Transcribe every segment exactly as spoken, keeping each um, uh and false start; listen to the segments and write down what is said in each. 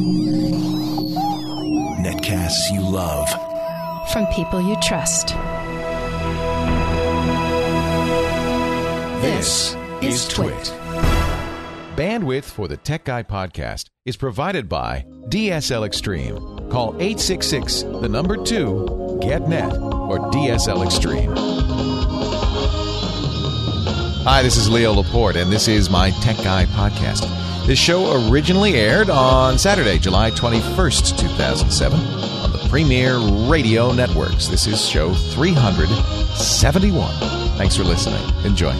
Netcasts you love. From people you trust. This is Twit. Bandwidth for the Tech Guy podcast is provided by D S L Extreme. Call eight six six, the number two, get net, or D S L Extreme. Hi, this is Leo Laporte, and this is my Tech Guy podcast. This show originally aired on Saturday, July twenty-first, two thousand seven, on the Premier Radio Networks. This is show three hundred seventy-one. Thanks for listening. Enjoy.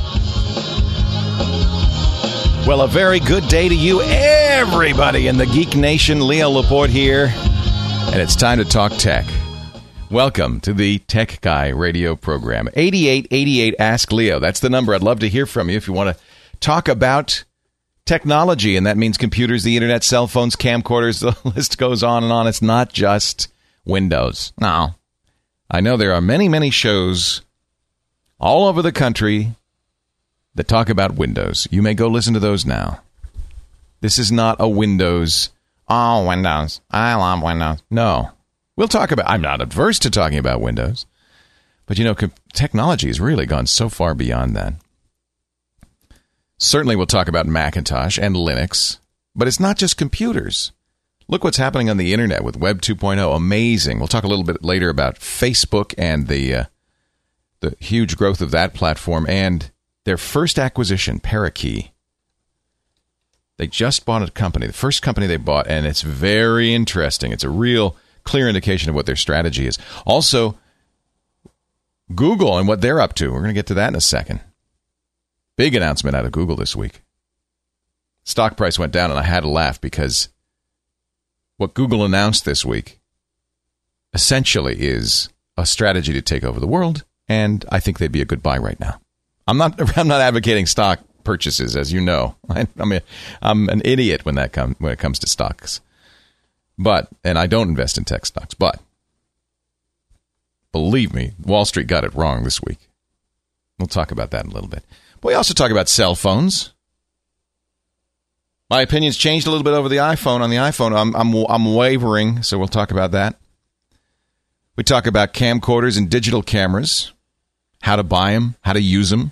Well, a very good day to you, everybody in the Geek Nation. Leo Laporte here, and it's time to talk tech. Welcome to the Tech Guy radio program. eighty-eight eighty-eight Ask Leo. That's the number. I'd love to hear from you if you want to talk about technology, and that means computers, the internet, cell phones, camcorders. The list goes on and on. It's not just Windows. No. I know there are many, many shows all over the country that talk about Windows. You may go listen to those now. This is not a Windows. Oh, Windows. I love Windows. No. We'll talk about... I'm not adverse to talking about Windows. But, you know, technology has really gone so far beyond that. Certainly we'll talk about Macintosh and Linux. But it's not just computers. Look what's happening on the internet with Web two point oh. Amazing. We'll talk a little bit later about Facebook and the uh, the huge growth of that platform and their first acquisition, Parakeet. They just bought a company, the first company they bought, and it's very interesting. It's a real clear indication of what their strategy is. Also, Google and what they're up to. We're going to get to that in a second. Big announcement out of Google this week. Stock price went down, and I had to laugh because what Google announced this week essentially is a strategy to take over the world, and I think they'd be a good buy right now. I'm not. I'm not advocating stock purchases, as you know. I, I mean, I'm an idiot when that comes when it comes to stocks. But and I don't invest in tech stocks. But believe me, Wall Street got it wrong this week. We'll talk about that in a little bit. But we also talk about cell phones. My opinion's changed a little bit over the iPhone. On the iPhone, I'm I'm I'm wavering, so we'll talk about that. We talk about camcorders and digital cameras, how to buy them, how to use them.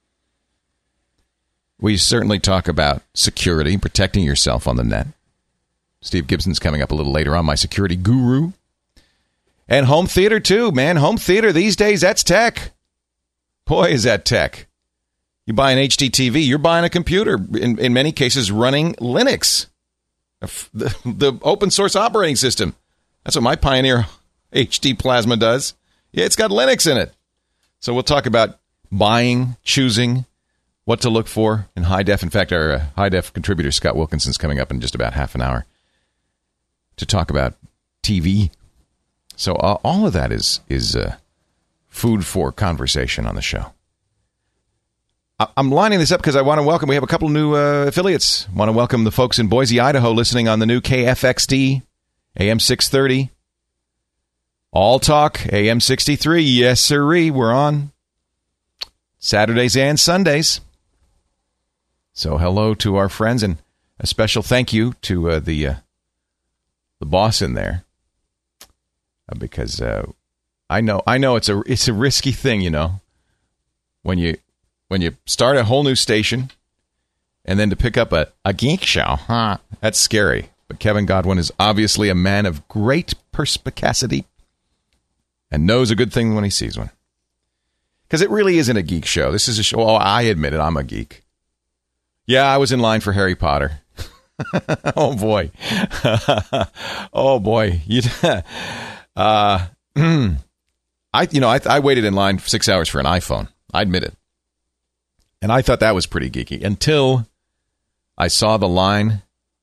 We certainly talk about security, protecting yourself on the net. Steve Gibson's coming up a little later on, my security guru. And home theater, too, man. Home theater these days, that's tech. Boy, is that tech. You buy an H D T V, you're buying a computer, in, in many cases running Linux, the, the open source operating system. That's what my Pioneer H D Plasma does. Yeah, it's got Linux in it. So we'll talk about buying, choosing, what to look for in high def. In fact, our uh, high def contributor, Scott Wilkinson's coming up in just about half an hour to talk about T V. So uh, all of that is is uh, food for conversation on the show. I- I'm lining this up because I want to welcome, we have a couple new uh, affiliates. I want to welcome the folks in Boise, Idaho, listening on the new K F X D, A M six thirty. All Talk, A M sixty-three. Yes, sirree, we're on Saturdays and Sundays. So hello to our friends, and a special thank you to uh, the uh, the boss in there, uh, because uh, I know I know it's a it's a risky thing, you know, when you when you start a whole new station, and then to pick up a, a geek show, huh? That's scary. But Kevin Godwin is obviously a man of great perspicacity and knows a good thing when he sees one. Because it really isn't a geek show. This is a show. Oh, I admit it. I'm a geek. Yeah, I was in line for Harry Potter. oh, boy. oh, boy. You, uh, I, you know, I, I waited in line for six hours for an iPhone. I admit it. And I thought that was pretty geeky until I saw the line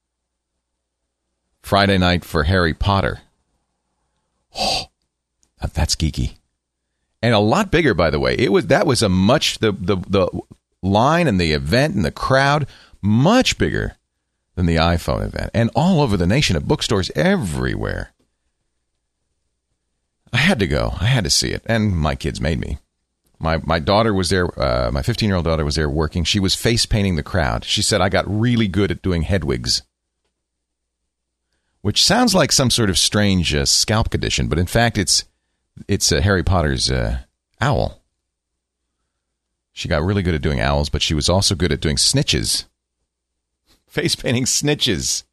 Friday night for Harry Potter. Oh, that's geeky. And a lot bigger, by the way. It was that was a much the, the the line and the event and the crowd much bigger than the iPhone event, and all over the nation at bookstores everywhere. I had to go. I had to see it, and my kids made me. My my daughter was there. Uh, my fifteen-year-old daughter was there working. She was face painting the crowd. She said I got really good at doing Hedwigs. which sounds like some sort of strange uh, scalp condition, but in fact, it's it's uh, Harry Potter's uh, owl. She got really good at doing owls, but she was also good at doing snitches. Face painting snitches.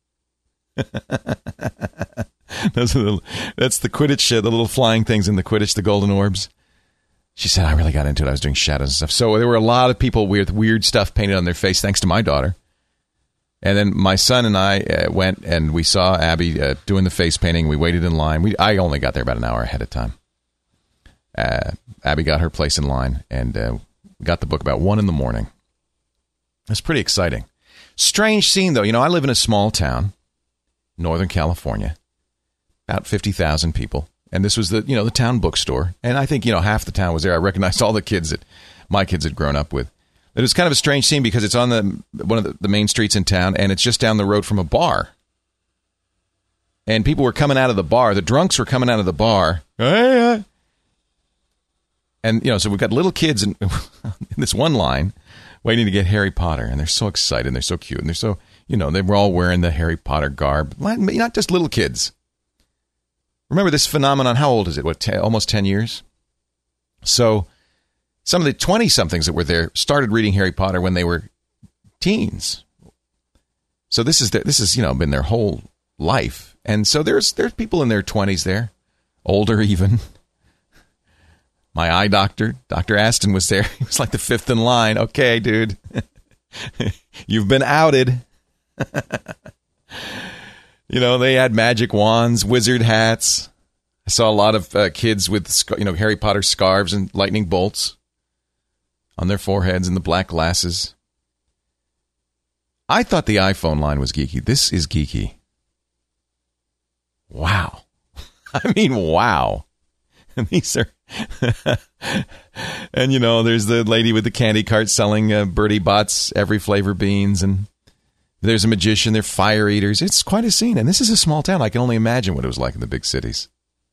Those are the, that's the Quidditch, uh, the little flying things in the Quidditch, the golden orbs. She said, I really got into it. I was doing shadows and stuff. So there were a lot of people with weird stuff painted on their face, thanks to my daughter. And then my son and I uh, went and we saw Abby uh, doing the face painting. We waited in line. We I only got there about an hour ahead of time. Uh, Abby got her place in line and uh, got the book about one in the morning. It's pretty exciting. Strange scene, though. You know, I live in a small town, Northern California, about fifty thousand people. And this was the, you know, the town bookstore. And I think, you know, half the town was there. I recognized all the kids that my kids had grown up with. It was kind of a strange scene because it's on the one of the, the main streets in town, and it's just down the road from a bar. And people were coming out of the bar. The drunks were coming out of the bar. And, you know, so we've got little kids in, in this one line waiting to get Harry Potter. And they're so excited, and they're so cute, and they're so, you know, they were all wearing the Harry Potter garb. Not just little kids. Remember this phenomenon, how old is it? What, ten, almost ten years? So some of the twenty-somethings that were there started reading Harry Potter when they were teens. So this is, the, this is you know, been their whole life. And so there's there's people in their twenties there, older even. My eye doctor, Doctor Aston, was there. He was like the fifth in line. Okay, dude. You've been outed. You know, they had magic wands, wizard hats. I saw a lot of uh, kids with, you know, Harry Potter scarves and lightning bolts on their foreheads and the black glasses. I thought the iPhone line was geeky. This is geeky. Wow. I mean, wow. And these are... and, you know, there's the lady with the candy cart selling uh, Bertie Bott's every flavor beans, and there's a magician. They're fire eaters. It's quite a scene. And this is a small town. I can only imagine what it was like in the big cities.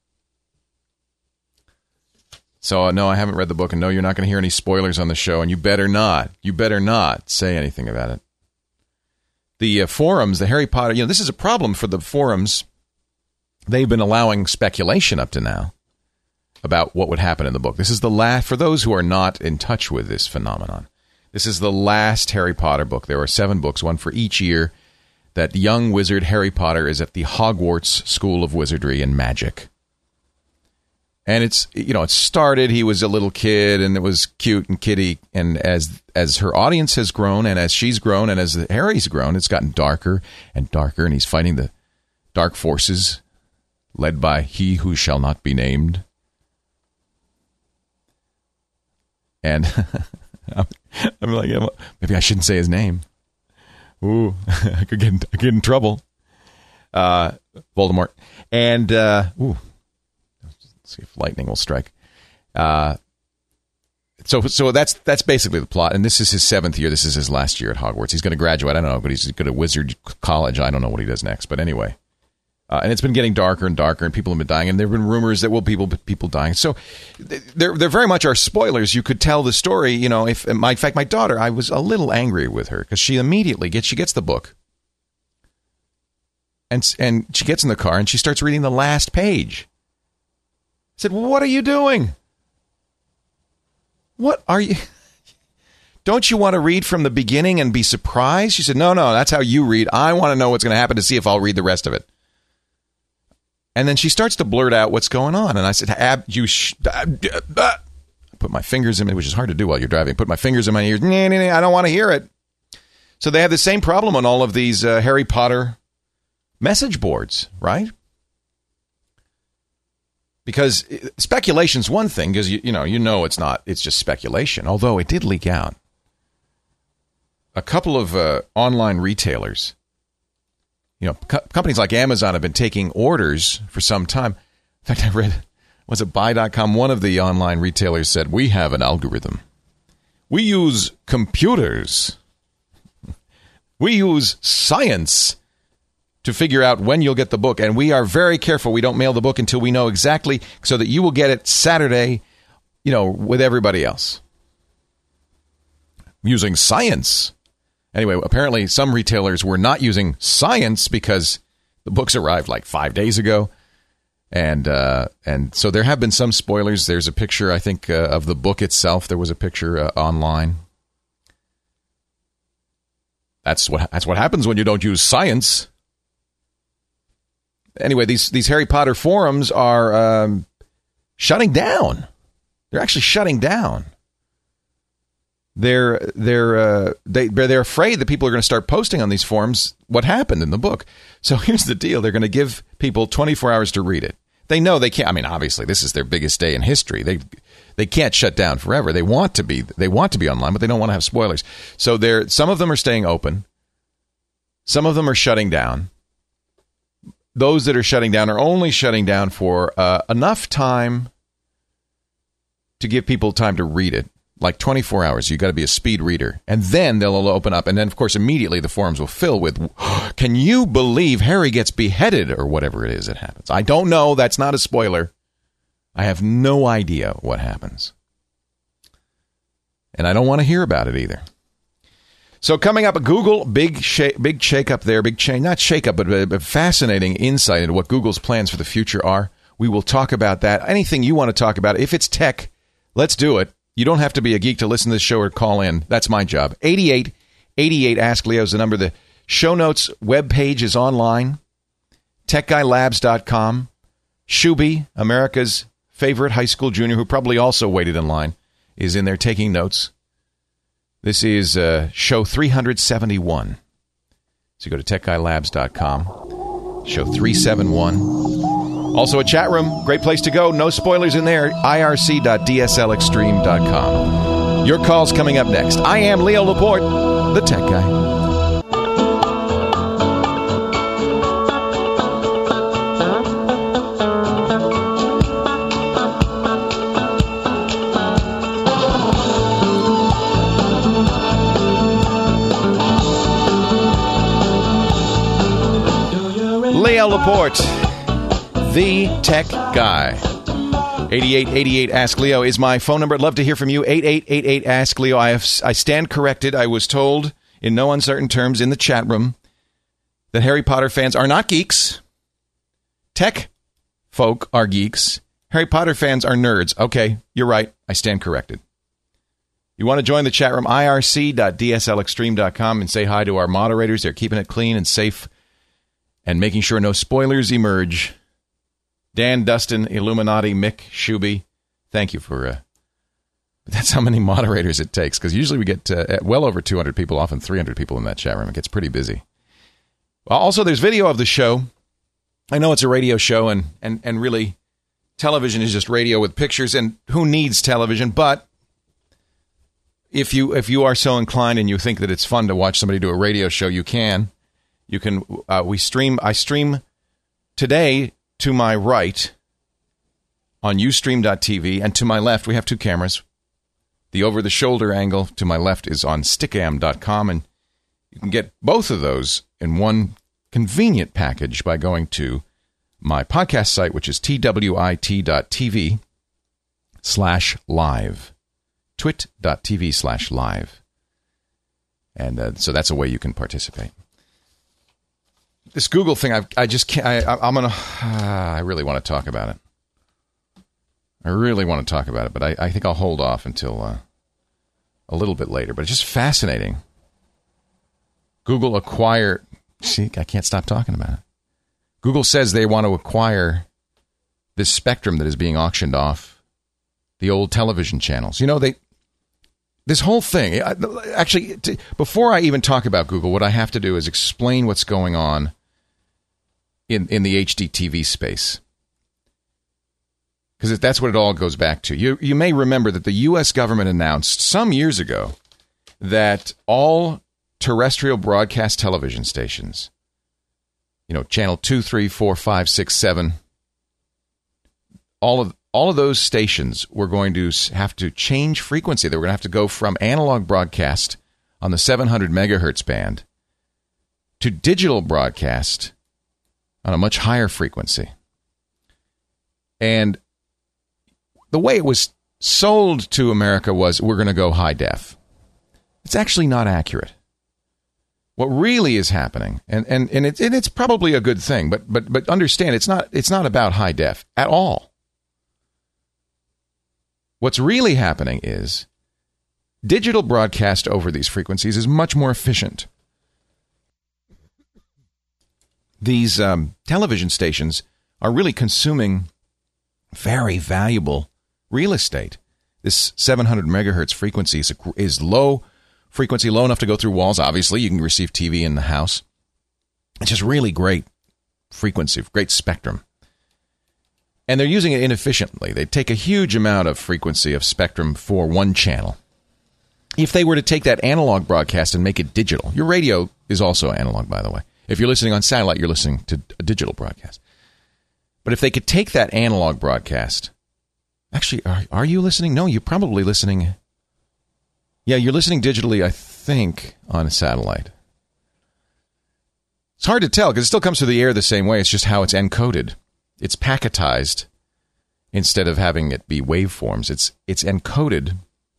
So, uh, no, I haven't read the book. And no, you're not going to hear any spoilers on the show. And you better not. You better not say anything about it. The uh, forums, the Harry Potter, you know, this is a problem for the forums. They've been allowing speculation up to now about what would happen in the book. This is the last, for those who are not in touch with this phenomenon, this is the last Harry Potter book. There are seven books, one for each year, that young wizard Harry Potter is at the Hogwarts School of Wizardry and Magic. And it's, you know, it started, he was a little kid, and it was cute and kitty, and as as her audience has grown, and as she's grown, and as Harry's grown, it's gotten darker and darker, and he's fighting the dark forces led by he who shall not be named. And I'm, I'm like, maybe I shouldn't say his name. Ooh, I could get in, I could get in trouble. Uh, Voldemort. And, uh, ooh, let's see if lightning will strike. Uh, so, so that's that's basically the plot. And this is his seventh year. This is his last year at Hogwarts. He's going to graduate. I don't know, but he's going to Wizard College. I don't know what he does next. But anyway. Uh, and it's been getting darker and darker, and people have been dying, and there have been rumors that will people people dying. So there there very much are spoilers. You could tell the story, you know. If my, in fact, my daughter, I was a little angry with her because she immediately gets she gets the book, and and she gets in the car and she starts reading the last page. I said, well, "What are you doing? What are you? Don't you want to read from the beginning and be surprised?" She said, "No, no, that's how you read. I want to know what's going to happen to see if I'll read the rest of it." And then she starts to blurt out what's going on. And I said, Ab, you sh- uh, uh. I put my fingers in it, which is hard to do while you're driving. Put my fingers in my ears. Nah, nah, nah, I don't want to hear it. So they have the same problem on all of these uh, Harry Potter message boards, right? Because speculation's one thing, because you, you know, you know it's not, it's just speculation. Although it did leak out. A couple of uh, online retailers, you know, co- companies like Amazon have been taking orders for some time. In fact, I read, was it buy dot com? One of the online retailers said, we have an algorithm. We use computers. We use science to figure out when you'll get the book. And we are very careful. We don't mail the book until we know exactly, so that you will get it Saturday, you know, with everybody else. Using science. Anyway, apparently some retailers were not using science because The books arrived like five days ago. And uh, and so there have been some spoilers. There's a picture, I think, uh, of the book itself. There was a picture uh, online. That's what that's what happens when you don't use science. Anyway, these these Harry Potter forums are um, shutting down. They're actually shutting down. They're they're uh, they they're afraid that people are going to start posting on these forums what happened in the book. So here's the deal: they're going to give people twenty-four hours to read it. They know they can't. I mean, obviously, this is their biggest day in history. They they can't shut down forever. They want to be they want to be online, but they don't want to have spoilers. So they're some of them are staying open. Some of them are shutting down. Those that are shutting down are only shutting down for uh, enough time to give people time to read it. Like twenty-four hours, you've got to be a speed reader. And then they'll open up. And then, of course, immediately the forums will fill with, can you believe Harry gets beheaded or whatever it is that happens? I don't know. That's not a spoiler. I have no idea what happens. And I don't want to hear about it either. So coming up, Google, big shake, big shake up there, big change, not shake up, but a, a fascinating insight into what Google's plans for the future are. We will talk about that. Anything you want to talk about, if it's tech, let's do it. You don't have to be a geek to listen to this show or call in. That's my job. eighty-eight eighty-eight Ask Leo is the number. The show notes webpage is online. tech guy labs dot com. Shuby, America's favorite high school junior, who probably also waited in line, is in there taking notes. This is uh, show three seventy-one. So you go to tech guy labs dot com. Show three seventy-one. Also a chat room, great place to go. No spoilers in there. I R C dot D S L extreme dot com. Your call's coming up next. I am Leo Laporte, the Tech Guy. Leo Laporte, the Tech Guy. eighty-eight eighty-eight Ask Leo is my phone number. I'd love to hear from you. eighty-eight eighty-eight Ask Leo. I, have, I stand corrected. I was told in no uncertain terms in the chat room that Harry Potter fans are not geeks. Tech folk are geeks. Harry Potter fans are nerds. Okay, you're right. I stand corrected. You want to join the chat room, I R C dot D S L extreme dot com, and say hi to our moderators. They're keeping it clean and safe and making sure no spoilers emerge. Dan, Dustin, Illuminati, Mick, Shuby, thank you for... Uh, that's how many moderators it takes, because usually we get uh, well over two hundred people, often three hundred people in that chat room. It gets pretty busy. Well, also, there's video of the show. I know it's a radio show, and, and, and really, television is just radio with pictures, and who needs television? But if you if you are so inclined and you think that it's fun to watch somebody do a radio show, you can. You can. Uh, we stream. I stream today to my right on ustream dot t v, and to my left we have two cameras. The over-the-shoulder angle to my left is on stickam dot com, and you can get both of those in one convenient package by going to my podcast site, which is twit dot t v slash live. twit dot t v slash live. And uh, so that's a way you can participate. This Google thing, I, I just can't, I, I'm going to, uh, I really want to talk about it. I really want to talk about it, but I, I think I'll hold off until uh, a little bit later. But it's just fascinating. Google acquire, see, I can't stop talking about it. Google says they want to acquire this spectrum that is being auctioned off, the old television channels. You know, they, this whole thing, actually, before I even talk about Google, what I have to do is explain what's going on in, in the H D T V space. Because that's what it all goes back to. You, you may remember that the U S government announced some years ago that all terrestrial broadcast television stations, you know, channel two, three, four, five, six, seven, all of all of those stations were going to have to change frequency. They were going to have to go from analog broadcast on the seven hundred megahertz band to digital broadcast on a much higher frequency. And the way it was sold to America was, we're going to go high def. It's actually not accurate. What really is happening, and, and, and, it, and it's probably a good thing, but but but understand it's not it's not about high def at all. What's really happening is digital broadcast over these frequencies is much more efficient. These um, television stations are really consuming very valuable real estate. This seven hundred megahertz frequency is, is low frequency, low enough to go through walls. Obviously, you can receive T V in the house. It's just really great frequency, great spectrum. And they're using it inefficiently. They take a huge amount of frequency of spectrum for one channel. If they were to take that analog broadcast and make it digital, your radio is also analog, by the way. If you're listening on satellite, you're listening to a digital broadcast. But if they could take that analog broadcast, actually, are, are you listening? No, you're probably listening. Yeah, you're listening digitally, I think, on a satellite. It's hard to tell because it still comes through the air the same way. It's just how it's encoded. It's packetized instead of having it be waveforms. It's it's encoded.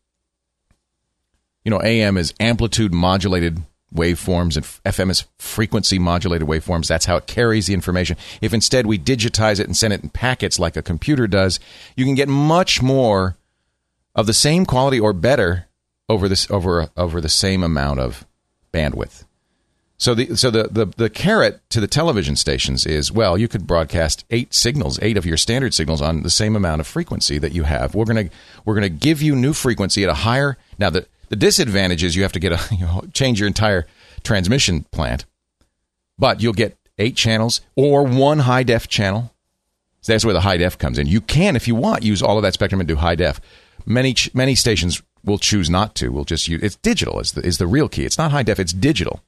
You know, A M is amplitude modulated waveforms and F M is frequency modulated waveforms. That's how it carries the information. If instead we digitize it and send it in packets like a computer does, you can get much more of the same quality or better over this over over the same amount of bandwidth. So the so the, the, the carrot to the television stations is, well, you could broadcast eight signals, eight of your standard signals on the same amount of frequency that you have. We're gonna we're gonna give you new frequency at a higher. Now the the disadvantage is you have to get a you know, change your entire transmission plant, but you'll get eight channels or one high def channel. So that's where the high def comes in. You can, if you want, use all of that spectrum and do high def. Many many stations will choose not to. We'll just use it's digital is the is the real key. It's not high def. It's digital.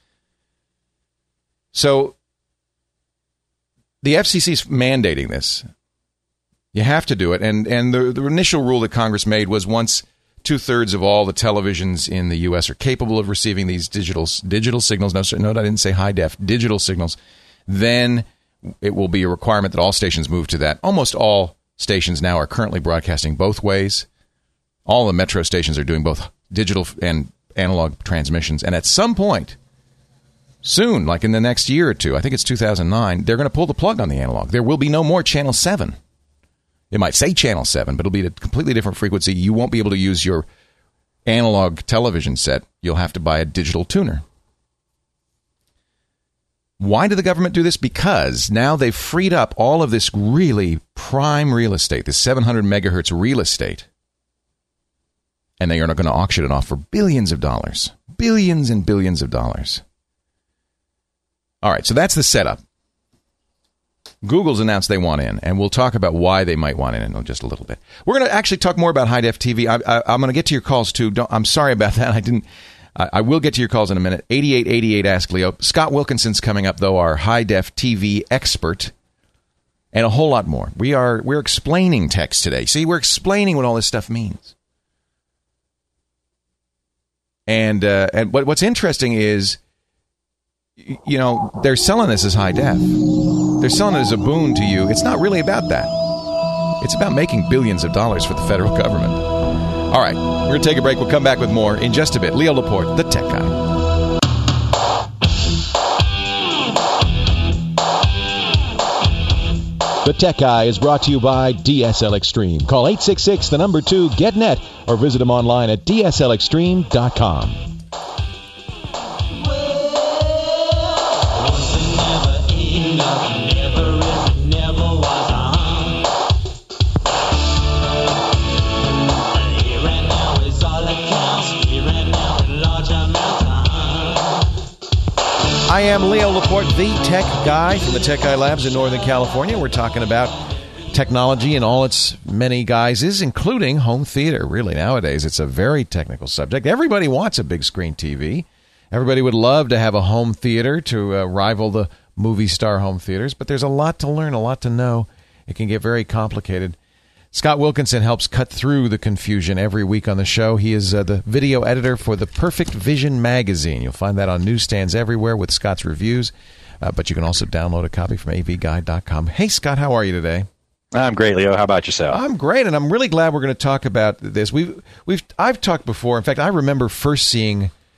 So the F C C is mandating this. You have to do it. And and the, the initial rule that Congress made was once two-thirds of all the televisions in the U S are capable of receiving these digital digital signals. No, no, I didn't say high def, digital signals. Then it will be a requirement that all stations move to that. Almost all stations now are currently broadcasting both ways. All the metro stations are doing both digital and analog transmissions. And at some point, soon, like in the next year or two, I think it's two thousand nine, they're going to pull the plug on the analog. There will be no more Channel seven. It might say Channel seven, but it'll be a completely different frequency. You won't be able to use your analog television set. You'll have to buy a digital tuner. Why did the government do this? Because now they've freed up all of this really prime real estate, this seven hundred megahertz real estate, and they are not going to auction it off for billions of dollars. Billions and billions of dollars. All right, so that's the setup. Google's announced they want in, and we'll talk about why they might want in in just a little bit. We're going to actually talk more about high-def T V. I, I, I'm going to get to your calls, too. Don't, I'm sorry about that. I didn't. I, I will get to your calls in a minute. eighty-eight eighty-eight Ask Leo. Scott Wilkinson's coming up, though, our high-def T V expert, and a whole lot more. We are, we're explaining text today. See, we're explaining what all this stuff means. And, uh, and what, what's interesting is, you know, they're selling this as high def. They're selling it as a boon to you. It's not really about that. It's about making billions of dollars for the federal government. All right, we're going to take a break. We'll come back with more in just a bit. Leo Laporte, the tech guy. The Tech Guy is brought to you by D S L Extreme. Call eight six six, the number two, get net, or visit them online at D S L extreme dot com. I am Leo Laporte, the tech guy from the Tech Guy Labs in Northern California. We're talking about technology and all its many guises, including home theater. Really, nowadays, it's a very technical subject. Everybody wants a big screen T V. Everybody would love to have a home theater to uh, rival the movie star home theaters, but there's a lot to learn, a lot to know. It can get very complicated. Scott Wilkinson helps cut through the confusion every week on the show. He is uh, the video editor for the Perfect Vision magazine. You'll find that on newsstands everywhere with Scott's reviews, uh, but you can also download a copy from A V guide dot com. Hey, Scott, how are you today? I'm great, Leo. How about yourself? I'm great, and I'm really glad we're going to talk about this. We've, we've, I've talked before. In fact, I remember first seeing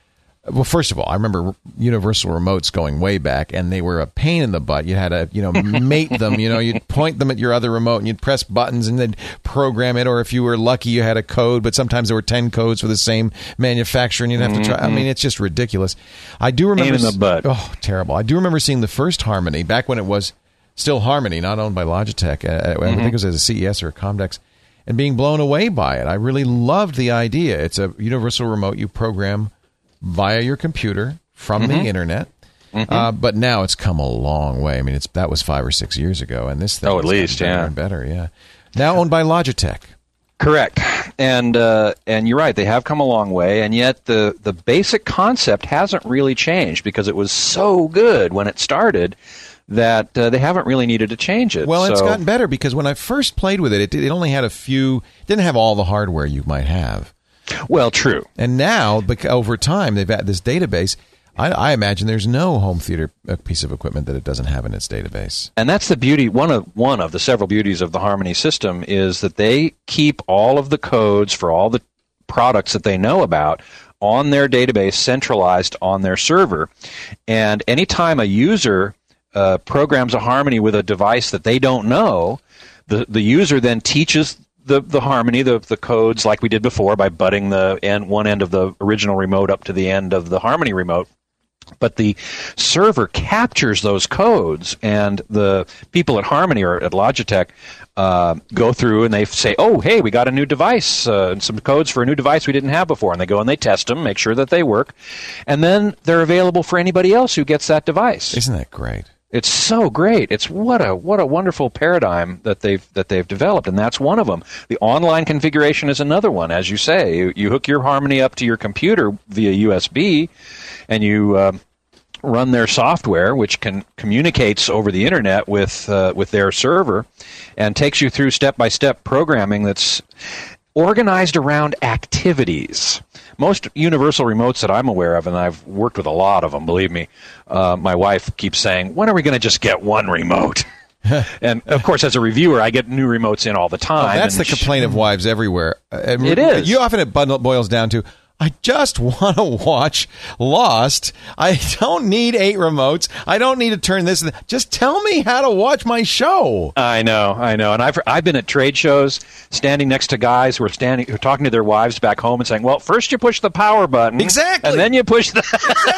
Well, first of all, I remember universal remotes going way back, and they were a pain in the butt. You had to, you know, mate them. You know, you'd point them at your other remote, and you'd press buttons, and they'd program it. Or if you were lucky, you had a code. But sometimes there were ten codes for the same manufacturer, and you'd have to try. I mean, it's just ridiculous. I do remember. Pain in the butt. Oh, terrible! I do remember seeing the first Harmony back when it was still Harmony, not owned by Logitech. Uh, I think it was as a C E S or a Comdex, and being blown away by it. I really loved the idea. It's a universal remote you program via your computer from mm-hmm. the internet, mm-hmm. uh, but now it's come a long way. I mean, it's that was five or six years ago, and this thing oh, at least, better yeah, and better, yeah. Now owned by Logitech. Correct, and uh, and you're right. They have come a long way, and yet the the basic concept hasn't really changed because it was so good when it started that uh, they haven't really needed to change it. Well, so. It's gotten better because when I first played with it, it, it only had a few. Didn't have all the hardware you might have. Well, true. And now, over time, they've had this database. I, I imagine there's no home theater piece of equipment that it doesn't have in its database. And that's the beauty. One of one of the several beauties of the Harmony system is that they keep all of the codes for all the products that they know about on their database, centralized on their server. And anytime a user uh, programs a Harmony with a device that they don't know, the the user then teaches The, the Harmony, the the codes like we did before by butting the end, one end of the original remote up to the end of the Harmony remote. But the server captures those codes, and the people at Harmony or at Logitech uh, go through and they say, oh, hey, we got a new device, uh, and some codes for a new device we didn't have before. And they go and they test them, make sure that they work. And then they're available for anybody else who gets that device. Isn't that great? It's so great. It's what a what a wonderful paradigm that they've that they've developed, and that's one of them. The online configuration is another one, as you say. You, you hook your Harmony up to your computer via U S B, and you uh, run their software, which can communicates over the internet with uh, with their server, and takes you through step by step programming that's organized around activities. Most universal remotes that I'm aware of, and I've worked with a lot of them, believe me, uh, my wife keeps saying, when are we going to just get one remote? And, of course, as a reviewer, I get new remotes in all the time. Oh, that's and the complaint of wives everywhere. Uh, it is. You often it bundle, boils down to, I just want to watch Lost. I don't need eight remotes. I don't need to turn this. Just tell me how to watch my show. I know, I know. And I've I've been at trade shows, standing next to guys who are standing, who are talking to their wives back home and saying, "Well, first you push the power button, exactly, and then you push the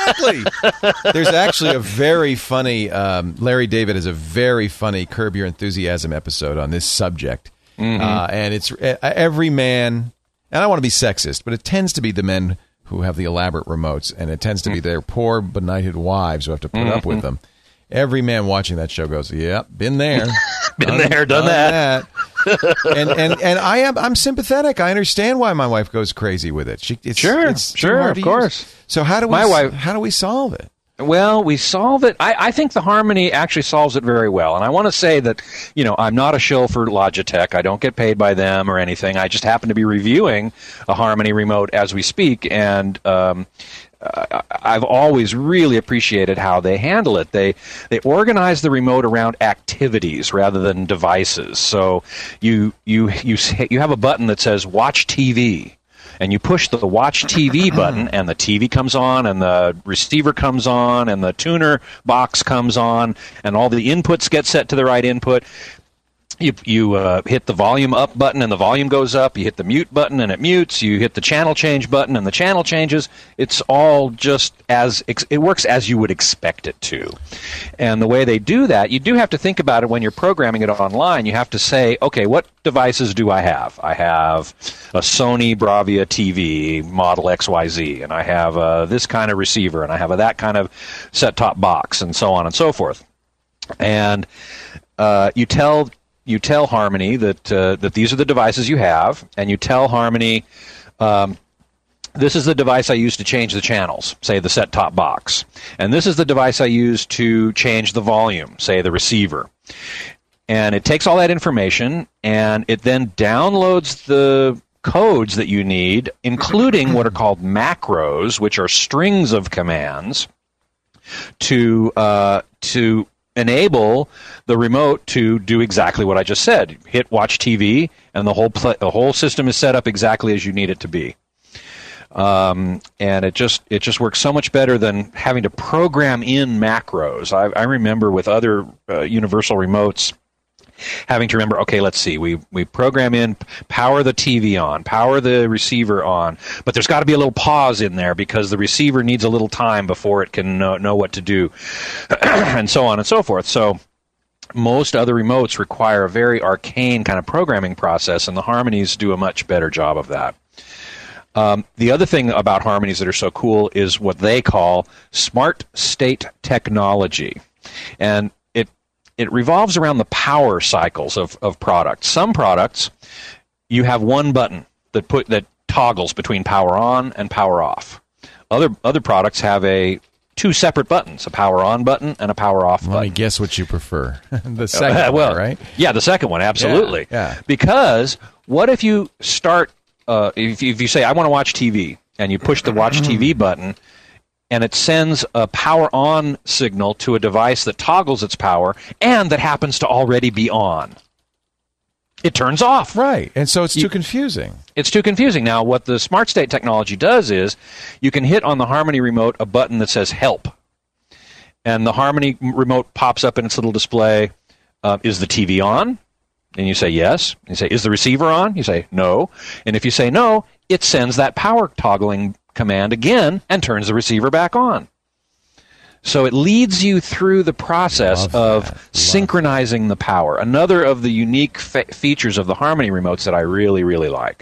exactly." There's actually a very funny. Um, Larry David has a very funny Curb Your Enthusiasm episode on this subject, mm-hmm. uh, and it's uh, every man. And I don't want to be sexist, but it tends to be the men who have the elaborate remotes, and it tends to be their poor, benighted wives who have to put mm-hmm. up with them. Every man watching that show goes, "Yep, been there, been done, there, done, done that." that. and and and I am I'm sympathetic. I understand why my wife goes crazy with it. She, it's, sure, it's sure, of course. Use. So how do we my wife, how do we solve it? Well, we solve it. I, I think the Harmony actually solves it very well. And I want to say that, you know, I'm not a shill for Logitech. I don't get paid by them or anything. I just happen to be reviewing a Harmony remote as we speak. And um, uh, I've always really appreciated how they handle it. They they organize the remote around activities rather than devices. So you you you you have a button that says Watch T V. And you push the Watch T V button, and the T V comes on, and the receiver comes on, and the tuner box comes on, and all the inputs get set to the right input. You you uh, hit the volume up button, and the volume goes up. You hit the mute button, and it mutes. You hit the channel change button, and the channel changes. It's all just as it works as you would expect it to. And the way they do that, you do have to think about it when you're programming it online. You have to say, okay, what devices do I have? I have a Sony Bravia T V model X Y Z, and I have uh, this kind of receiver, and I have a, that kind of set-top box, and so on and so forth. And uh, you tell you tell Harmony that uh, that these are the devices you have, and you tell Harmony, um, this is the device I use to change the channels, say the set-top box, and this is the device I use to change the volume, say the receiver. And it takes all that information, and it then downloads the codes that you need, including what are called macros, which are strings of commands, to uh, to enable the remote to do exactly what I just said. Hit Watch T V, and the whole pl- the whole system is set up exactly as you need it to be. Um, and it just it just works so much better than having to program in macros. I, I remember with other uh, universal remotes having to remember, okay, let's see, we, we program in power the T V on, power the receiver on, but there's got to be a little pause in there because the receiver needs a little time before it can know, know what to do, and so on and so forth. So most other remotes require a very arcane kind of programming process, and the Harmonies do a much better job of that. Um, the other thing about Harmonies that are so cool is what they call smart state technology. And it it revolves around the power cycles of, of products. Some products, you have one button that put that toggles between power on and power off. Other other products have a two separate buttons, a power on button and a power off Let button. me guess what you prefer. The second uh, well, one, right? Yeah, the second one, absolutely. Yeah, yeah. Because what if you start, uh, if, if you say, I want to watch T V, and you push the watch T V button, and it sends a power on signal to a device that toggles its power and that happens to already be on. It turns off. Right, and so it's too You- confusing. It's too confusing. Now, what the Smart State technology does is you can hit on the Harmony remote a button that says Help. And the Harmony remote pops up in its little display. Uh, is the T V on? And you say yes. You say, is the receiver on? You say no. And if you say no, it sends that power toggling command again and turns the receiver back on. So it leads you through the process Love of that. Love synchronizing the power. Another of the unique fe- features of the Harmony remotes that I really, really like.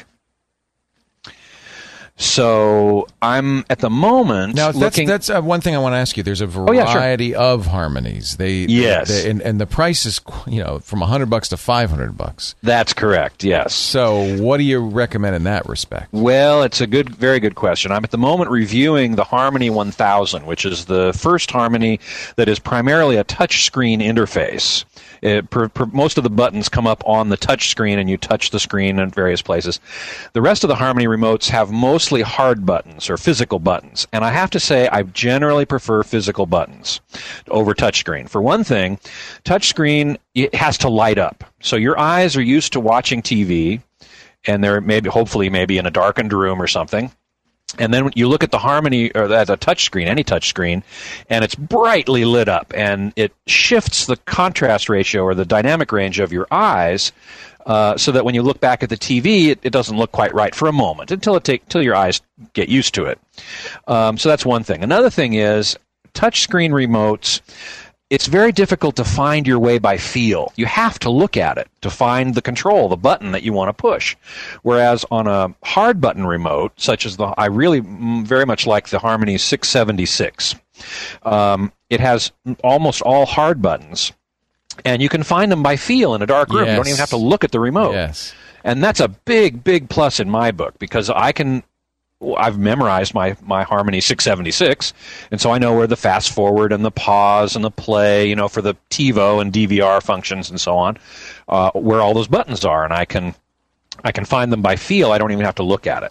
So I'm at the moment Now, that's, looking. that's uh, one thing I want to ask you. There's a Oh, yeah, sure. variety of Harmonies. They, Yes. they- and, and the price is, you know, from a hundred bucks to five hundred bucks. That's correct. Yes. So, what do you recommend in that respect? Well, it's a good, very good question. I'm at the moment reviewing the Harmony one thousand, which is the first Harmony that is primarily a touchscreen interface. It, per, per, most of the buttons come up on the touch screen, and you touch the screen in various places. The rest of the Harmony remotes have mostly hard buttons or physical buttons, and I have to say I generally prefer physical buttons over touchscreen. For one thing, touchscreen, it has to light up. So your eyes are used to watching T V, and they're maybe, hopefully, maybe in a darkened room or something. And then you look at the Harmony, or as a touch screen, any touch screen, and it's brightly lit up, and it shifts the contrast ratio or the dynamic range of your eyes, uh, so that when you look back at the T V, it, it doesn't look quite right for a moment until it take until your eyes get used to it. Um, so that's one thing. Another thing is touch screen remotes. It's very difficult to find your way by feel. You have to look at it to find the control, the button that you want to push. Whereas on a hard button remote, such as the, I really mm, very much like the Harmony six seventy-six. Um, it has almost all hard buttons, and you can find them by feel in a dark room. You don't Yes. even have to look at the remote. Yes. And that's a big, big plus in my book because I can. I've memorized my, my Harmony six seventy-six, and so I know where the fast forward and the pause and the play, you know, for the TiVo and D V R functions and so on, uh, where all those buttons are, and I can I can find them by feel. I don't even have to look at it.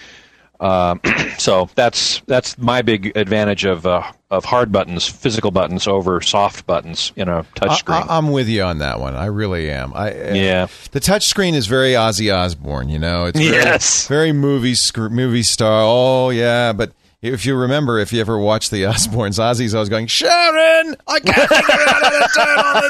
Um, so that's that's my big advantage of uh, of hard buttons, physical buttons over soft buttons in a touch screen. I, I'm with you on that one. I really am. I, Yeah. The touch screen is very Ozzy Osbourne, you know. It's very, Yes. very movie sc- movie star. Oh yeah, but if you remember, if you ever watched the Osbournes, Ozzy's always going, Sharon, I can't figure out how to turn on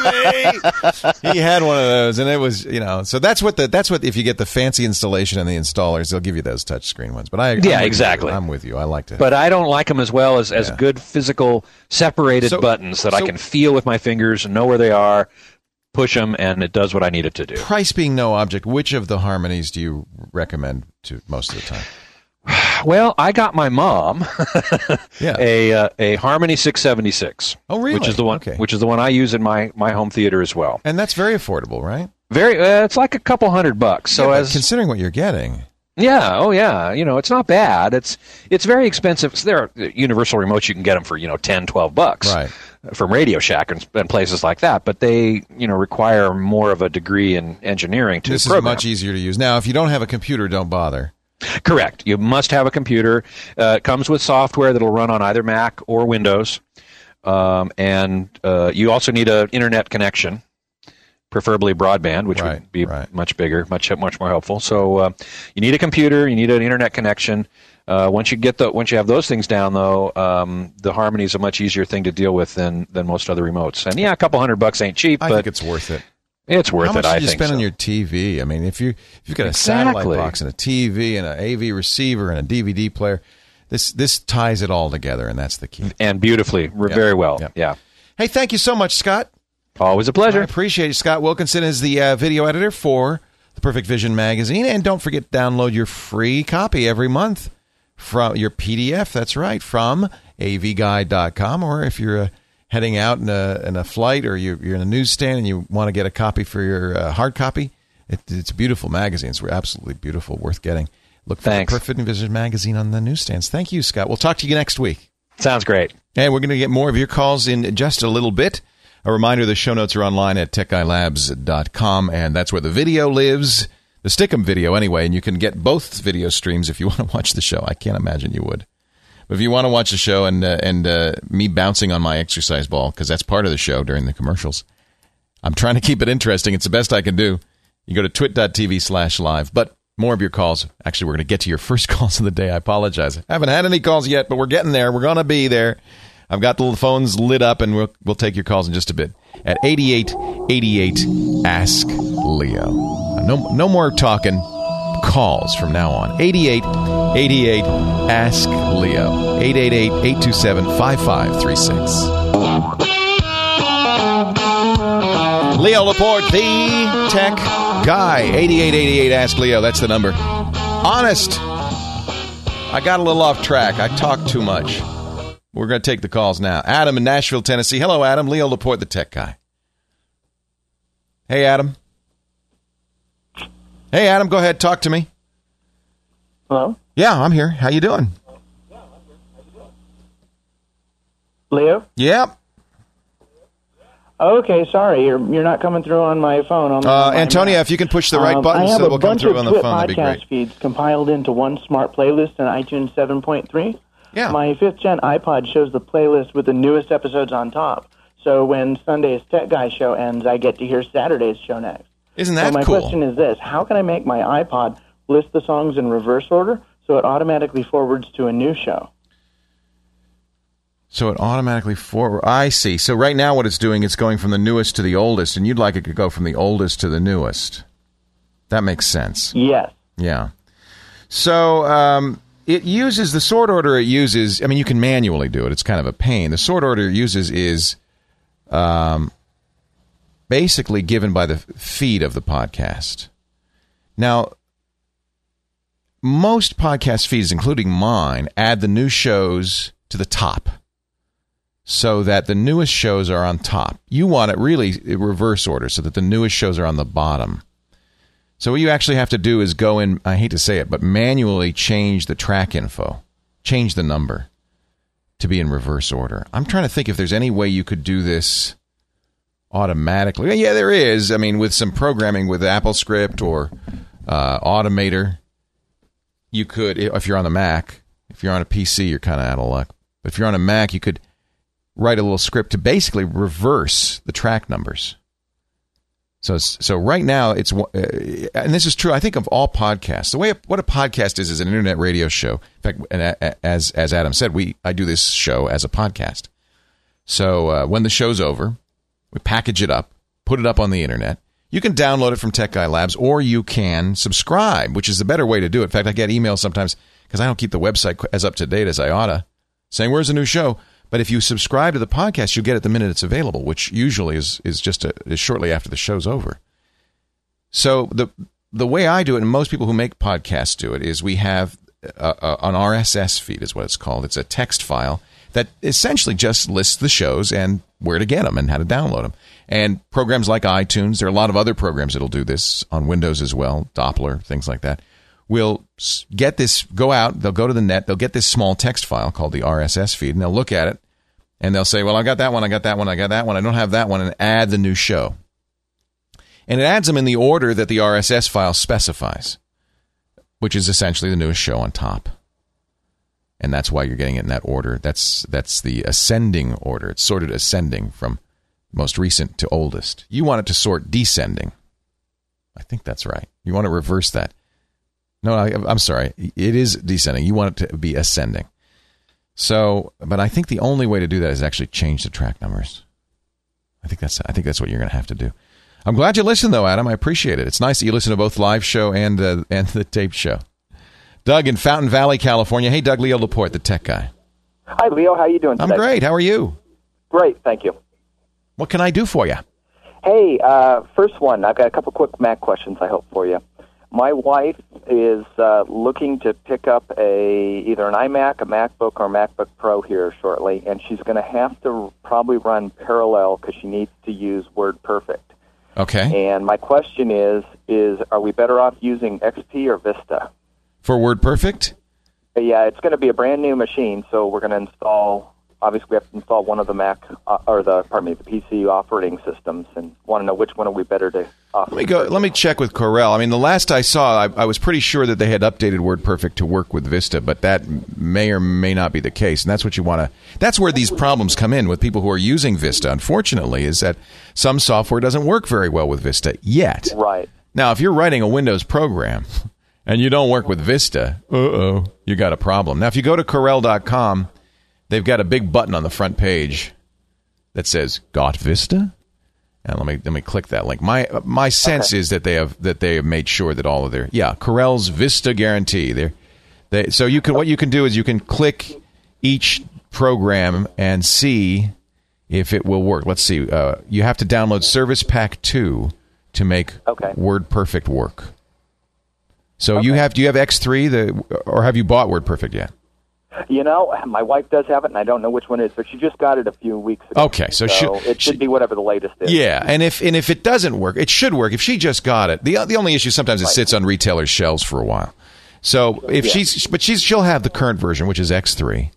the T V. He had one of those, and it was, you know. So that's what the that's what if you get the fancy installation and the installers, they'll give you those touch screen ones. But I I'm Yeah, with exactly. You. I'm with you. I like to. But I don't like them as well as, as Yeah. good physical separated So- buttons that I so- can feel with my fingers and know where they are, push them, and it does what I need it to do. Price being no object, which of the Harmonies do you recommend to most of the time? Well, I got my mom Yeah. a uh, a Harmony six seventy-six. Oh, really? Which is the one Okay. which is the one I use in my, my home theater as well. And that's very affordable, right? Very uh, it's like a couple hundred bucks. So Yeah, but as considering what you're getting, Yeah, oh yeah, you know, it's not bad. It's it's very expensive. So there are universal remotes, you can get them for, you know, ten, twelve bucks. Right. From Radio Shack and, and places like that, but they, you know, require more of a degree in engineering to this program. is much easier to use. Now, if you don't have a computer, don't bother. Correct. You must have a computer. Uh, it comes with software that'll run on either Mac or Windows, um, and uh, you also need an internet connection. preferably broadband, which Right, would be right. much bigger, much much more helpful. So uh, you need a computer, you need an internet connection. Uh, once you get the once you have those things down, though, um, the Harmony is a much easier thing to deal with than than most other remotes. And yeah, a couple hundred bucks ain't cheap, I but think it's worth it. it's worth How much it. I do you think spend so. on your T V? I mean, if you if you've got a satellite Exactly. box and a T V and an A V receiver and a D V D player, this this ties it all together, and that's the key. And beautifully, Yep. very well. Yep. Yeah, Hey, thank you so much, Scott. always a pleasure. I appreciate it. Scott Wilkinson is the uh, video editor for the Perfect Vision magazine, and don't forget to download your free copy every month from your P D F. That's right, from A V guide dot com, or if you're uh, heading out in a, in a flight or you're, you're in a newsstand and you want to get a copy for your uh, hard copy, it, it's a beautiful magazine. It's absolutely beautiful, worth getting. Look for Thanks. the Perfect Vision magazine on the newsstands. Thank you, Scott. We'll talk to you next week. Sounds great. And we're going to get more of your calls in just a little bit. A reminder, the show notes are online at tech guy labs dot com, and that's where the video lives, the Stick'em video anyway, and you can get both video streams if you want to watch the show. I can't imagine you would. But if you want to watch the show and uh, and uh, me bouncing on my exercise ball, because that's part of the show during the commercials, I'm trying to keep it interesting. It's the best I can do. You go to twit dot t v slash live. But more of your calls. Actually, we're going to get to your first calls of the day. I apologize. I haven't had any calls yet, but we're getting there. We're going to be there. I've got the phones lit up, and we'll we'll take your calls in just a bit. At eighty-eight eighty-eight, Ask Leo. No, no more talking. Calls from now on. eighty-eight eighty-eight, Ask Leo. eight eight eight, eight two seven, five five three six. Leo Laporte, the tech guy. eighty-eight eighty-eight, Ask Leo. That's the number. Honest. I got a little off track. I talked too much. We're going to take the calls now. Adam in Nashville, Tennessee. Hello, Adam. Leo Laporte, the tech guy. Hey, Adam. Hey, Adam. Go ahead. Talk to me. Hello? Yeah, I'm here. How you doing? Leo? Yep. Okay, sorry, you're you're not coming through on my phone. On, Uh, on my Antonia, Mac. if you can push the right Um, button I have so that a we'll come bunch through of on the Twit phone, that'd be podcast great. feeds compiled into one smart playlist in iTunes seven point three. Yeah. My fifth gen iPod shows the playlist with the newest episodes on top. So when Sunday's Tech Guy show ends, I get to hear Saturday's show next. Isn't So that my cool? question is this: how can I make my iPod list the songs in reverse order so it automatically forwards to a new show? So it automatically forward. I see. So right now what it's doing, it's going from the newest to the oldest, and you'd like it to go from the oldest to the newest. That makes sense. Yes. Yeah. So um, it uses the sort order it uses. I mean, you can manually do it. It's kind of a pain. The sort order it uses is um, basically given by the feed of the podcast. Now, most podcast feeds, including mine, add the new shows to the top so that the newest shows are on top. You want it really in reverse order so that the newest shows are on the bottom. So what you actually have to do is go in, I hate to say it, but manually change the track info, change the number to be in reverse order. I'm trying to think if there's any way you could do this automatically. Yeah, there is. I mean, with some programming with AppleScript or uh, Automator, you could, if you're on the Mac. If you're on a P C, you're kind of out of luck. But if you're on a Mac, you could write a little script to basically reverse the track numbers. So, so right now it's, uh, and this is true, I think, of all podcasts. The way a, what a podcast is is an internet radio show. In fact, and as as Adam said, we I do this show as a podcast. So uh, when the show's over, we package it up, put it up on the internet. You can download it from Tech Guy Labs, or you can subscribe, which is the better way to do it. In fact, I get emails sometimes because I don't keep the website as up to date as I oughta, saying, "Where's the new show?" But if you subscribe to the podcast, you get it the minute it's available, which usually is is just a, is shortly after the show's over. So the the way I do it, and most people who make podcasts do it, is we have a, a, an R S S feed, is what it's called. It's a text file that essentially just lists the shows and where to get them and how to download them. And programs like iTunes, there are a lot of other programs that'll do this on Windows as well, Doppler, things like that, will get this, go out, they'll go to the net, they'll get this small text file called the R S S feed, and they'll look at it, and they'll say, well, I got that one, I got that one, I got that one, I don't have that one, and add the new show. And it adds them in the order that the R S S file specifies, which is essentially the newest show on top. And that's why you're getting it in that order. That's that's the ascending order. It's sorted ascending from most recent to oldest. You want it to sort descending. I think that's right. You want to reverse that. No, I, I'm sorry. It is descending. You want it to be ascending. So, but I think the only way to do that is actually change the track numbers. I think that's I think that's what you're going to have to do. I'm glad you listened, though, Adam. I appreciate it. It's nice that you listen to both live show and uh, and the tape show. Doug in Fountain Valley, California. Hey, Doug, Leo Laporte, the tech guy. Hi, Leo. How you doing today? I'm great. How are you? Great, thank you. What can I do for you? Hey, uh, first one, I've got a couple quick Mac questions, I hope, for you. My wife is uh, looking to pick up a either an iMac, a MacBook, or a MacBook Pro here shortly, and she's going to have to probably run Parallel because she needs to use WordPerfect. Okay. And my question is, is are we better off using X P or Vista? For WordPerfect? Yeah, it's going to be a brand new machine, so we're going to install, obviously we have to install one of the Mac, uh, or the, pardon me, the P C operating systems, and want to know which one are we better to offer. Let me go. Let me check with Corel. I mean, the last I saw, I, I was pretty sure that they had updated WordPerfect to work with Vista, but that may or may not be the case, and that's what you want to. That's where these problems come in with people who are using Vista. Unfortunately, is that some software doesn't work very well with Vista yet. Right. Now, if you're writing a Windows program and you don't work with Vista, uh-oh, you got a problem. Now, if you go to Corel dot com, they've got a big button on the front page that says "Got Vista?" And let me let me click that link. My my sense okay. is that they have that they have made sure that all of their yeah Corel's Vista guarantee. They they so you can what you can do is you can click each program and see if it will work. Let's see. Uh, you have to download Service Pack two to make okay. WordPerfect work. So okay. you have do you have X three the or have you bought WordPerfect yet? You know, my wife does have it, and I don't know which one it is, but she just got it a few weeks ago. Okay, so, so she, it should she, be whatever the latest is. Yeah, and if and if it doesn't work, it should work. If she just got it, the the only issue sometimes it right. sits on retailers' shelves for a while. So if yeah. she's but she's she'll have the current version, which is X three.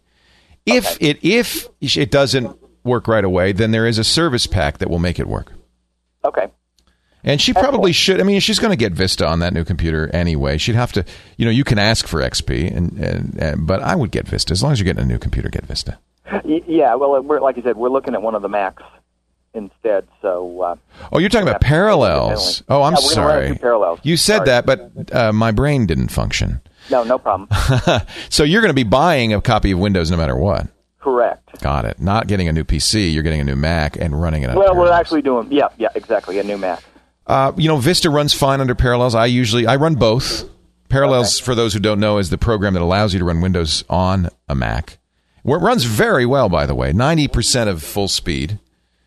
If okay. it if it doesn't work right away, then there is a service pack that will make it work. Okay. And she probably should. I mean, she's going to get Vista on that new computer anyway. She'd have to, you know, you can ask for X P, and, and, and but I would get Vista as long as you're getting a new computer. Get Vista. Yeah, well, we're like I said, we're looking at one of the Macs instead. So. Uh, oh, you're talking about Parallels. Oh, I'm yeah, we're sorry. Run Parallels. You said sorry. that, but uh, my brain didn't function. No, no problem. So you're going to be buying a copy of Windows no matter what. Correct. Got it. Not getting a new P C, you're getting a new Mac and running it on Well, Parallels. we're actually doing, yeah, yeah, exactly, a new Mac. Uh, you know, Vista runs fine under Parallels. I usually, I run both. Parallels, okay. for those who don't know, is the program that allows you to run Windows on a Mac. It runs very well, by the way, ninety percent of full speed.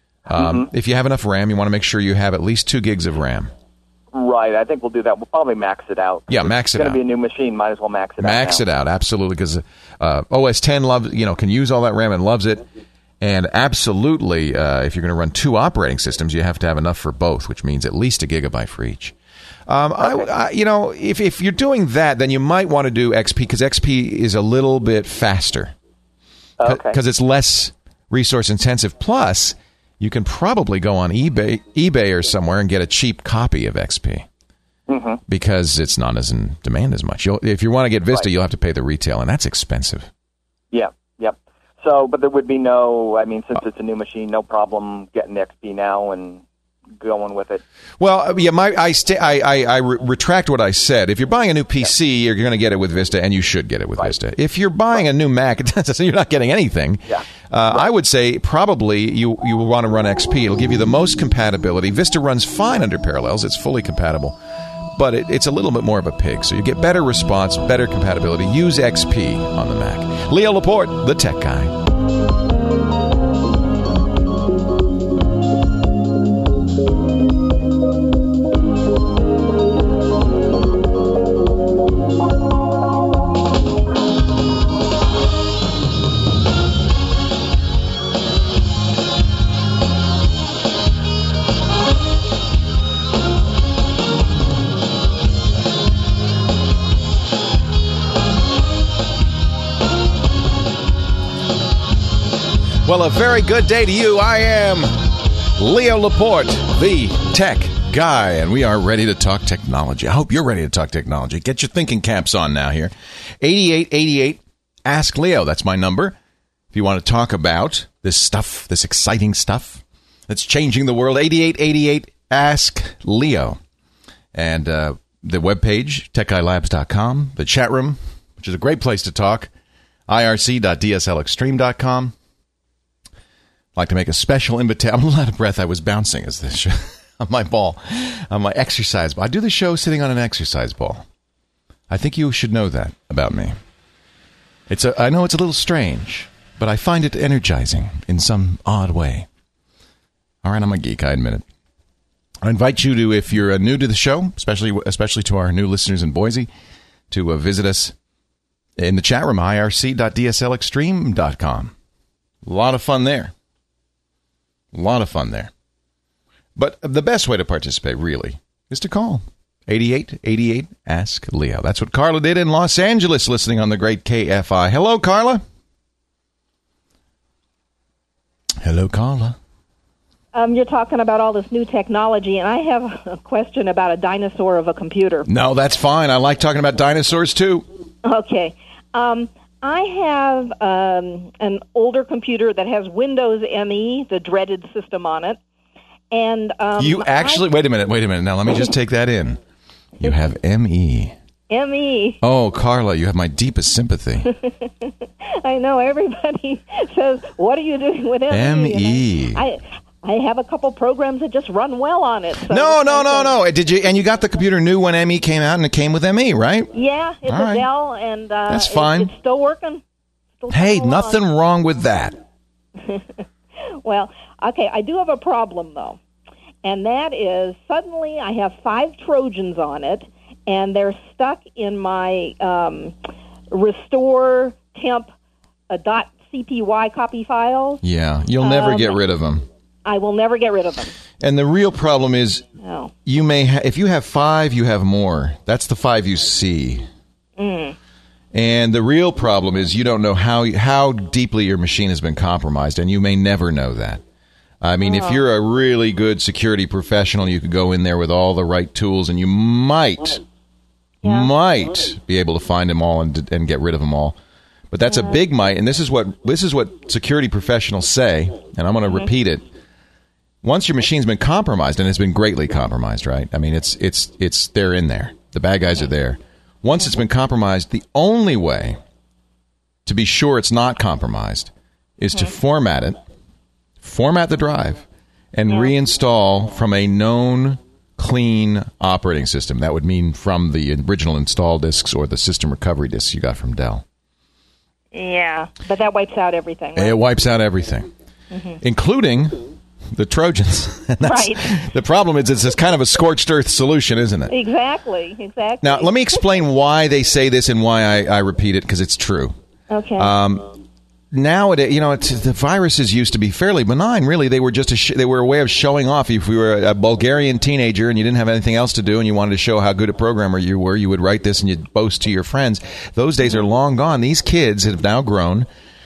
Um, mm-hmm. If you have enough RAM, you want to make sure you have at least two gigs of RAM. Right, I think we'll do that. We'll probably max it out. Yeah, max it out. It's going to be a new machine. Might as well max it max out. Max it out, absolutely, because uh, O S ten loves, you know, can use all that RAM and loves it. And absolutely, uh, if you're going to run two operating systems, you have to have enough for both, which means at least a gigabyte for each. Um, okay. I, I, you know, if if you're doing that, then you might want to do X P because X P is a little bit faster because okay. it's less resource intensive. Plus, you can probably go on eBay, eBay or somewhere and get a cheap copy of X P mm-hmm. because it's not as in demand as much. You'll, if you want to get Vista, right. you'll have to pay the retail, and that's expensive. Yeah. Yep. So, but there would be no, I mean, since it's a new machine, no problem getting X P now and going with it. Well, yeah, my I sta- I, I, I re- retract what I said. If you're buying a new P C, yeah. you're going to get it with Vista, and you should get it with right. Vista. If you're buying right. a new Mac, you're not getting anything. Yeah. Uh, right. I would say probably you, you will want to run X P. It'll give you the most compatibility. Vista runs fine under Parallels. It's fully compatible. But it, it's a little bit more of a pig. So you get better response, better compatibility. Use X P on the Mac. Leo Laporte, the tech guy. Well, a very good day to you. I am Leo Laporte, the tech guy, and we are ready to talk technology. I hope you're ready to talk technology. Get your thinking caps on now here. eighty-eight eighty-eight, Ask Leo. That's my number. If you want to talk about this stuff, this exciting stuff, that's changing the world. eighty-eight eighty-eight Ask Leo. And uh, the webpage, tech guy labs dot com. The chat room, which is a great place to talk, I R C dot D S L extreme dot com. I'd like to make a special invitation. I'm out of breath. I was bouncing as this show, on my ball, on my exercise ball. I do the show sitting on an exercise ball. I think you should know that about me. It's a, I know it's a little strange, but I find it energizing in some odd way. All right, I'm a geek, I admit it. I invite you to, if you're uh, new to the show, especially especially to our new listeners in Boise, to uh, visit us in the chat room, I R C dot D S L extreme dot com. A lot of fun there. A lot of fun there. But the best way to participate, really, is to call. eighty-eight eighty-eight Ask Leo. That's what Carla did in Los Angeles, listening on the great K F I. Hello, Carla. Hello, Carla. Um, you're talking about all this new technology, and I have a question about a dinosaur of a computer. No, that's fine. I like talking about dinosaurs, too. Okay. Um, I have um, an older computer that has Windows M E, the dreaded system on it. And um, You actually... I, wait a minute, wait a minute. Now, let me just take that in. You have M E. M E. Oh, Carla, you have my deepest sympathy. I know. Everybody says, what are you doing with M E? M E. I, I have a couple programs that just run well on it. So no, no, no, no. Did you? And you got the computer new when M E came out, and it came with M E, right? Yeah, it's All a right. Dell, and uh, that's fine. It, it's still working. Still hey, going nothing along. wrong with that. Well, okay, I do have a problem, though. And that is, suddenly I have five Trojans on it, and they're stuck in my um, restore temp uh, dot C P Y copy files. Yeah, you'll never Um, get rid of them. I will never get rid of them. And the real problem is, No. you may ha- if you have five, you have more. That's the five you see. Mm. And the real problem is you don't know how how deeply your machine has been compromised, and you may never know that. I mean, Oh. if you're a really good security professional, you could go in there with all the right tools, and you might, Yeah. might be able to find them all and and get rid of them all. But that's a big might, and this is what this is what security professionals say, and I'm going to Mm-hmm. repeat it. Once your machine's been compromised, and it's been greatly compromised, right? I mean, it's it's it's they're in there. The bad guys are there. Once it's been compromised, the only way to be sure it's not compromised is to format it, format the drive, and reinstall from a known clean operating system. That would mean from the original install disks or the system recovery disks you got from Dell. Yeah, but that wipes out everything. Right? It wipes out everything, including the Trojans. And that's, Right. The problem is it's kind of a scorched earth solution, isn't it? Exactly, exactly. Now, let me explain why they say this and why I, I repeat it, because it's true. Okay. Um, nowadays, you know, it's, the viruses used to be fairly benign. Really, they were just a sh- they were a way of showing off. If you were a Bulgarian teenager and you didn't have anything else to do, and you wanted to show how good a programmer you were, you would write this and you'd boast to your friends. Those days are long gone. These kids have now grown,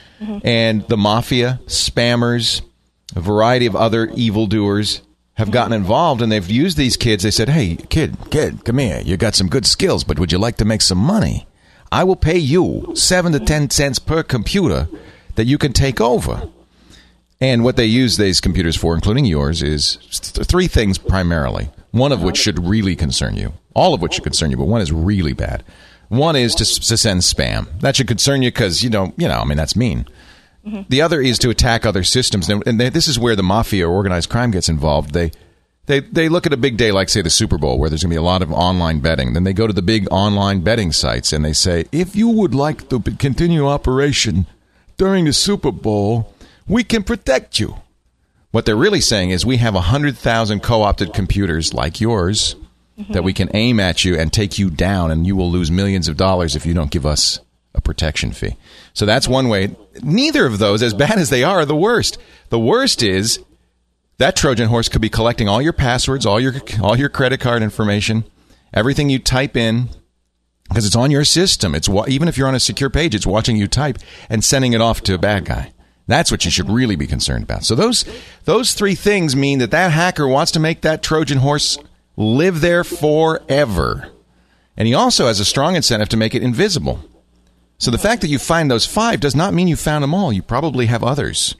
and the mafia, spammers, a variety of other evildoers have gotten involved, and they've used these kids. They said, hey, kid, kid, come here. You got some good skills, but would you like to make some money? I will pay you seven to ten cents per computer that you can take over. And what they use these computers for, including yours, is th- three things primarily, one of which should really concern you. All of which should concern you, but one is really bad. One is to, to send spam. That should concern you because, you don't, you know, I mean, that's mean. Mm-hmm. The other is to attack other systems. And, and they, this is where the mafia or organized crime gets involved. They They they look at a big day like, say, the Super Bowl, where there's going to be a lot of online betting. Then they go to the big online betting sites and they say, if you would like to continue operation during the Super Bowl, we can protect you. What they're really saying is we have one hundred thousand co-opted computers like yours mm-hmm. that we can aim at you and take you down, and you will lose millions of dollars if you don't give us a protection fee. So that's one way. Neither of those, as bad as they are, are the worst. The worst is that Trojan horse could be collecting all your passwords, all your all your credit card information, everything you type in, because it's on your system. It's even if you're on a secure page, it's watching you type and sending it off to a bad guy. That's what you should really be concerned about. So those those three things mean that that hacker wants to make that Trojan horse live there forever. And he also has a strong incentive to make it invisible. So the fact that you find those five does not mean you found them all. You probably have others.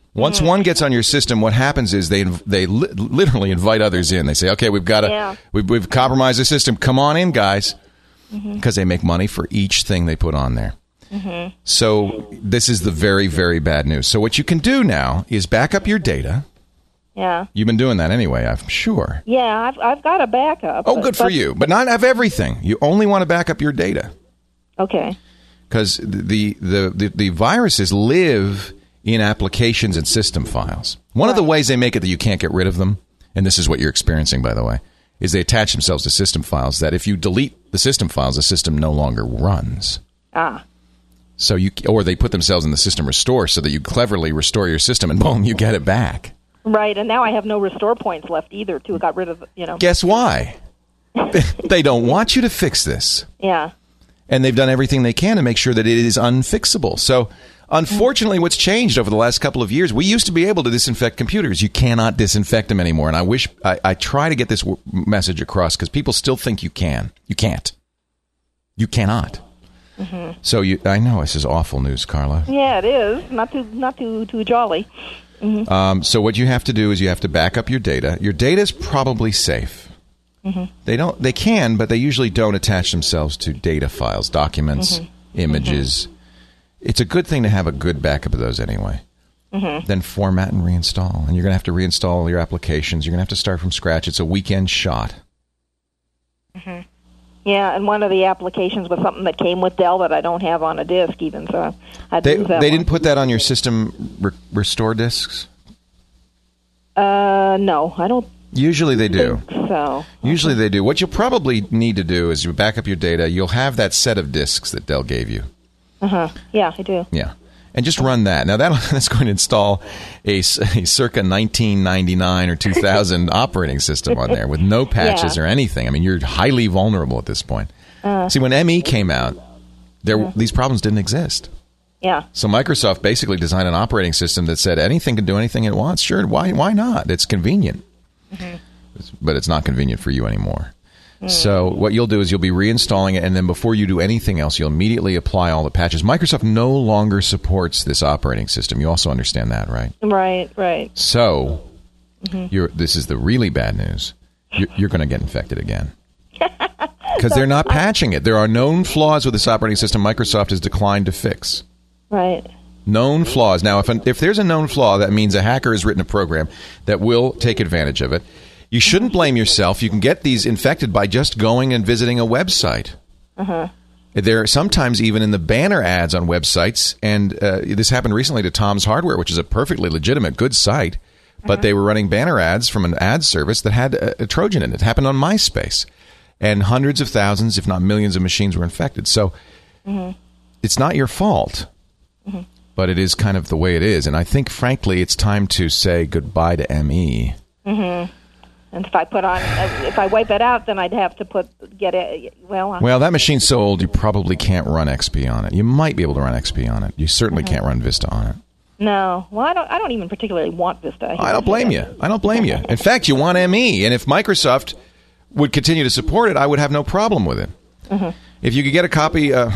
Once one gets on your system, what happens is they they li- literally invite others in. They say, "Okay, we've got to Yeah. we've, we've compromised the system. Come on in, guys," because they make money for each thing they put on there. Mm-hmm. So this is the very, very bad news. So what you can do now is back up your data. Yeah. You've been doing that anyway, I'm sure. Yeah, I've I've got a backup. Oh, but- good for but- you. But not have everything. You only want to back up your data. Okay. Because the, the, the, the viruses live in applications and system files. One of the ways they make it that you can't get rid of them, and this is what you're experiencing, by the way, is they attach themselves to system files that if you delete the system files, the system no longer runs. Ah. So you, or they put themselves in the system restore so that you cleverly restore your system and boom, you get it back. Right, and now I have no restore points left either. Too, got rid of you know. Guess why? They don't want you to fix this. Yeah. And they've done everything they can to make sure that it is unfixable. So, unfortunately, what's changed over the last couple of years, we used to be able to disinfect computers. You cannot disinfect them anymore. And I wish, I, I try to get this w- message across because people still think you can. You can't. You cannot. Mm-hmm. So, you, I know this is awful news, Carla. Yeah, it is. Not too, not too, too jolly. Mm-hmm. Um, so, what you have to do is you have to back up your data. Your data is probably safe. Mm-hmm. They don't. They can, but they usually don't attach themselves to data files, documents, mm-hmm. images. Mm-hmm. It's a good thing to have a good backup of those anyway. Mm-hmm. Then format and reinstall, and you're going to have to reinstall your applications. You're going to have to start from scratch. It's a weekend shot. Mm-hmm. Yeah, and one of the applications was something that came with Dell that I don't have on a disk even, so I'd They, lose that they one. didn't put that on your system re- restore disks? Uh, no, I don't. Usually they do. So Usually they do. What you'll probably need to do is you back up your data. You'll have that set of disks that Dell gave you. Uh-huh. Yeah, I do. Yeah. And just run that. Now, that, that's going to install a, a circa nineteen ninety-nine or two thousand operating system on there with no patches Yeah. or anything. I mean, you're highly vulnerable at this point. Uh, See, when M E came out, there uh, these problems didn't exist. Yeah. So Microsoft basically designed an operating system that said anything can do anything it wants. Sure, why why not? It's convenient. Mm-hmm. But it's not convenient for you anymore. Mm. So what you'll do is you'll be reinstalling it, and then before you do anything else, you'll immediately apply all the patches. Microsoft no longer supports this operating system. You also understand that, right? Right, right. So mm-hmm. you're, this is the really bad news. You're, you're going to get infected again. Because they're not patching it. There are known flaws with this operating system Microsoft has declined to fix. Right. Known flaws. Now, if, an, if there's a known flaw, that means a hacker has written a program that will take advantage of it. You shouldn't blame yourself. You can get these infected by just going and visiting a website. Uh-huh. They're sometimes even in the banner ads on websites, and uh, this happened recently to Tom's Hardware, which is a perfectly legitimate, good site, but uh-huh. they were running banner ads from an ad service that had a, a Trojan in it. It happened on MySpace, and hundreds of thousands, if not millions of machines were infected. So uh-huh. it's not your fault. Uh-huh. But it is kind of the way it is. And I think, frankly, it's time to say goodbye to M E. Mm-hmm. And if I put on, if I wipe it out, then I'd have to put, get it, well... Well, that machine's so old, you probably can't run X P on it. You might be able to run X P on it. You certainly mm-hmm. can't run Vista on it. No. Well, I don't I don't even particularly want Vista. I don't blame you. I don't blame you. In fact, you want M E. And if Microsoft would continue to support it, I would have no problem with it. Mm-hmm. If you could get a copy... Uh,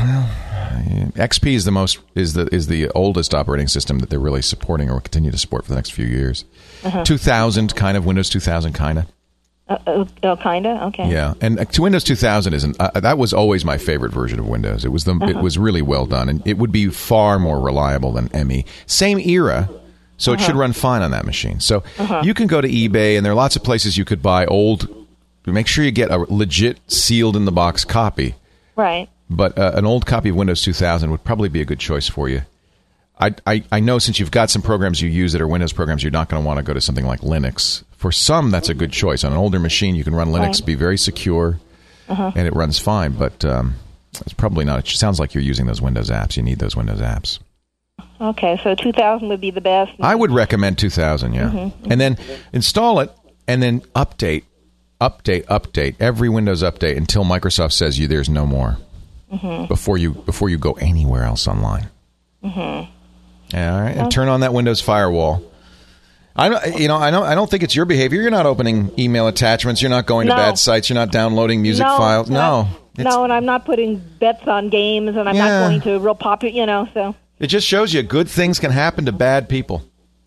X P is the most is the is the oldest operating system that they're really supporting or will continue to support for the next few years. Uh-huh. two thousand kind of Windows two thousand kind of. Uh, uh, oh, kind of okay. Yeah, and uh, Windows two thousand isn't. Uh, that was always my favorite version of Windows. It was the uh-huh. it was really well done, and it would be far more reliable than M E. Same era, so uh-huh. it should run fine on that machine. So uh-huh. you can go to eBay, and there are lots of places you could buy old. Make sure you get a legit sealed in the box copy. Right. But uh, an old copy of Windows two thousand would probably be a good choice for you. I, I, I know since you've got some programs you use that are Windows programs, you're not going to want to go to something like Linux. For some, that's a good choice. On an older machine, you can run Linux, right. be very secure, uh-huh. and it runs fine. But um, it's probably not. It sounds like you're using those Windows apps. You need those Windows apps. Okay, so two thousand would be the best. I would recommend two thousand, yeah. Mm-hmm. And then install it, and then update, update, update, every Windows update until Microsoft says you there's no more. Mm-hmm. Before you before you go anywhere else online. Mm-hmm. Yeah, all right, and turn on that Windows firewall. I don't, you know, I don't, I don't think it's your behavior. You're not opening email attachments. You're not going no. to bad sites. You're not downloading music no, files. No, not, no, and I'm not putting bets on games, and I'm yeah. not going to real popular. You know, so it just shows you good things can happen to bad people.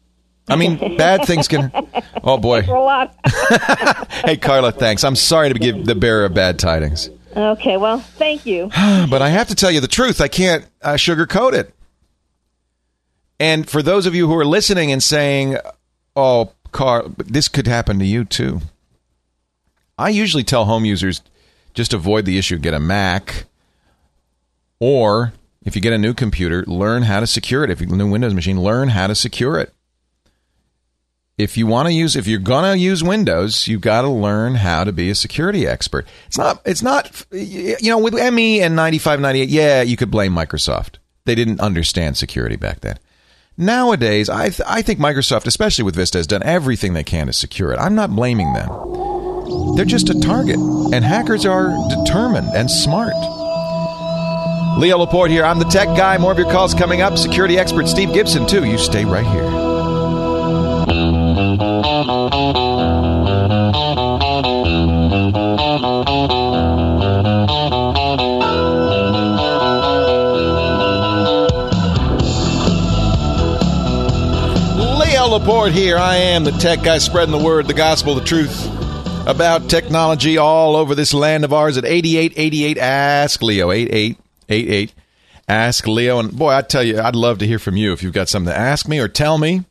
I mean, bad things can... Oh, boy. A lot. Hey, Carla, thanks. I'm sorry to give the bearer of bad tidings. Okay, well, thank you. But I have to tell you the truth. I can't uh, sugarcoat it. And for those of you who are listening and saying, oh, Carl, this could happen to you, too. I usually tell home users just avoid the issue. Get a Mac. Or, if you get a new computer, learn how to secure it. If you get a new Windows machine, learn how to secure it. If you want to use, if you're gonna use Windows, you've got to learn how to be a security expert. It's not, it's not, you know, with M E and ninety-five ninety-eight, yeah, you could blame Microsoft. They didn't understand security back then. Nowadays, I th- I think Microsoft, especially with Vista, has done everything they can to secure it. I'm not blaming them. They're just a target, and hackers are determined and smart. Leo Laporte here. I'm the tech guy. More of your calls coming up. Security expert Steve Gibson, too. You stay right here. Leo Laporte here. I am the tech guy spreading the word, the gospel, the truth about technology all over this land of ours at eighty-eight eighty-eight Ask Leo. eighty-eight eighty-eight Ask Leo. And boy, I tell you, I'd love to hear from you if you've got something to ask me or tell me.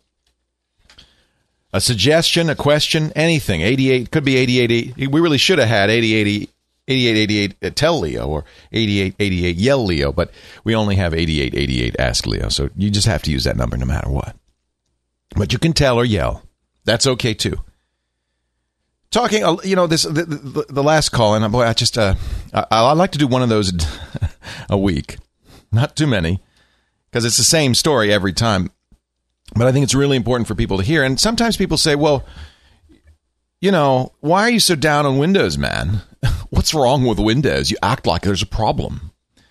A suggestion, a question, anything. eighty-eight, could be eighty-eight. We really should have had eighty-eight eighty-eight uh, Tell Leo or eighty-eight eighty-eight Yell Leo, but we only have eighty-eight eighty-eight Ask Leo, so you just have to use that number no matter what. But you can tell or yell. That's okay, too. Talking, you know, this the, the, the last call, and boy, I just, uh, I, I like to do one of those a week. Not too many, because it's the same story every time. But I think it's really important for people to hear. And sometimes people say, well, you know, why are you so down on Windows, man? What's wrong with Windows? You act like there's a problem.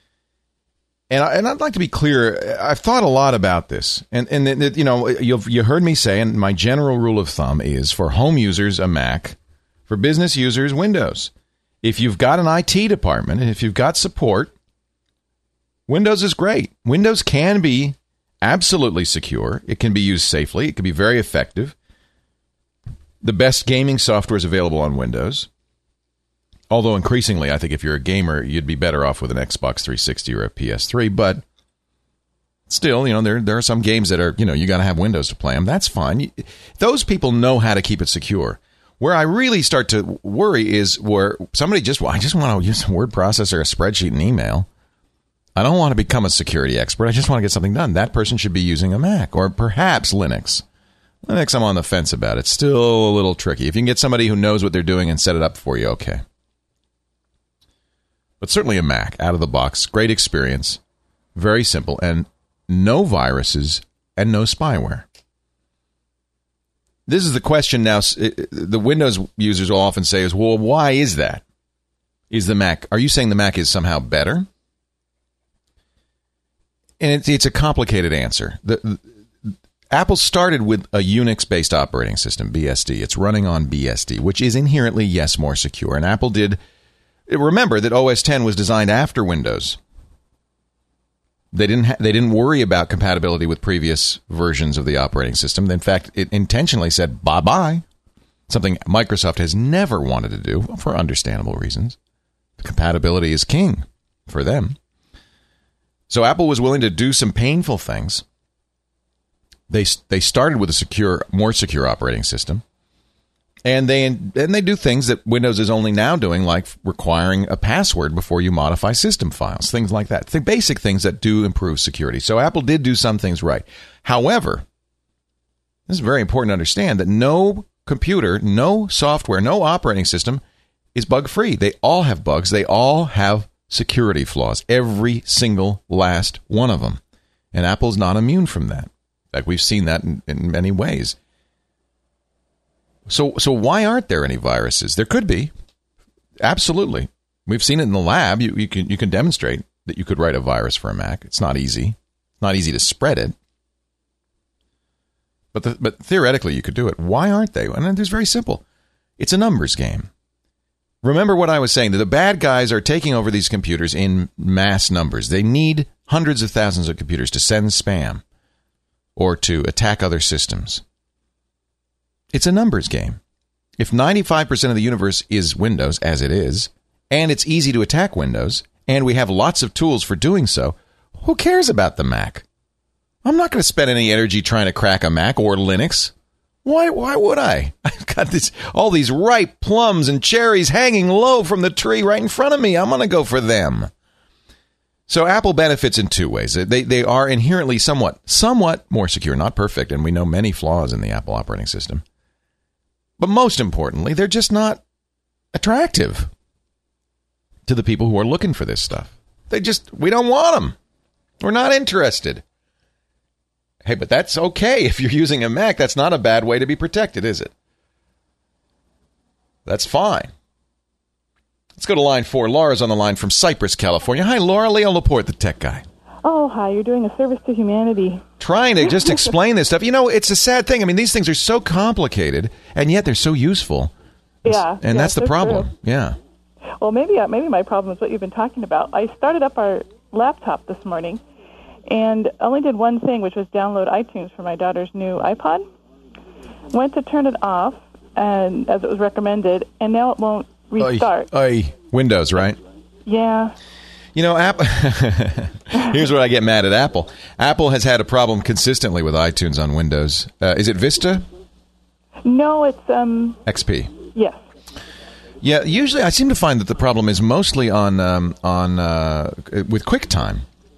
And, I, and I'd like to be clear. I've thought a lot about this. And, and you know, you've you heard me say, and my general rule of thumb is for home users, a Mac. For business users, Windows. If you've got an I T department, and if you've got support, Windows is great. Windows can be absolutely secure. It can be used safely. It can be very effective. The best gaming software is available on Windows. Although increasingly, I think if you're a gamer, you'd be better off with an Xbox three sixty or a P S three. But still, you know, there there are some games that are, you know, you got to have Windows to play them. That's fine. Those people know how to keep it secure. Where I really start to worry is where somebody just, well, I just want to use a word processor, a spreadsheet, and email. I don't want to become a security expert. I just want to get something done. That person should be using a Mac or perhaps Linux. Linux, I'm on the fence about. It's still a little tricky. If you can get somebody who knows what they're doing and set it up for you, okay. But certainly a Mac, out of the box, great experience, very simple, and no viruses and no spyware. This is the question now. The Windows users will often say is, well, why is that? Is the Mac, are you saying the Mac is somehow better? And it's, it's a complicated answer. The, the, Apple started with a Unix-based operating system, B S D. It's running on B S D, which is inherently, yes, more secure. And Apple did, remember that O S ten was designed after Windows. They didn't ha- they didn't worry about compatibility with previous versions of the operating system. In fact, it intentionally said bye-bye, something Microsoft has never wanted to do for understandable reasons. Compatibility is king for them. So Apple was willing to do some painful things. They they started with a secure, more secure operating system. And they and they do things that Windows is only now doing, like requiring a password before you modify system files, things like that. The basic things that do improve security. So Apple did do some things right. However, this is very important to understand that no computer, no software, no operating system is bug-free. They all have bugs. They all have security flaws, every single last one of them. And Apple's not immune from that. In fact, we've seen that in, in many ways. So so why aren't there any viruses? There could be. Absolutely. We've seen it in the lab. You, you can you can demonstrate that you could write a virus for a Mac. It's not easy. Not easy to spread it. But the, but theoretically, you could do it. Why aren't they? And it's very simple. It's a numbers game. Remember what I was saying, that the bad guys are taking over these computers in mass numbers. They need hundreds of thousands of computers to send spam or to attack other systems. It's a numbers game. If ninety-five percent of the universe is Windows, as it is, and it's easy to attack Windows, and we have lots of tools for doing so, who cares about the Mac? I'm not going to spend any energy trying to crack a Mac or Linux. Why Why would I? I've got this, all these ripe plums and cherries hanging low from the tree right in front of me. I'm going to go for them. So Apple benefits in two ways. They they are inherently somewhat somewhat more secure, not perfect, and we know many flaws in the Apple operating system. But most importantly, they're just not attractive to the people who are looking for this stuff. They just, we don't want them. We're not interested. Hey, but that's okay. If you're using a Mac, that's not a bad way to be protected, is it? That's fine. Let's go to line four. Laura's on the line from Cypress, California. Hi, Laura. Leo Laporte, the tech guy. Oh, hi. You're doing a service to humanity. Trying to just explain this stuff. You know, it's a sad thing. I mean, these things are so complicated, and yet they're so useful. Yeah. And yeah, that's the so problem. True. Yeah. Well, maybe uh, maybe my problem is what you've been talking about. I started up our laptop this morning and only did one thing, which was download iTunes for my daughter's new iPod. Went to turn it off, and as it was recommended, and now it won't restart. Oy, oy. Windows, right? Yeah. You know, Apple. Here's where I get mad at Apple. Apple has had a problem consistently with iTunes on Windows. Uh, is it Vista? No, it's um. X P. Yes. Yeah. Usually, I seem to find that the problem is mostly on um, on uh, with QuickTime.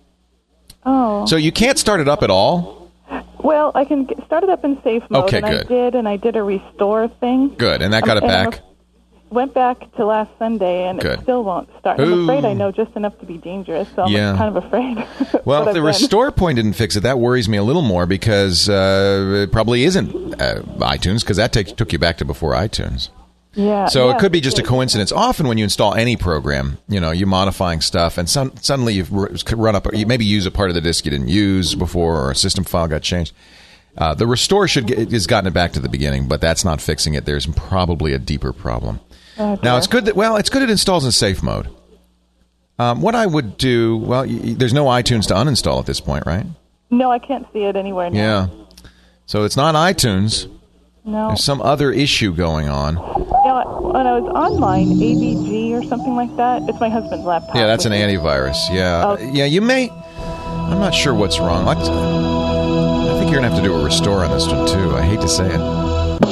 Oh. So you can't start it up at all? Well, I can get, start it up in safe mode. Okay, and good. I did, and I did a restore thing. Good, and that got um, it back? Went back to last Sunday, and Good. it still won't start. I'm afraid I know just enough to be dangerous, so I'm Yeah. kind of afraid. Well, if the restore point didn't fix it, that worries me a little more because uh, it probably isn't uh, iTunes, because that take, took you back to before iTunes. Yeah. So yeah, it could be just a it- coincidence. Often when you install any program, you know, you're modifying stuff, and some, suddenly you've r- run up, you maybe use a part of the disk you didn't use before, or a system file got changed. Uh, the restore should get, has gotten it back to the beginning, but that's not fixing it. There's probably a deeper problem. Oh, Now, dear. it's good that, well, it's good it installs in safe mode. Um, what I would do, well, y- y- there's no iTunes to uninstall at this point, right? No, I can't see it anywhere now. Yeah. So it's not iTunes. No. There's some other issue going on. Yeah, when I was online, A V G or something like that, it's my husband's laptop. Yeah, that's an which- antivirus. Yeah. Oh. Yeah, you may. I'm not sure what's wrong. Let's, I think you're going to have to do a restore on this one, too. I hate to say it.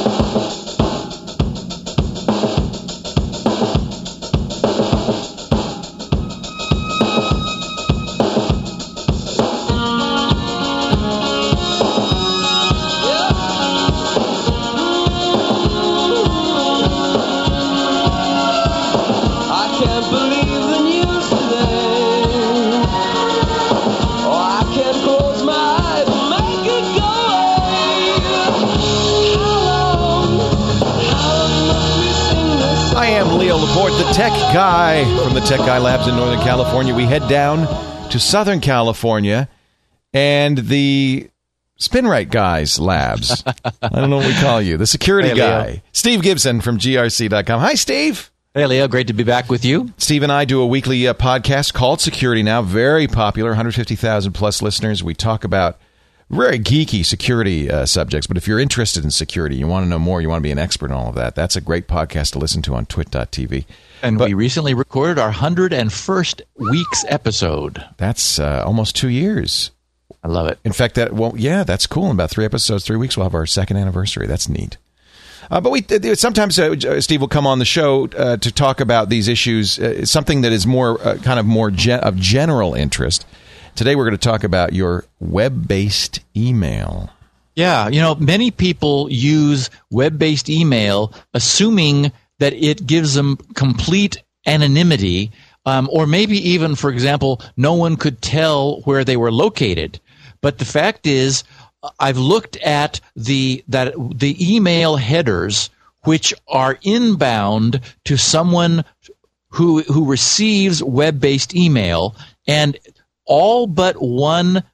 I am Leo Laporte, the tech guy from the Tech Guy Labs in Northern California. We head down to Southern California and the SpinRite Guys Labs. I don't know what we call you. The security Hey, Leo. guy. Steve Gibson from G R C dot com. Hi, Steve. Hey, Leo. Great to be back with you. Steve and I do a weekly uh, podcast called Security Now. Very popular, one hundred fifty thousand plus listeners. We talk about very geeky security uh, subjects. But if you're interested in security, you want to know more, you want to be an expert in all of that, that's a great podcast to listen to on twit dot t v. And But- we recently recorded our one hundred first week's episode. That's uh, almost two years. I love it. In fact, that well, yeah, that's cool. In about three episodes, three weeks, we'll have our second anniversary. That's neat. Uh, but we uh, sometimes uh, Steve will come on the show uh, to talk about these issues, uh, something that is more uh, kind of more gen- of general interest. Today, we're going to talk about your web-based email. Yeah, you know, many people use web-based email assuming that it gives them complete anonymity, um, or maybe even, for example, no one could tell where they were located. But the fact is, I've looked at the that the email headers which are inbound to someone who who receives web-based email, and all but one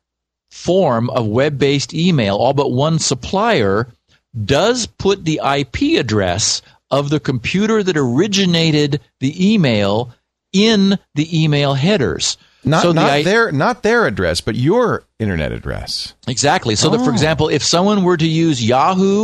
form of web-based email, all but one supplier, does put the I P address of the computer that originated the email in the email headers. Not, So the not I- their not their address, but your internet address. Exactly. So that, for Oh. example, if someone were to use Yahoo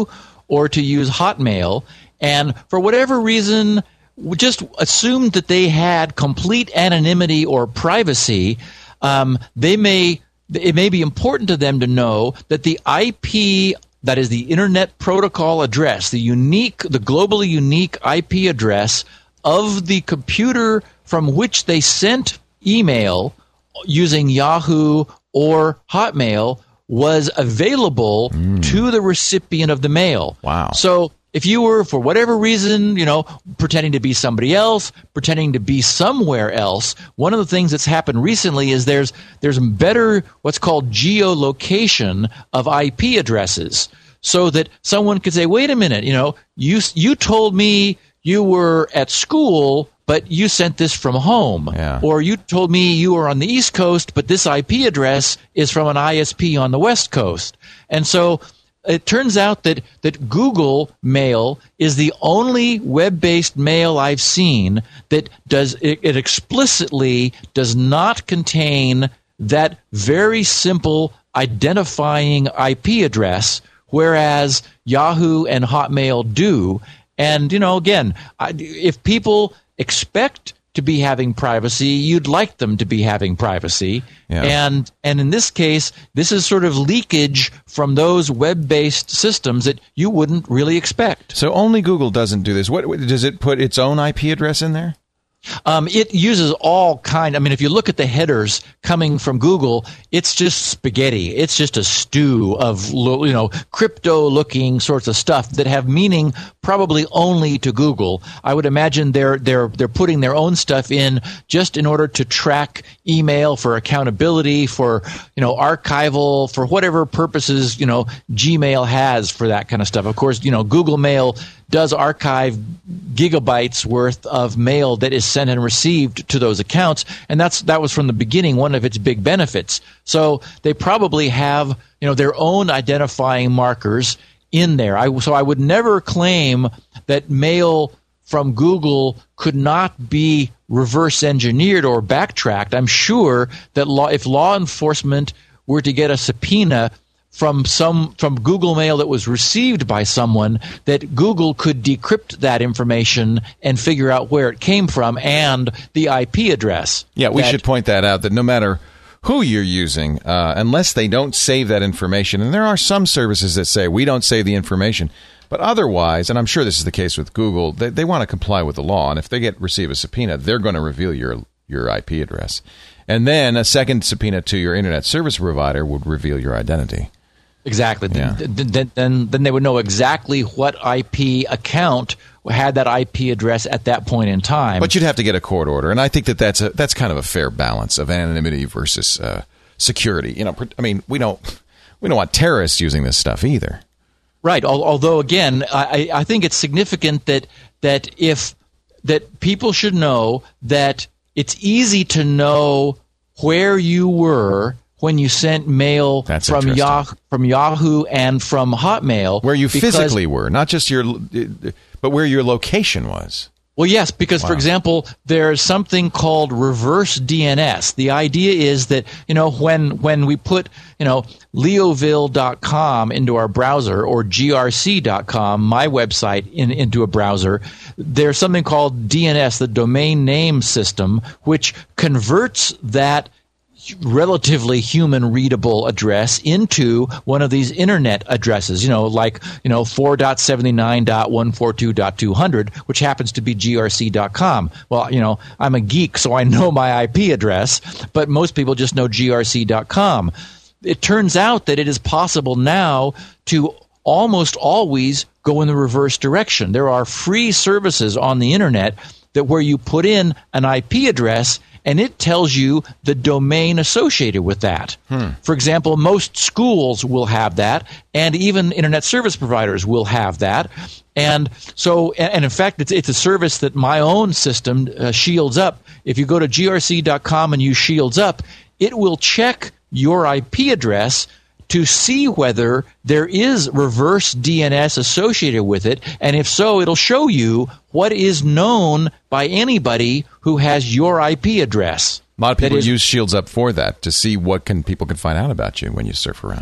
or to use Hotmail, and for whatever reason, just assumed that they had complete anonymity or privacy, um, they may it may be important to them to know that the I P, that is the Internet Protocol address, the unique, the globally unique I P address of the computer from which they sent email using Yahoo or Hotmail was available mm. to the recipient of the mail. Wow. So if you were, for whatever reason, you know, pretending to be somebody else, pretending to be somewhere else, one of the things that's happened recently is there's there's better what's called geolocation of I P addresses, so that someone could say, wait a minute, you know, you you told me you were at school, but you sent this from home. Yeah. Or you told me you were on the East Coast, but this I P address is from an I S P on the West Coast. And so it turns out that, that Google Mail is the only web-based mail I've seen that does it, it explicitly does not contain that very simple identifying I P address, whereas Yahoo and Hotmail do. And, you know, again, I, if people expect to be having privacy, you'd like them to be having privacy. Yeah. And and in this case, this is sort of leakage from those web-based systems that you wouldn't really expect. So only Google doesn't do this. What does it put its own I P address in there? Um, it uses all kind. I mean, if you look at the headers coming from Google, it's just spaghetti. It's just a stew of, you know, crypto-looking sorts of stuff that have meaning probably only to Google. I would imagine they're they're they're putting their own stuff in just in order to track email for accountability, for, you know, archival, for whatever purposes, you know, Gmail has for that kind of stuff. Of course, you know, Google Mail does archive gigabytes worth of mail that is sent and received to those accounts, and that's that was from the beginning one of its big benefits. So they probably have, you know, their own identifying markers in there. I, so I would never claim that mail from Google could not be reverse engineered or backtracked. I'm sure that law, if law enforcement were to get a subpoena from some from Google Mail that was received by someone, that Google could decrypt that information and figure out where it came from and the I P address. Yeah, we that, should point that out, that no matter who you're using, uh, unless they don't save that information, and there are some services that say we don't save the information, but otherwise, and I'm sure this is the case with Google, they, they want to comply with the law, and if they get receive a subpoena, they're going to reveal your your I P address. And then a second subpoena to your internet service provider would reveal your identity. Exactly. Yeah. Then, then, then they would know exactly what I P account had that I P address at that point in time. But you'd have to get a court order, and I think that that's a that's kind of a fair balance of anonymity versus uh, security. You know, I mean, we don't we don't want terrorists using this stuff either. Right. Although, again, I, I think it's significant that that if that people should know that it's easy to know where you were when you sent mail That's from Yahoo, from Yahoo and from Hotmail. Where you because, physically were, not just your, but where your location was. Well, yes, because, Wow. for example, there's something called reverse D N S. The idea is that, you know, when when we put, you know, Leoville dot com into our browser or G R C dot com, my website, in, into a browser, there's something called D N S, the domain name system, which converts that relatively human readable address into one of these internet addresses, you know, like, you know, four dot seventy-nine dot one forty-two dot two hundred, which happens to be G R C dot com. Well, you know, I'm a geek, so I know my I P address, but most people just know G R C dot com. It turns out that it is possible now to almost always go in the reverse direction. There are free services on the internet that where you put in an I P address and it tells you the domain associated with that. Hmm. For example, most schools will have that, and even internet service providers will have that. And so, and in fact, it's, it's a service that my own system, uh, Shields Up, if you go to G R C dot com and use Shields Up, it will check your I P address to see whether there is reverse D N S associated with it, and if so, it'll show you what is known by anybody who has your I P address. A lot of people is, use Shields Up for that, to see what can people can find out about you when you surf around.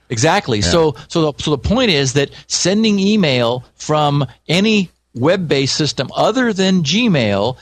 Exactly. Yeah. So, so the, so the point is that sending email from any web-based system other than Gmail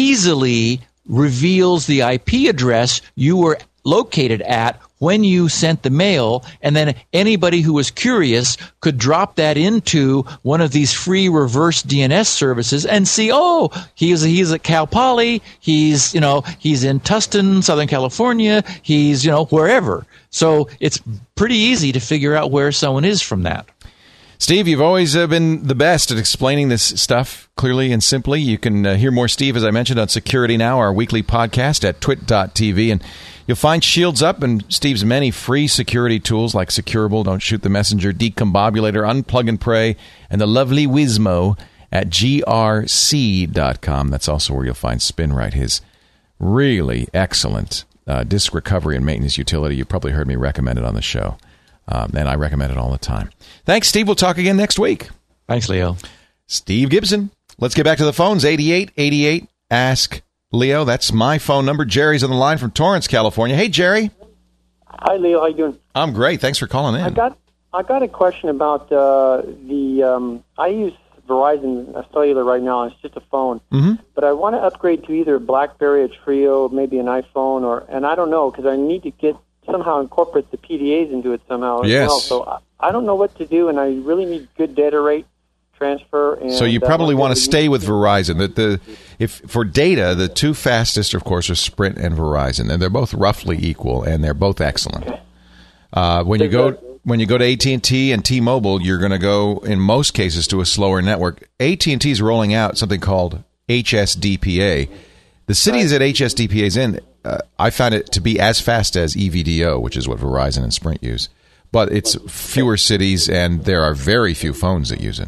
easily reveals the I P address you were located at when you sent the mail, and then anybody who was curious could drop that into one of these free reverse D N S services and see, oh, he's he's at Cal Poly, he's you know he's in Tustin, Southern California, he's you know wherever. So it's pretty easy to figure out where someone is from that. Steve, you've always uh, been the best at explaining this stuff clearly and simply. You can uh, hear more Steve, as I mentioned, on Security Now, our weekly podcast at twit dot t v. And you'll find Shields Up and Steve's many free security tools like Securable, Don't Shoot the Messenger, Decombobulator, Unplug and Pray, and the lovely Wizmo at g r c dot com. That's also where you'll find SpinRite, his really excellent uh, disk recovery and maintenance utility. You've probably heard me recommend it on the show. Um, and I recommend it all the time. Thanks, Steve. We'll talk again next week. Thanks, Leo. Steve Gibson. Let's get back to the phones. eighty-eight eighty-eight. Ask Leo. That's my phone number. Jerry's on the line from Torrance, California. Hey, Jerry. Hi, Leo. How you doing? I'm great. Thanks for calling in. I got I got a question about uh, the. Um, I use Verizon uh, Cellular right now. It's just a phone, mm-hmm. but I want to upgrade to either BlackBerry, a Trio, maybe an iPhone, or and I don't know because I need to get. Somehow incorporate the P D As into it somehow as yes. well. So I, I don't know what to do, and I really need good data rate transfer. And, so you probably uh, want to stay with Verizon. The, the if for data, the two fastest, of course, are Sprint and Verizon, and they're both roughly equal, and they're both excellent. Okay. Uh, when you go when you go to A T and T and T-Mobile, you're going to go in most cases to a slower network. A T and T is rolling out something called H S D P A. The cities that H S D P A is in, uh, I found it to be as fast as E V D O, which is what Verizon and Sprint use. But it's fewer cities, and there are very few phones that use it.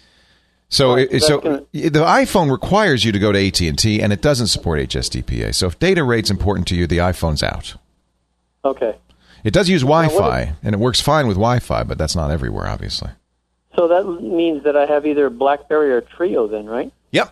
So, it, so gonna... the iPhone requires you to go to A T and T, and it doesn't support H S D P A. So if data rate's important to you, the iPhone's out. Okay. It does use Wi-Fi, is... and it works fine with Wi-Fi, but that's not everywhere, obviously. So that means that I have either BlackBerry or Trio then, right? Yep.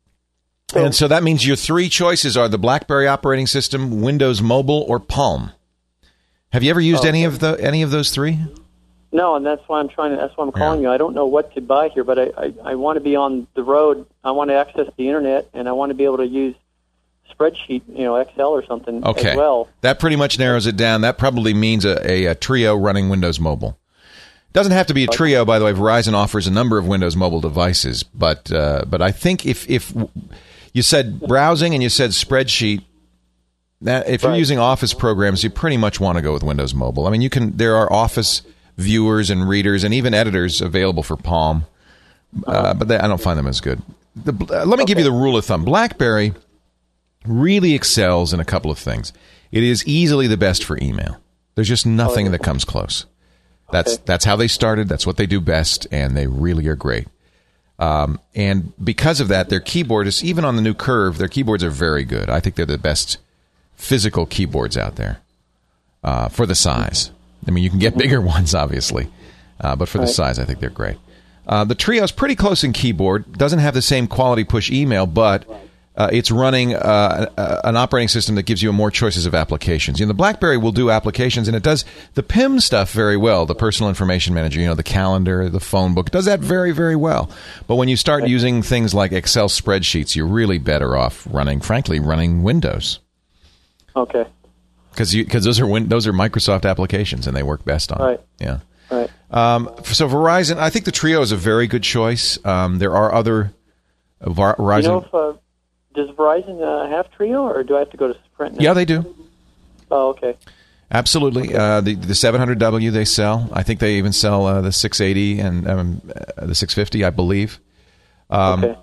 And so that means your three choices are the BlackBerry operating system, Windows Mobile, or Palm. Have you ever used oh, any of the any of those three? No, and that's why I'm trying to. That's why I'm calling yeah. you. I don't know what to buy here, but I, I, I want to be on the road. I want to access the internet, and I want to be able to use spreadsheet, you know, Excel or something okay. as well. That pretty much narrows it down. That probably means a, a, a Trio running Windows Mobile. Doesn't have to be a Trio, by the way. Verizon offers a number of Windows Mobile devices, but uh, but I think if if you said browsing and you said spreadsheet, that if you're right. using Office programs, you pretty much want to go with Windows Mobile. I mean, you can. There are Office viewers and readers and even editors available for Palm, uh, but they, I don't find them as good. The, uh, let me okay. give you the rule of thumb. BlackBerry really excels in a couple of things. It is easily the best for email. There's just nothing oh, yeah. that comes close. That's okay. that's how they started. That's what they do best, and they really are great. Um, and because of that, their keyboard is, even on the new Curve, their keyboards are very good. I think they're the best physical keyboards out there uh, for the size. I mean, you can get bigger ones, obviously, uh, but for the right. size, I think they're great. Uh, the Trio is pretty close in keyboard. Doesn't have the same quality push email, but uh, it's running uh, a, an operating system that gives you more choices of applications. You know, the BlackBerry will do applications, and it does the P I M stuff very well, the personal information manager, you know, the calendar, the phone book. It does that very, very well. But when you start right. using things like Excel spreadsheets, you're really better off running, frankly, running Windows. Okay. Because because those are win- those are Microsoft applications, and they work best on right. it. Yeah. Right. Um, so Verizon, I think the Trio is a very good choice. Um, there are other uh, Verizon. You know if, uh, does Verizon uh, have Trio, or do I have to go to Sprint now? Yeah, they do. Oh, okay. Absolutely. Uh, the the seven hundred W they sell. I think they even sell uh, the six eighty and um, uh, the six fifty, I believe. Um, okay.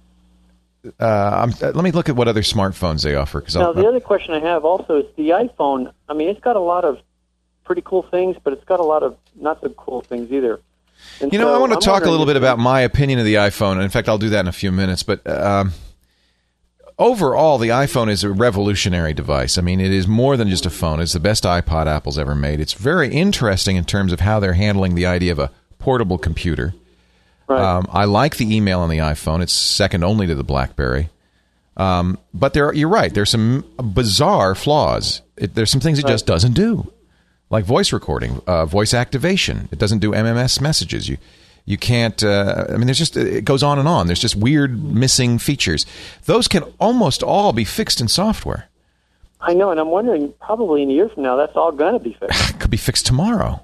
Uh, I'm, uh, let me look at what other smartphones they offer. Cause now, I'll, the other question I have also is the iPhone. I mean, it's got a lot of pretty cool things, but it's got a lot of not so cool things either. And you know, so I want to I'm talk a little bit if, about my opinion of the iPhone. In fact, I'll do that in a few minutes. But um, overall, the iPhone is a revolutionary device. I mean, it is more than just a phone. It's the best iPod Apple's ever made. It's very interesting in terms of how they're handling the idea of a portable computer. Right. Um, I like the email on the iPhone. It's second only to the BlackBerry. Um, but there, you're right. There's some bizarre flaws. It, there's some things it right. just doesn't do. like voice recording, uh, voice activation. It doesn't do M M S messages. You you can't. Uh, I mean, there's just it goes on and on. There's just weird missing features. Those can almost all be fixed in software. I know, and I'm wondering, probably in a year from now, that's all going to be fixed. Could be fixed tomorrow.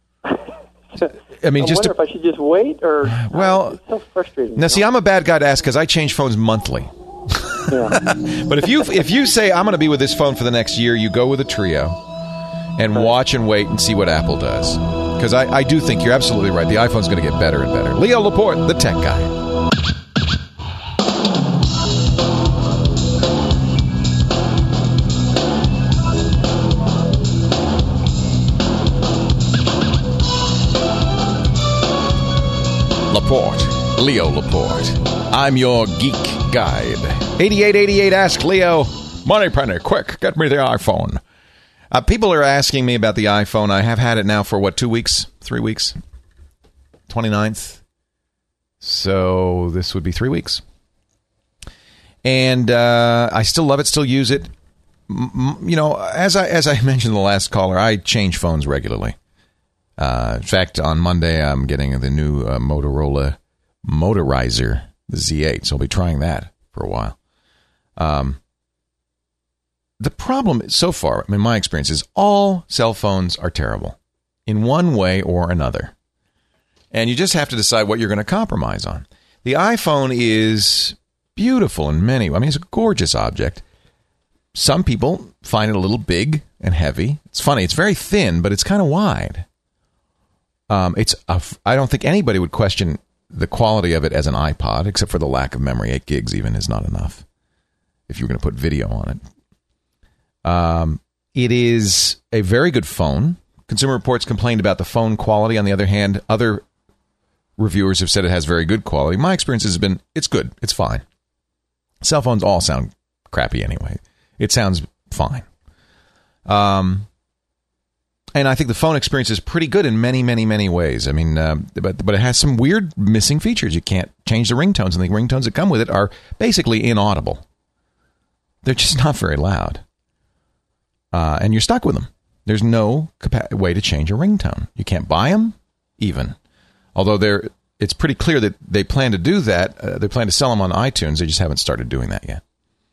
I mean, I just wonder to, if I should just wait, or well, it's so frustrating. Now, see, I'm a bad guy to ask because I change phones monthly. Yeah. But if you if you say I'm going to be with this phone for the next year, you go with a Trio and watch and wait and see what Apple does. Because I, I do think you're absolutely right. The iPhone's going to get better and better. Leo Laporte, the tech guy. Laporte, Leo Laporte. I'm your geek guide. eighty-eight eighty-eight, ask Leo. Moneypenny, quick, get me the iPhone. Uh, people are asking me about the iPhone. I have had it now for, what, two weeks? Three weeks? twenty-ninth. So this would be three weeks. And uh, I still love it, still use it. M- you know, as I as I mentioned the last caller, I change phones regularly. Uh, in fact, on Monday, I'm getting the new uh, Motorola Motorizer, the Z eight. So I'll be trying that for a while. Um, the problem so far, in my experience, is all cell phones are terrible in one way or another. And you just have to decide what you're going to compromise on. The iPhone is beautiful in many ways. I mean, it's a gorgeous object. Some people find it a little big and heavy. It's funny. It's very thin, but it's kind of wide. Um, it's a, I don't think anybody would question the quality of it as an iPod, except for the lack of memory. Eight gigs even is not enough if you're going to put video on it. Um, it is a very good phone. Consumer Reports complained about the phone quality. On the other hand, other reviewers have said it has very good quality. My experience has been it's good. It's fine. Cell phones all sound crappy anyway. It sounds fine. Um. And I think the phone experience is pretty good in many, many, many ways. I mean, uh, but but it has some weird missing features. You can't change the ringtones, and the ringtones that come with it are basically inaudible. They're just not very loud. Uh, and you're stuck with them. There's no capa- way to change a ringtone. You can't buy them, even. Although they're, it's pretty clear that they plan to do that. Uh, they plan to sell them on iTunes. They just haven't started doing that yet.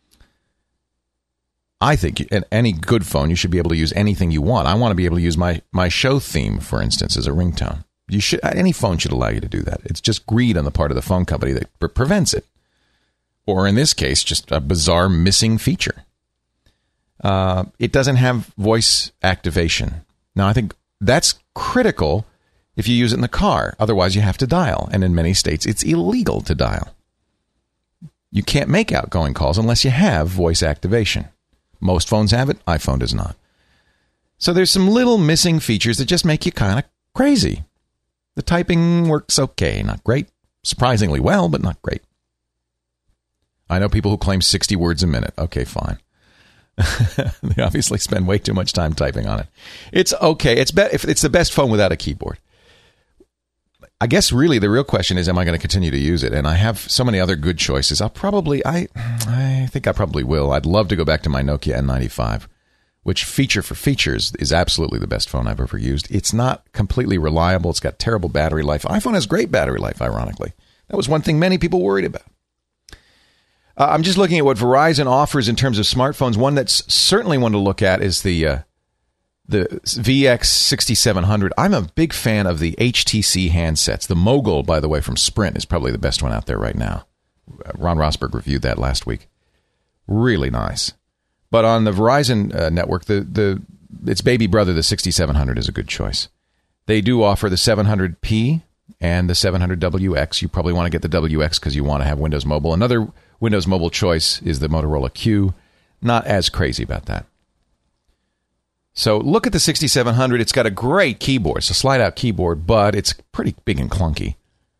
I think in any good phone, you should be able to use anything you want. I want to be able to use my, my show theme, for instance, as a ringtone. You should any phone should allow you to do that. It's just greed on the part of the phone company that pre- prevents it. Or in this case, just a bizarre missing feature. Uh, it doesn't have voice activation. Now, I think that's critical if you use it in the car. Otherwise, you have to dial. And in many states, it's illegal to dial. You can't make outgoing calls unless you have voice activation. Most phones have it. iPhone does not. So there's some little missing features that just make you kind of crazy. The typing works okay. Not great. Surprisingly well, but not great. I know people who claim sixty words a minute. Okay, fine. They obviously spend way too much time typing on it. It's okay. It's be- if it's the best phone without a keyboard. I guess really the real question is, am I going to continue to use it? And I have so many other good choices. I'll probably, I I think I probably will. I'd love to go back to my Nokia N ninety-five, which feature for features is absolutely the best phone I've ever used. It's not completely reliable. It's got terrible battery life. iPhone has great battery life, ironically. That was one thing many people worried about. Uh, I'm just looking at what Verizon offers in terms of smartphones. One that's certainly one to look at is the uh, the V X sixty-seven hundred. I'm a big fan of the H T C handsets. The Mogul, by the way, from Sprint is probably the best one out there right now. Ron Rosberg reviewed that last week. Really nice. But on the Verizon uh, network, the the its baby brother, the sixty-seven hundred, is a good choice. They do offer the seven hundred P and the seven hundred W X. You probably want to get the W X because you want to have Windows Mobile. Another Windows Mobile choice is the Motorola Q. Not as crazy about that. So look at the sixty-seven hundred. It's got a great keyboard. It's a slide-out keyboard, but it's pretty big and clunky.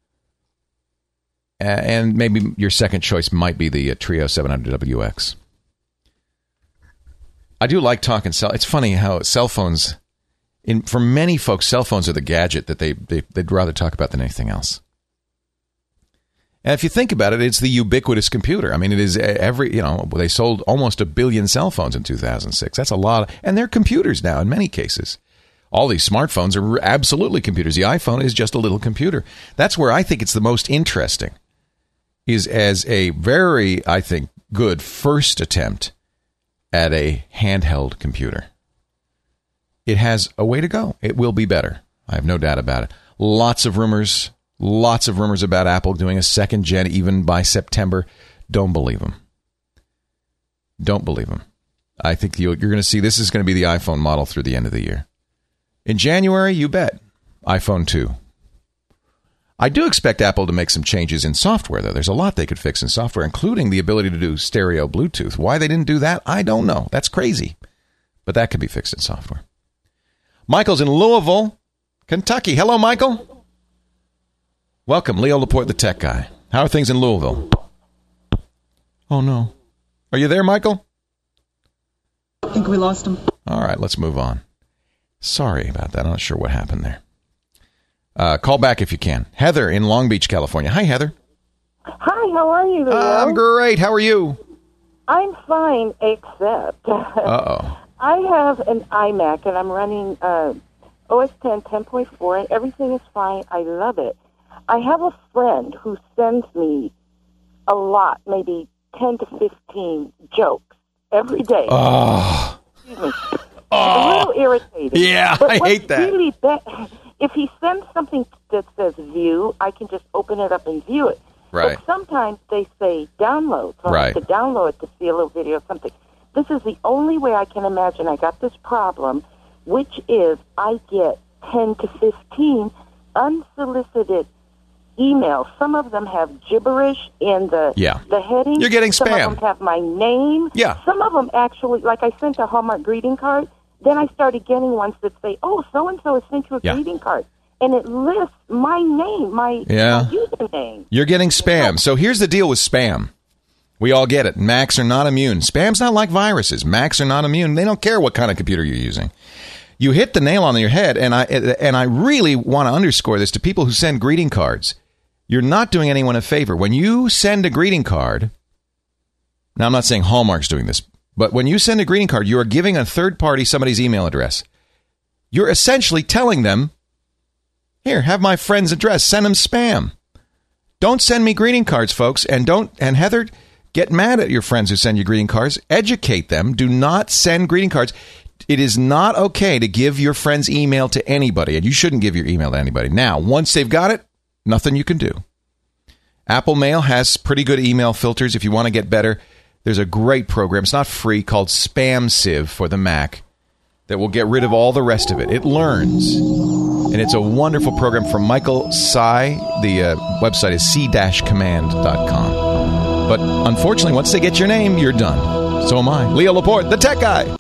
Uh, and maybe your second choice might be the uh, Trio seven hundred W X. I do like talking cell. It's funny how cell phones, in for many folks, cell phones are the gadget that they, they, they'd rather talk about than anything else. And if you think about it, it's the ubiquitous computer. I mean, it is every, you know, they sold almost a billion cell phones in two thousand six. That's a lot. And they're computers now in many cases. All these smartphones are absolutely computers. The iPhone is just a little computer. That's where I think it's the most interesting, is as a very, I think, good first attempt at a handheld computer. It has a way to go. It will be better. I have no doubt about it. Lots of rumors, lots of rumors about Apple doing a second gen even by September. Don't believe them. Don't believe them. I think you're going to see this is going to be the iPhone model through the end of the year. In January, you bet, iPhone two. I do expect Apple to make some changes in software, though. There's a lot they could fix in software, including the ability to do stereo Bluetooth. Why they didn't do that, I don't know. That's crazy. But that could be fixed in software. Michael's in Louisville, Kentucky. Hello, Michael. Welcome, Leo Laporte, the tech guy. How are things in Louisville? Oh, no. Are you there, Michael? I think we lost him. All right, let's move on. Sorry about that. I'm not sure what happened there. Uh, call back if you can. Heather in Long Beach, California. Hi, Heather. Hi, how are you, Leo? Uh, I'm great. How are you? I'm fine, except Uh-oh. I have an iMac, and I'm running uh, O S ten ten point four, and everything is fine. I love it. I have a friend who sends me a lot, maybe ten to fifteen jokes every day. Oh. Excuse me. Oh. A little irritating. Yeah, but I hate that. Really be- if he sends something that says view, I can just open it up and view it. Right. But sometimes they say download, so right. I have to download it to see a little video or something. This is the only way I can imagine I got this problem, which is I get ten to fifteen unsolicited emails. Some of them have gibberish in the yeah. the heading. You're getting Some spam. of them have my name. Yeah. Some of them actually, like I sent a Hallmark greeting card. Then I started getting ones that say, oh, so-and-so has sent you a yeah. greeting card. And it lists my name, my, yeah. my username. You're getting spam. So here's the deal with spam. We all get it. Macs are not immune. Spam's not like viruses. Macs are not immune. They don't care what kind of computer you're using. You hit the nail on your head, and I and I really want to underscore this to people who send greeting cards. You're not doing anyone a favor. When you send a greeting card, now I'm not saying Hallmark's doing this, but when you send a greeting card, you are giving a third party somebody's email address. You're essentially telling them, here, have my friend's address. Send them spam. Don't send me greeting cards, folks. And don't, and Heather, get mad at your friends who send you greeting cards. Educate them. Do not send greeting cards. It is not okay to give your friend's email to anybody, and you shouldn't give your email to anybody. Now, once they've got it, nothing you can do. Apple Mail has pretty good email filters. If you want to get better, there's a great program. It's not free, called Spam Sieve for the Mac that will get rid of all the rest of it. It learns. And it's a wonderful program from Michael Tsai. The uh, website is c dash command dot com. But unfortunately, once they get your name, you're done. So am I. Leo Laporte, the tech guy.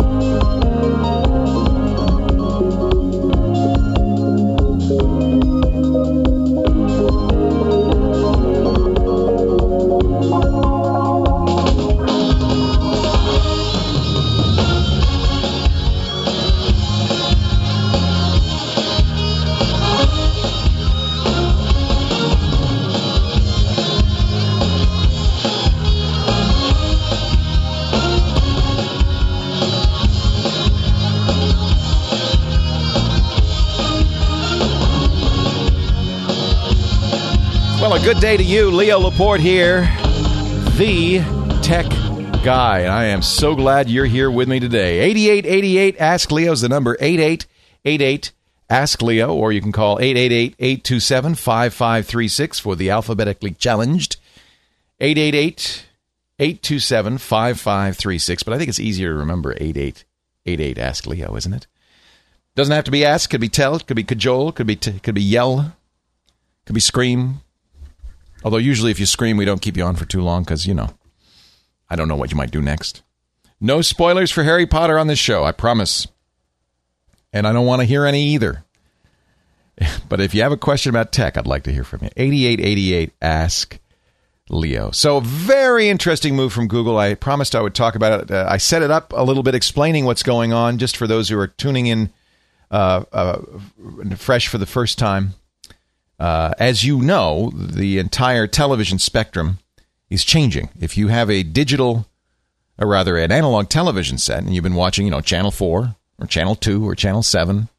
Well, a good day to you. Leo Laporte here, the tech guy. And I am so glad you're here with me today. eighty-eight eighty-eight Ask Leo is the number. eighty-eight eighty-eight Ask Leo, or you can call eight eight eight, eight two seven, five five three six for the alphabetically challenged. eight eight eight, eight two seven, five five three six. But I think it's easier to remember eight eight eight eight Ask Leo, isn't it? Doesn't have to be ask. Could be tell. Could be cajole. Could be t- could be yell. Could be scream. Although usually if you scream, we don't keep you on for too long because, you know, I don't know what you might do next. No spoilers for Harry Potter on this show, I promise. And I don't want to hear any either. But if you have a question about tech, I'd like to hear from you. eighty-eight eighty-eight Ask Leo. So very interesting move from Google. I promised I would talk about it. Uh, I set it up a little bit explaining what's going on just for those who are tuning in uh, uh, fresh for the first time. Uh, as you know, the entire television spectrum is changing. If you have a digital, or rather an analog television set, and you've been watching, you know, Channel four, or Channel two, or Channel seven,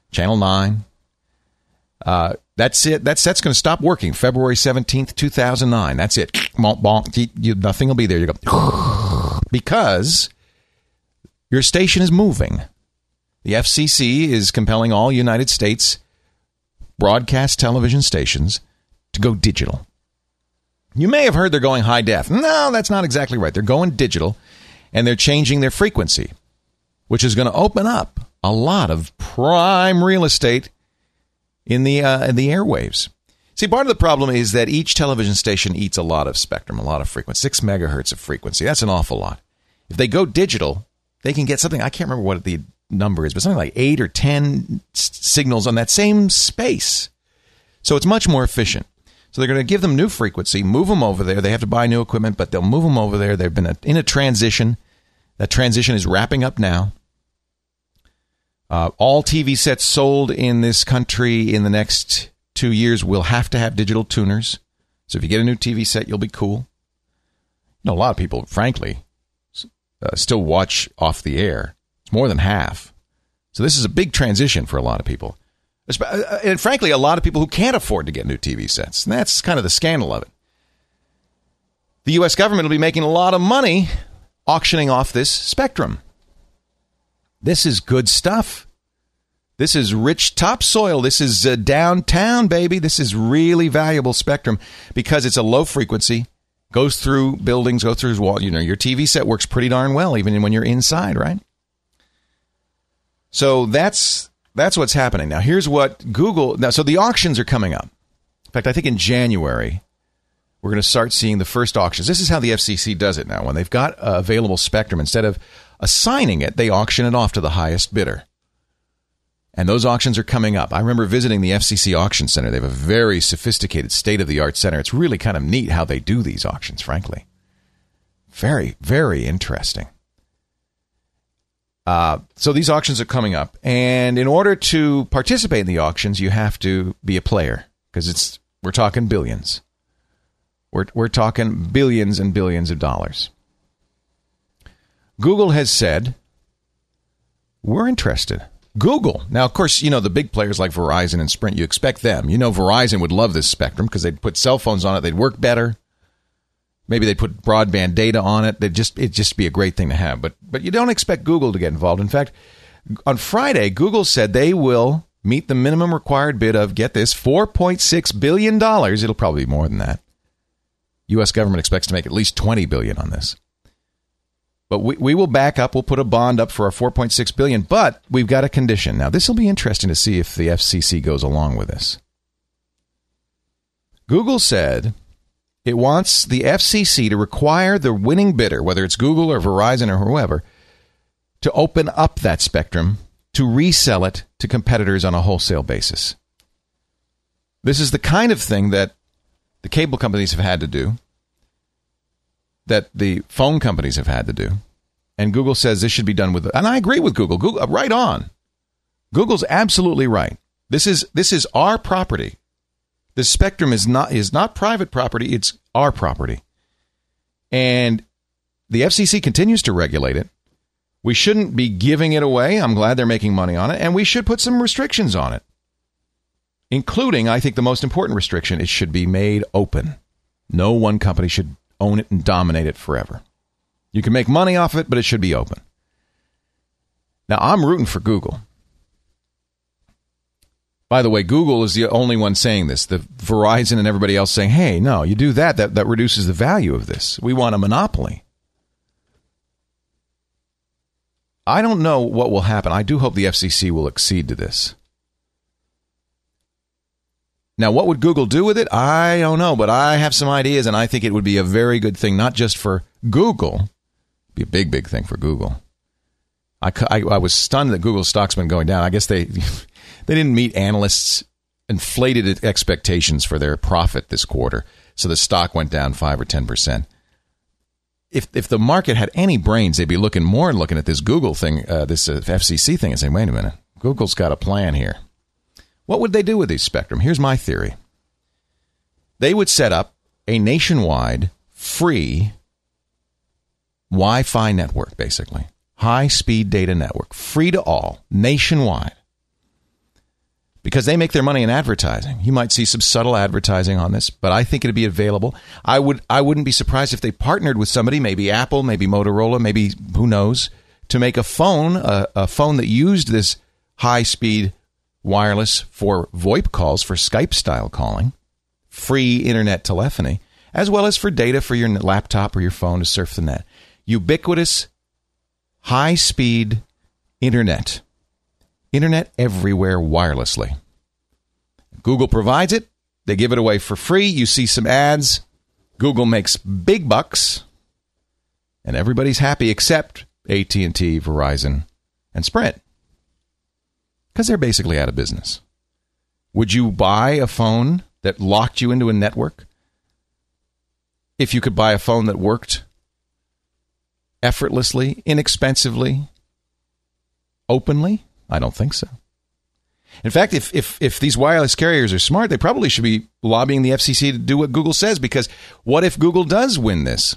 Channel nine. Uh, that's it. That's that's going to stop working February seventeenth, two thousand nine. That's it. Bonk, bonk. You, you, nothing will be there. You go. Because your station is moving. The F C C is compelling all United States broadcast television stations to go digital. You may have heard they're going high def. No, that's not exactly right. They're going digital, and they're changing their frequency, which is going to open up a lot of prime real estate in the uh, in the airwaves. See, part of the problem is that each television station eats a lot of spectrum, a lot of frequency, six megahertz of frequency. That's an awful lot. If they go digital, they can get something, I can't remember what the number is, but something like eight or ten s- signals on that same space. So it's much more efficient. So they're going to give them new frequency, move them over there. They have to buy new equipment, but they'll move them over there. They've been a, in a transition. That transition is wrapping up now. Uh, all T V sets sold in this country in the next two years will have to have digital tuners. So if you get a new T V set, you'll be cool. You know, a lot of people, frankly, uh, still watch off the air. It's more than half. So this is a big transition for a lot of people. And frankly, a lot of people who can't afford to get new T V sets. And that's kind of the scandal of it. The U S government will be making a lot of money auctioning off this spectrum. This is good stuff. This is rich topsoil. This is uh, downtown, baby. This is really valuable spectrum because it's a low frequency, goes through buildings, goes through wall. You know, your T V set works pretty darn well, even when you're inside, right? So that's that's what's happening. Now, here's what Google... Now, so the auctions are coming up. In fact, I think in January, we're going to start seeing the first auctions. This is how the F C C does it now. When they've got uh, available spectrum, instead of assigning it, they auction it off to the highest bidder. And those auctions are coming up. I remember visiting the F C C Auction Center. They have a very sophisticated state-of-the-art center. It's really kind of neat how they do these auctions, frankly. Very, very interesting. Uh, so these auctions are coming up. And in order to participate in the auctions, you have to be a player because it's we're talking billions. We're, we're talking billions and billions of dollars. Google has said, we're interested. Google. Now, of course, you know, the big players like Verizon and Sprint, you expect them. You know, Verizon would love this spectrum because they'd put cell phones on it. They'd work better. Maybe they'd put broadband data on it. They'd just, it'd just be a great thing to have. But, but you don't expect Google to get involved. In fact, on Friday, Google said they will meet the minimum required bid of, get this, four point six billion dollars. It'll probably be more than that. U S government expects to make at least twenty billion dollars on this. But we, we will back up. We'll put a bond up for our four point six billion dollars. But we've got a condition. Now, this will be interesting to see if the F C C goes along with this. Google said it wants the F C C to require the winning bidder, whether it's Google or Verizon or whoever, to open up that spectrum to resell it to competitors on a wholesale basis. This is the kind of thing that the cable companies have had to do, that the phone companies have had to do, and Google says this should be done with, and I agree with Google. Google, right on. Google's absolutely right. This is this is our property. The spectrum is not is not private property. It's our property, and the F C C continues to regulate it. We shouldn't be giving it away. I'm glad they're making money on it, and we should put some restrictions on it, including, I think, the most important restriction: it should be made open. No one company should own it and dominate it forever. You can make money off of it, but it should be open. Now, I'm rooting for Google. By the way, Google is the only one saying this. The Verizon and everybody else saying, hey, no, you do that, that, that reduces the value of this. We want a monopoly. I don't know what will happen. I do hope the F C C will accede to this. Now, what would Google do with it? I don't know, but I have some ideas, and I think it would be a very good thing, not just for Google. It'd be a big, big thing for Google. I, I, I was stunned that Google's stock's been going down. I guess they they didn't meet analysts' inflated expectations for their profit this quarter, so the stock went down five or ten percent. If if the market had any brains, they'd be looking more and looking at this Google thing, uh, this uh, F C C thing, and saying, wait a minute, Google's got a plan here. What would they do with these spectrum? Here's my theory. They would set up a nationwide free Wi-Fi network, basically. High-speed data network, free to all, nationwide. because they make their money in advertising. You might see some subtle advertising on this, but I think it'd be available. I would, I wouldn't be surprised if they partnered with somebody, maybe Apple, maybe Motorola, maybe who knows, to make a phone, a, a phone that used this high-speed wireless for VoIP calls, for Skype-style calling, free internet telephony, as well as for data for your laptop or your phone to surf the net. Ubiquitous, high-speed internet. Internet everywhere wirelessly. Google provides it. They give it away for free. You see some ads. Google makes big bucks. And everybody's happy except A T and T, Verizon, and Sprint. Because they're basically out of business. Would you buy a phone that locked you into a network if you could buy a phone that worked effortlessly, inexpensively, openly? I don't think so. In fact, if, if if these wireless carriers are smart, they probably should be lobbying the F C C to do what Google says, because what if Google does win this?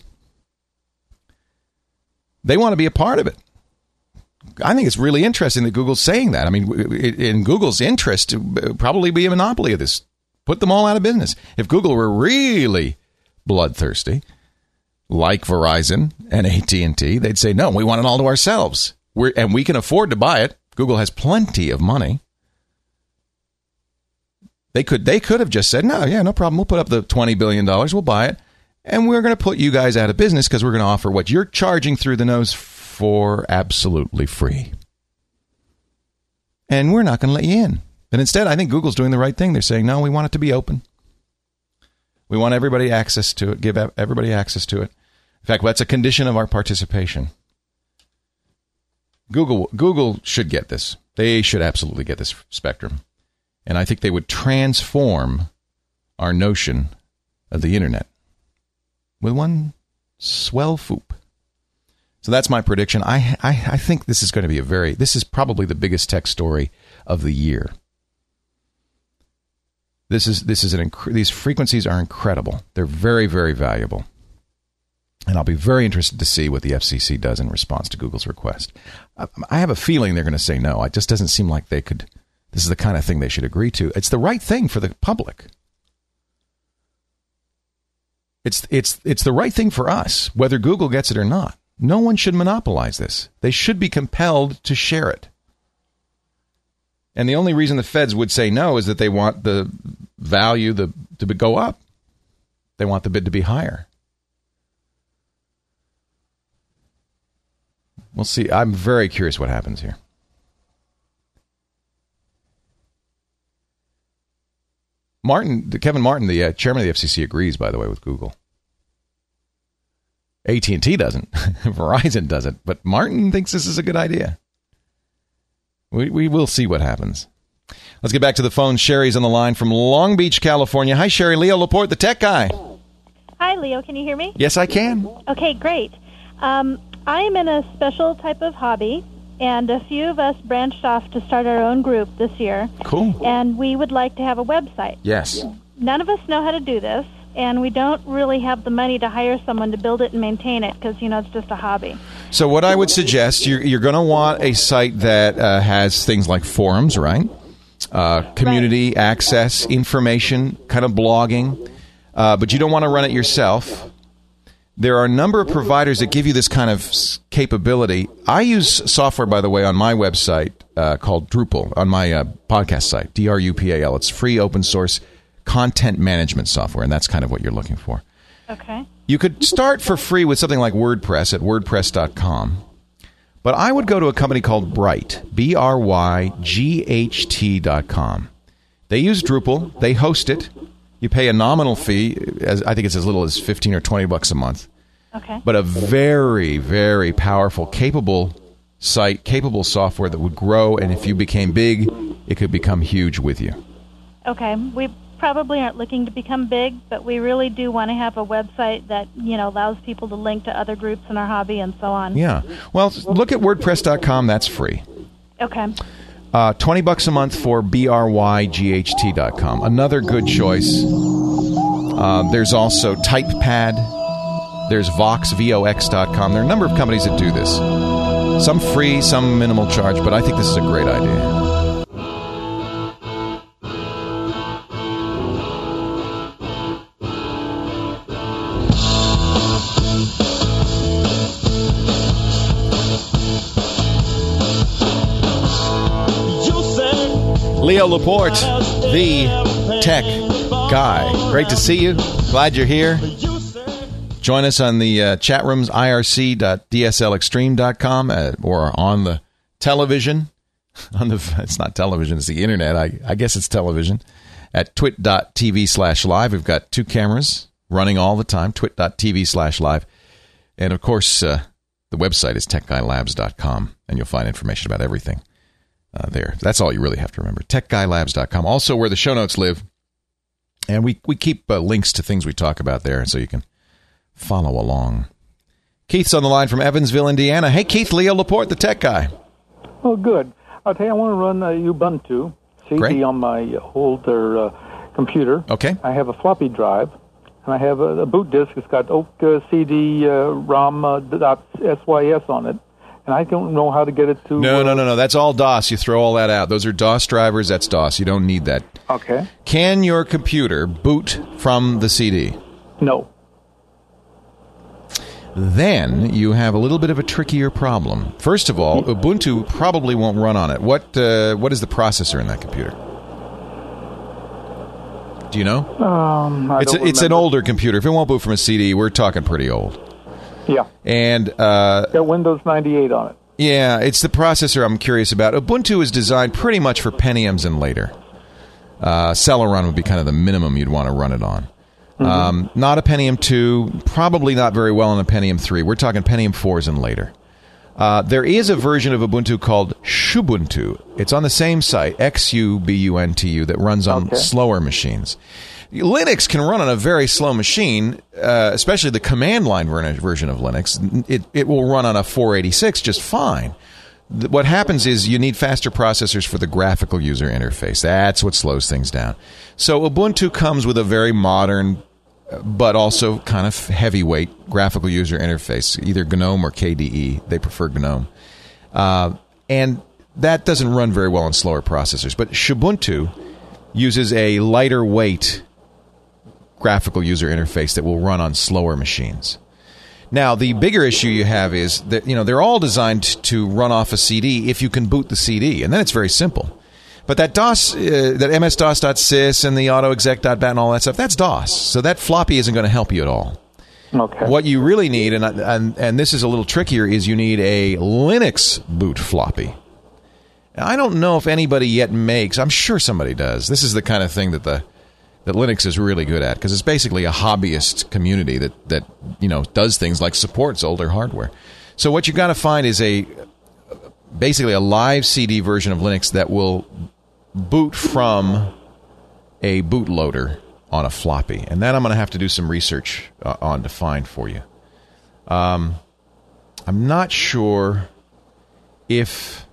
They want to be a part of it. I think it's really interesting that Google's saying that. I mean, in Google's interest to probably be a monopoly of this. Put them all out of business. If Google were really bloodthirsty, like Verizon and A T and T, they'd say, no, we want it all to ourselves. We're, and we can afford to buy it. Google has plenty of money. They could they could have just said, no, yeah, no problem. We'll put up the twenty billion dollars. We'll buy it. And we're going to put you guys out of business because we're going to offer what you're charging through the nose for absolutely free. And we're not going to let you in. And instead, I think Google's doing the right thing. They're saying, no, we want it to be open. We want everybody access to it, give everybody access to it. In fact, that's a condition of our participation. Google Google should get this. They should absolutely get this spectrum. And I think they would transform our notion of the internet with one swell foop. So that's my prediction. I, I I think this is going to be a very, this is probably the biggest tech story of the year. This is this is an inc- these frequencies are incredible. They're very, very valuable. And I'll be very interested to see what the F C C does in response to Google's request. I have a feeling they're going to say no. It just doesn't seem like they could. This is the kind of thing they should agree to. It's the right thing for the public. It's it's it's the right thing for us, whether Google gets it or not. No one should monopolize this. They should be compelled to share it. And the only reason the feds would say no is that they want the value the, to go up. They want the bid to be higher. We'll see. I'm very curious what happens here. Martin, Kevin Martin, the uh, chairman of the F C C, agrees, by the way, with Google. A T and T doesn't. Verizon doesn't. But Martin thinks this is a good idea. We we will see what happens. Let's get back to the phone. Sherry's on the line from Long Beach, California. Hi, Sherry. Leo Laporte, the tech guy. Hi, Leo. Can you hear me? Yes, I can. Okay, great. Um, I am in a special type of hobby, and a few of us branched off to start our own group this year. Cool. And we would like to have a website. Yes. None of us know how to do this, and we don't really have the money to hire someone to build it and maintain it because, you know, it's just a hobby. So what I would suggest, you're, you're going to want a site that uh, has things like forums, right? Uh, community right. access, information, kind of blogging. Uh, but you don't want to run it yourself. There are a number of providers that give you this kind of capability. I use software, by the way, on my website uh, called Drupal, on my uh, podcast site, D R U P A L. It's free open source content management software, and that's kind of what you're looking for. Okay. You could start for free with something like WordPress at wordpress dot com. But I would go to a company called Bright, B R Y G H T dot com. They use Drupal. They host it. You pay a nominal fee, as I think it's as little as fifteen or twenty bucks a month. Okay. But a very, very powerful, capable site, capable software that would grow, and if you became big, it could become huge with you. Okay. We probably aren't looking to become big, but we really do want to have a website that, you know, allows people to link to other groups in our hobby and so on. Yeah. Well, look at wordpress dot com. That's free. Okay. Uh, twenty bucks a month for B R Y G H T dot com. Another good choice. Uh, there's also TypePad. There's Vox, V O X dot com. There are a number of companies that do this. Some free, some minimal charge, but I think this is a great idea. Leo Laporte, the tech guy. Great to see you. Glad you're here. Join us on the uh, chat rooms, I R C dot D S L extreme dot com, uh, or on the television. On the It's not television, it's the internet. I, I guess it's television. At twit dot t v slash live. We've got two cameras running all the time, twit dot t v slash live. And, of course, uh, the website is tech guy labs dot com, and you'll find information about everything uh, there. That's all you really have to remember, tech guy labs dot com. Also, where the show notes live. And we, we keep uh, links to things we talk about there, so you can follow along. Keith's on the line from Evansville, Indiana. Hey, Keith, Leo Laporte, the tech guy. Oh, good. I'll tell you, I want to run uh, Ubuntu C D Great. on my older uh, computer. Okay. I have a floppy drive, and I have a, a boot disk. It's got Oak uh, C D uh, ROM uh, dot S Y S on it, and I don't know how to get it to... No, uh, no, no, no. That's all DOS. You throw all that out. Those are DOS drivers. That's DOS. You don't need that. Okay. Can your computer boot from the C D? No. Then you have a little bit of a trickier problem. First of all, Ubuntu probably won't run on it. What uh, what is the processor in that computer? Do you know? Um, I it's don't a, it's an remember. older computer. If it won't boot from a C D, we're talking pretty old. Yeah. And uh, got Windows ninety-eight on it. Yeah, it's the processor I'm curious about. Ubuntu is designed pretty much for Pentiums and later. Uh, Celeron would be kind of the minimum you'd want to run it on. Mm-hmm. Um, not a Pentium two, probably not very well on a Pentium three. We're talking Pentium fours and later. Uh, there is a version of Ubuntu called Xubuntu. It's on the same site, X U B U N T U, that runs on Okay. slower machines. Linux can run on a very slow machine, uh, especially the command line ver- version of Linux. It, it will run on a four eighty-six just fine. Th- What happens is you need faster processors for the graphical user interface. That's what slows things down. So Ubuntu comes with a very modern, but also kind of heavyweight graphical user interface, either GNOME or K D E. They prefer GNOME. Uh, and that doesn't run very well on slower processors. But Xubuntu uses a lighter weight graphical user interface that will run on slower machines. Now, the bigger issue you have is that, you know, they're all designed to run off a C D if you can boot the C D, and then it's very simple. But that DOS, uh, that M S DOS dot sys and the autoexec dot bat and all that stuff, that's DOS. So that floppy isn't going to help you at all. Okay. What you really need, and, and and this is a little trickier, is you need a Linux boot floppy. Now, I don't know if anybody yet makes. I'm sure somebody does. This is the kind of thing that the that Linux is really good at, because it's basically a hobbyist community that that you know does things like supports older hardware. So what you got to find is a basically a live C D version of Linux that will boot from a bootloader on a floppy, and that I'm going to have to do some research uh, on to find for you. Um, I'm not sure if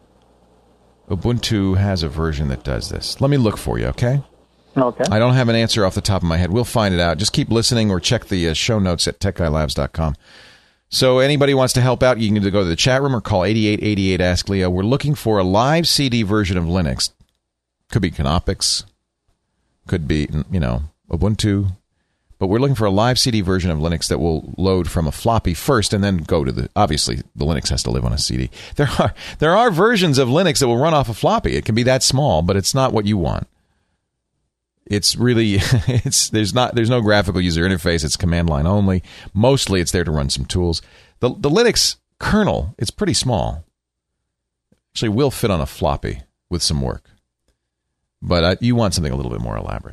Ubuntu has a version that does this. Let me look for you, okay? Okay. I don't have an answer off the top of my head. We'll find it out. Just keep listening or check the uh, show notes at tech guy labs dot com. So anybody wants to help out, you can either go to the chat room or call eight eight eight eight ask Leo. We're looking for a live C D version of Linux. Could be Canopix. Could be, you know, Ubuntu. But we're looking for a live C D version of Linux that will load from a floppy first and then go to the... Obviously, the Linux has to live on a C D. There are there are versions of Linux that will run off a floppy. It can be that small, but it's not what you want. It's really... it's there's not there's no graphical user interface. It's command line only. Mostly, it's there to run some tools. The, the Linux kernel, it's pretty small. Actually, will fit on a floppy with some work. But uh, you want something a little bit more elaborate.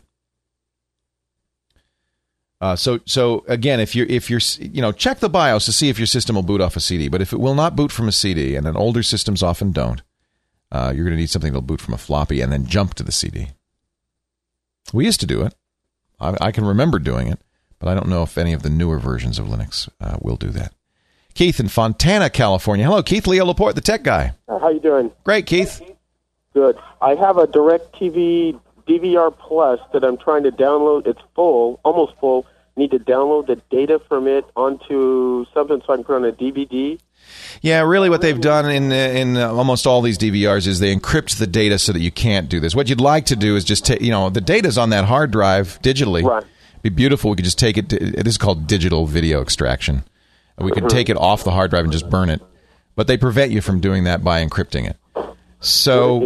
Uh, so, so again, if you're, if you're, you know, check the BIOS to see if your system will boot off a C D. But if it will not boot from a C D, and then older systems often don't, uh, you're going to need something that'll boot from a floppy and then jump to the C D. We used to do it. I, I can remember doing it, but I don't know if any of the newer versions of Linux uh, will do that. Keith in Fontana, California. Hello, Keith. Leo Laporte, the tech guy. Uh, how you doing? Great, Keith. Good. I have a DirecTV D V R Plus that I'm trying to download. It's full, almost full. Need to download the data from it onto something so I can put on a D V D. Yeah, really what they've done in in almost all these D V Rs is they encrypt the data so that you can't do this. What you'd like to do is just take, you know, the data's on that hard drive digitally. Right. It'd be beautiful. We could just take it. To, this is called digital video extraction. We could Mhm. take it off the hard drive and just burn it. But they prevent you from doing that by encrypting it. So m-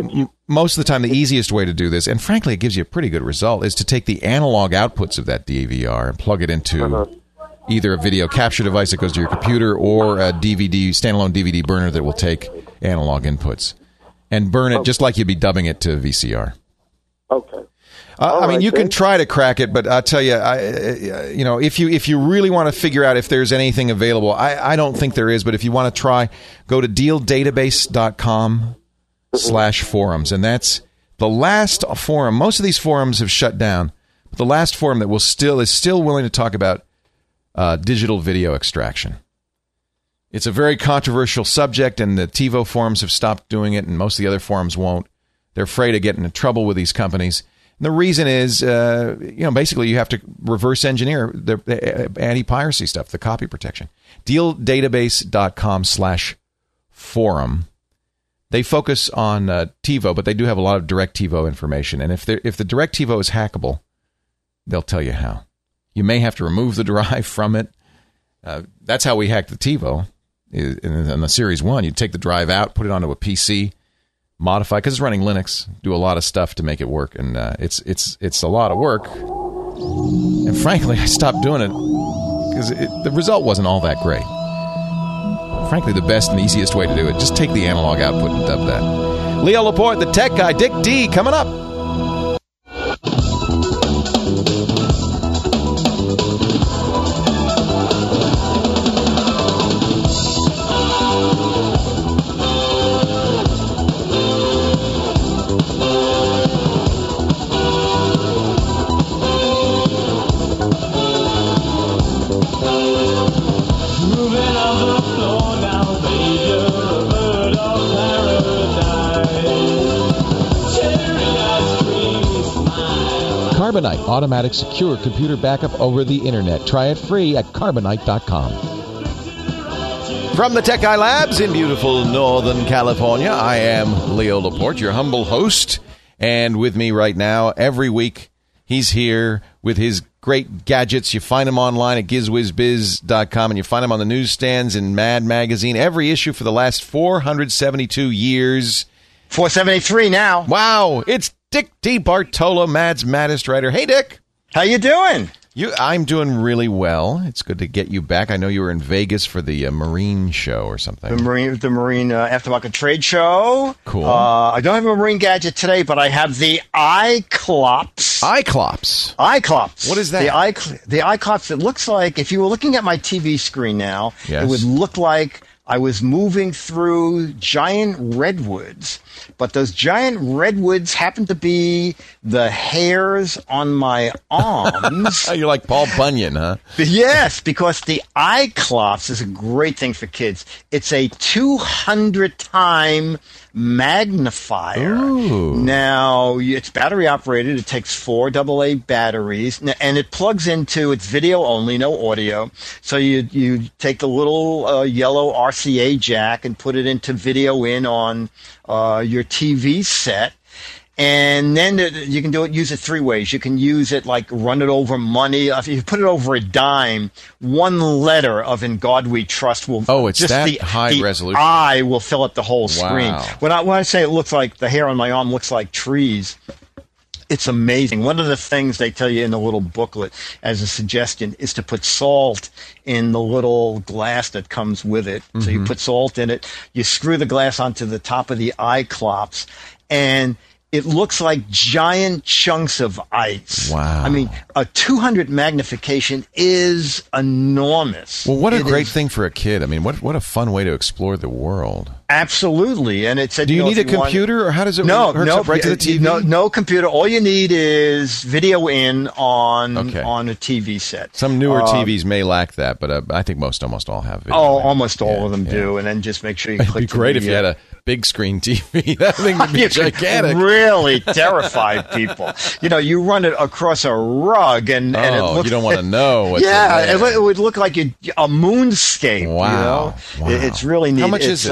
most of the time, the easiest way to do this, and frankly, it gives you a pretty good result, is to take the analog outputs of that D V R and plug it into uh-huh. either a video capture device that goes to your computer or a D V D, standalone D V D burner that will take analog inputs and burn it okay. just like you'd be dubbing it to V C R. Okay. Uh, I mean, right, you then. can try to crack it, but I'll tell you, I, uh, you know, if you if you really want to figure out if there's anything available, I, I don't think there is, but if you want to try, go to deal database dot com slash forums, and that's the last forum. Most of these forums have shut down, but the last forum that will still is still willing to talk about uh, digital video extraction. It's a very controversial subject, and the TiVo forums have stopped doing it, and most of the other forums won't. They're afraid of getting in trouble with these companies. And the reason is, uh, you know, basically you have to reverse engineer the, the anti-piracy stuff, the copy protection. deal database dot com slash forum. They focus on uh, TiVo, but they do have a lot of direct TiVo information. And if if the direct TiVo is hackable, they'll tell you how. You may have to remove the drive from it. Uh, that's how we hacked the TiVo. In, in the Series one, you'd take the drive out, put it onto a P C, modify, because it's running Linux, do a lot of stuff to make it work, and uh, it's it's it's a lot of work. And frankly, I stopped doing it because the result wasn't all that great. Frankly, the best and easiest way to do it, just take the analog output and dub that. Leo Laporte, the tech guy, Dick D, coming up. Carbonite, automatic secure computer backup over the internet. Try it free at carbonite dot com. From the Tech Guy Labs in beautiful Northern California, I am Leo Laporte, your humble host. And with me right now, every week, he's here with his great gadgets. You find him online at giz wiz biz dot com, and you find him on the newsstands in Mad Magazine. Every issue for the last four hundred seventy-two years. four seventy-three now. Wow, it's Dick D. Bartolo, Mad's maddest writer. Hey, Dick. How you doing? You, I'm doing really well. It's good to get you back. I know you were in Vegas for the uh, Marine show or something. The Marine, the Marine uh, Aftermarket Trade Show. Cool. Uh, I don't have a Marine gadget today, but I have the iClops. iClops. iClops. What is that? The i the iClops. It looks like if you were looking at my T V screen now, yes. It would look like I was moving through giant redwoods, but those giant redwoods happen to be the hairs on my arms. You're like Paul Bunyan, huh? Yes, because the iClops is a great thing for kids. It's a two hundred time magnifier. Ooh. Now, it's battery operated. It takes four double A batteries, and it plugs into, it's video only, no audio. So you you take the little uh, yellow R C A jack and put it into video in on uh, your T V set. And then you can do it, use it three ways. You can use it like run it over money. If you put it over a dime, one letter of "In God We Trust" will oh, it's just that the, high the resolution. eye will fill up the whole screen. Wow. When I when I say it looks like the hair on my arm looks like trees, it's amazing. One of the things they tell you in the little booklet as a suggestion is to put salt in the little glass that comes with it. Mm-hmm. So you put salt in it. You screw the glass onto the top of the iClops, and it looks like giant chunks of ice. Wow. I mean, a two hundred magnification is enormous. Well, what a it great is, thing for a kid. I mean, what what a fun way to explore the world. Absolutely. And it said, do you, you know, need a you computer, want, or how does it no, work? no, Up right to the T V? No, no computer. All you need is video in on okay. on a T V set. Some newer uh, T Vs may lack that, but uh, I think most almost all have video. Oh, almost all yeah, of them yeah. do. And then just make sure you It'd click. be great the, if you had a big screen T V. That thing would be gigantic. Really terrify people. You know, you run it across a rug, and, oh, and it looks, you don't want to know. What's yeah, it, it would look like a, a moonscape. Wow, you know? wow. It, it's really neat. How much it's, is this? Uh,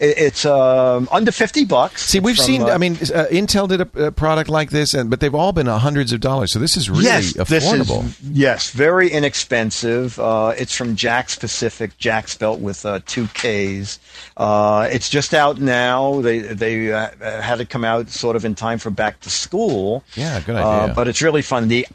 it, it's um, under fifty bucks. See, we've from, seen. Uh, I mean, uh, Intel did a, a product like this, and but they've all been uh, hundreds of dollars. So this is really yes, affordable. This is, yes, very inexpensive. Uh, it's from Jax Pacific. Jax spelt with uh, two K's. Uh, it's just out now. They they uh, had it come out sort of in time for back to school. Yeah, good idea. Uh, but it's really fun. The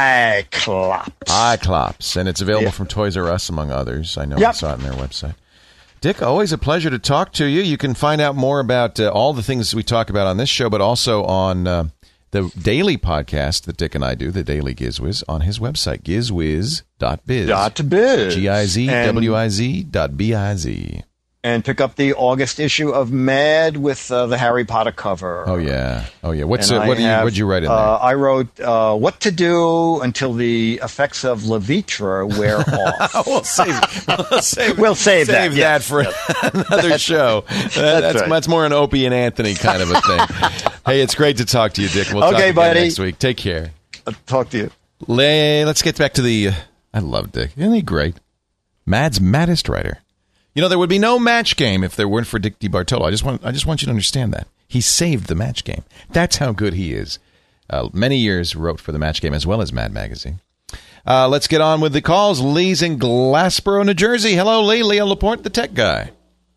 iClops. iClops, and it's available Yeah. from Toys R Us, among others. I know I Yep. saw it on their website. Dick, always a pleasure to talk to you. You can find out more about uh, all the things we talk about on this show, but also on uh, the daily podcast that Dick and I do, the Daily Gizwiz, on his website, gizwiz dot biz. Dot biz. G I Z And- W I Z dot B I Z. And pick up the August issue of Mad with uh, the Harry Potter cover. Oh, yeah. Oh, yeah. What's And uh, what I do you, have, what'd you write in there? Uh, I wrote uh, what to do until the effects of Levitra wear off. we'll save, we'll save, We'll save that, that yes, for yes. another That's- show. that's That- that's, right. that's more an Opie and Anthony kind of a thing. Hey, it's great to talk to you, Dick. We'll talk Okay, again buddy. next week. Take care. I'll talk to you. Le- Let's get back to the... Uh, I love Dick. Isn't he great? Mad's maddest writer. You know, there would be no Match Game if there weren't for Dick DeBartolo. I just want I just want you to understand that. He saved the Match Game. That's how good he is. Uh, many years wrote for the Match Game as well as Mad Magazine. Uh, let's get on with the calls. Lee's in Glassboro, New Jersey. Hello, Lee. Leo Laporte, the tech guy.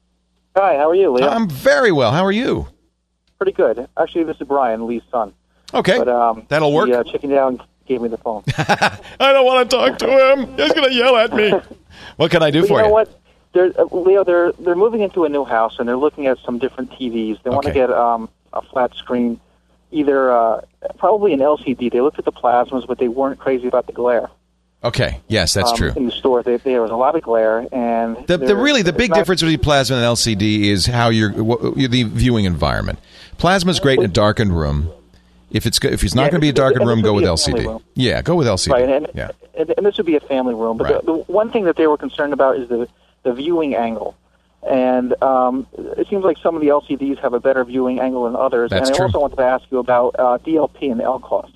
Hi, how are you, Leo? I'm very well. How are you? Pretty good. Actually, this is Brian, Lee's son. Okay, but, um, that'll work. He uh, chickened out and gave me the phone. I don't want to talk to him. He's going to yell at me. What can I do But for you? know you? what? They're, uh, Leo, they're they're moving into a new house and they're looking at some different T Vs. They want to Okay. get um, a flat screen, either uh, probably an L C D. They looked at the plasmas, but they weren't crazy about the glare. Okay, yes, that's um, true. In the store, they, there was a lot of glare, and The, the they're- really the it's big not- difference between plasma and L C D is how you're wh- the viewing environment. Plasma's great in a darkened room. If it's go- if it's not Yeah, going to be a and this darkened room, would go be with a L C D. family room. Yeah, go with L C D. Right, and, yeah. and, and this would be a family room. But Right. the, the one thing that they were concerned about is the the viewing angle. And um, it seems like some of the L C Ds have a better viewing angle than others. That's and I true. also wanted to ask you about uh, D L P and L C O S.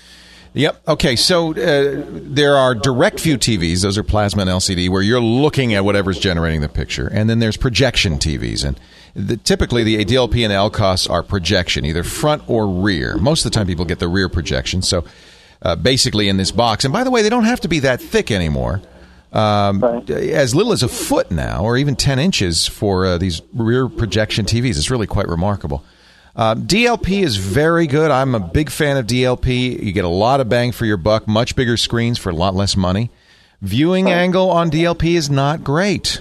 Yep. Okay. So uh, there are direct view T Vs; those are plasma and L C D, where you're looking at whatever's generating the picture, and then there's projection T Vs, and the, typically the D L P and L C O S are projection, either front or rear. Most of the time, people get the rear projection. So uh, basically, in this box, and by the way, they don't have to be that thick anymore. Um, As little as a foot now, or even ten inches for uh, these rear projection T Vs. It's really quite remarkable. Uh, D L P is very good. I'm a big fan of D L P. You get a lot of bang for your buck, much bigger screens for a lot less money. Viewing angle on D L P is not great.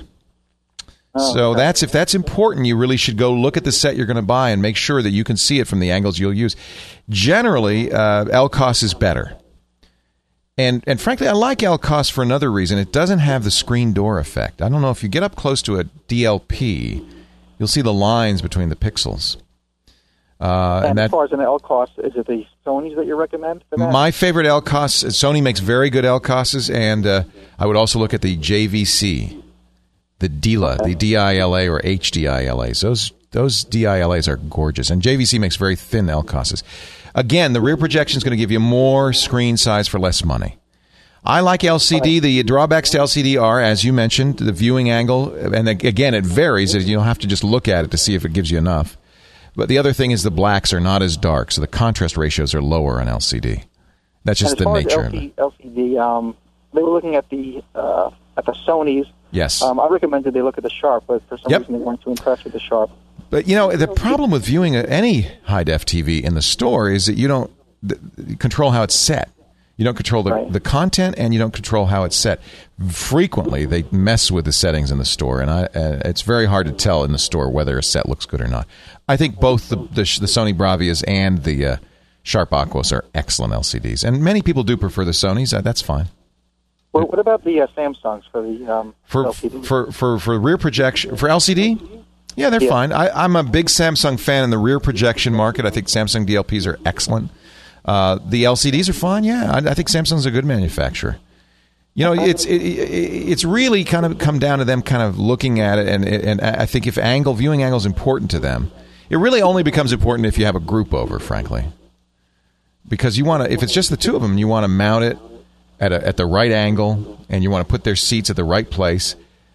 So that's if that's important, you really should go look at the set you're going to buy and make sure that you can see it from the angles you'll use. Generally, uh, L C O S is better. And and frankly, I like L C O S for another reason. It doesn't have the screen door effect. I don't know if you get up close to a D L P, you'll see the lines between the pixels. Uh, and and as that, far as an L C O S, is it the Sony's that you recommend for that? my favorite L C O S, Sony makes very good L C O Ss, and uh, I would also look at the J V C, the D I L A, the D I L A or H D I L As. Those those D I L As are gorgeous, and J V C makes very thin L C O Ss. Again, the rear projection is going to give you more screen size for less money. I like L C D. The drawbacks to L C D are, as you mentioned, the viewing angle, and again, it varies. You don't have to just look at it to see if it gives you enough. But the other thing is the blacks are not as dark, so the contrast ratios are lower on L C D. That's just and the as far nature as of it. L C D, um, they were looking at the uh, at the Sony's. Yes. Um, I recommended they look at the Sharp, but for some Yep. reason they weren't too impressed with the Sharp. But, you know, the problem with viewing any high-def T V in the store is that you don't th- control how it's set. You don't control the, Right. the content, and you don't control how it's set. Frequently, they mess with the settings in the store, and I, uh, it's very hard to tell in the store whether a set looks good or not. I think both the, the, the Sony Bravias and the uh, Sharp Aquos are excellent L C Ds, and many people do prefer the Sonys. Uh, that's fine. What, what about the uh, Samsungs for the um, For, L C D? for for for rear projection for L C D, yeah, they're Yeah. fine. I, I'm a big Samsung fan in the rear projection market. I think Samsung D L Ps are excellent. Uh, the L C Ds are fine. Yeah, I, I think Samsung's a good manufacturer. You know, it's it, it, it's really kind of come down to them kind of looking at it, and and I think if angle viewing angle is important to them, it really only becomes important if you have a group over, frankly, because you want to. If it's just the two of them, you want to mount it at a, at the right angle, and you want to put their seats at the right place.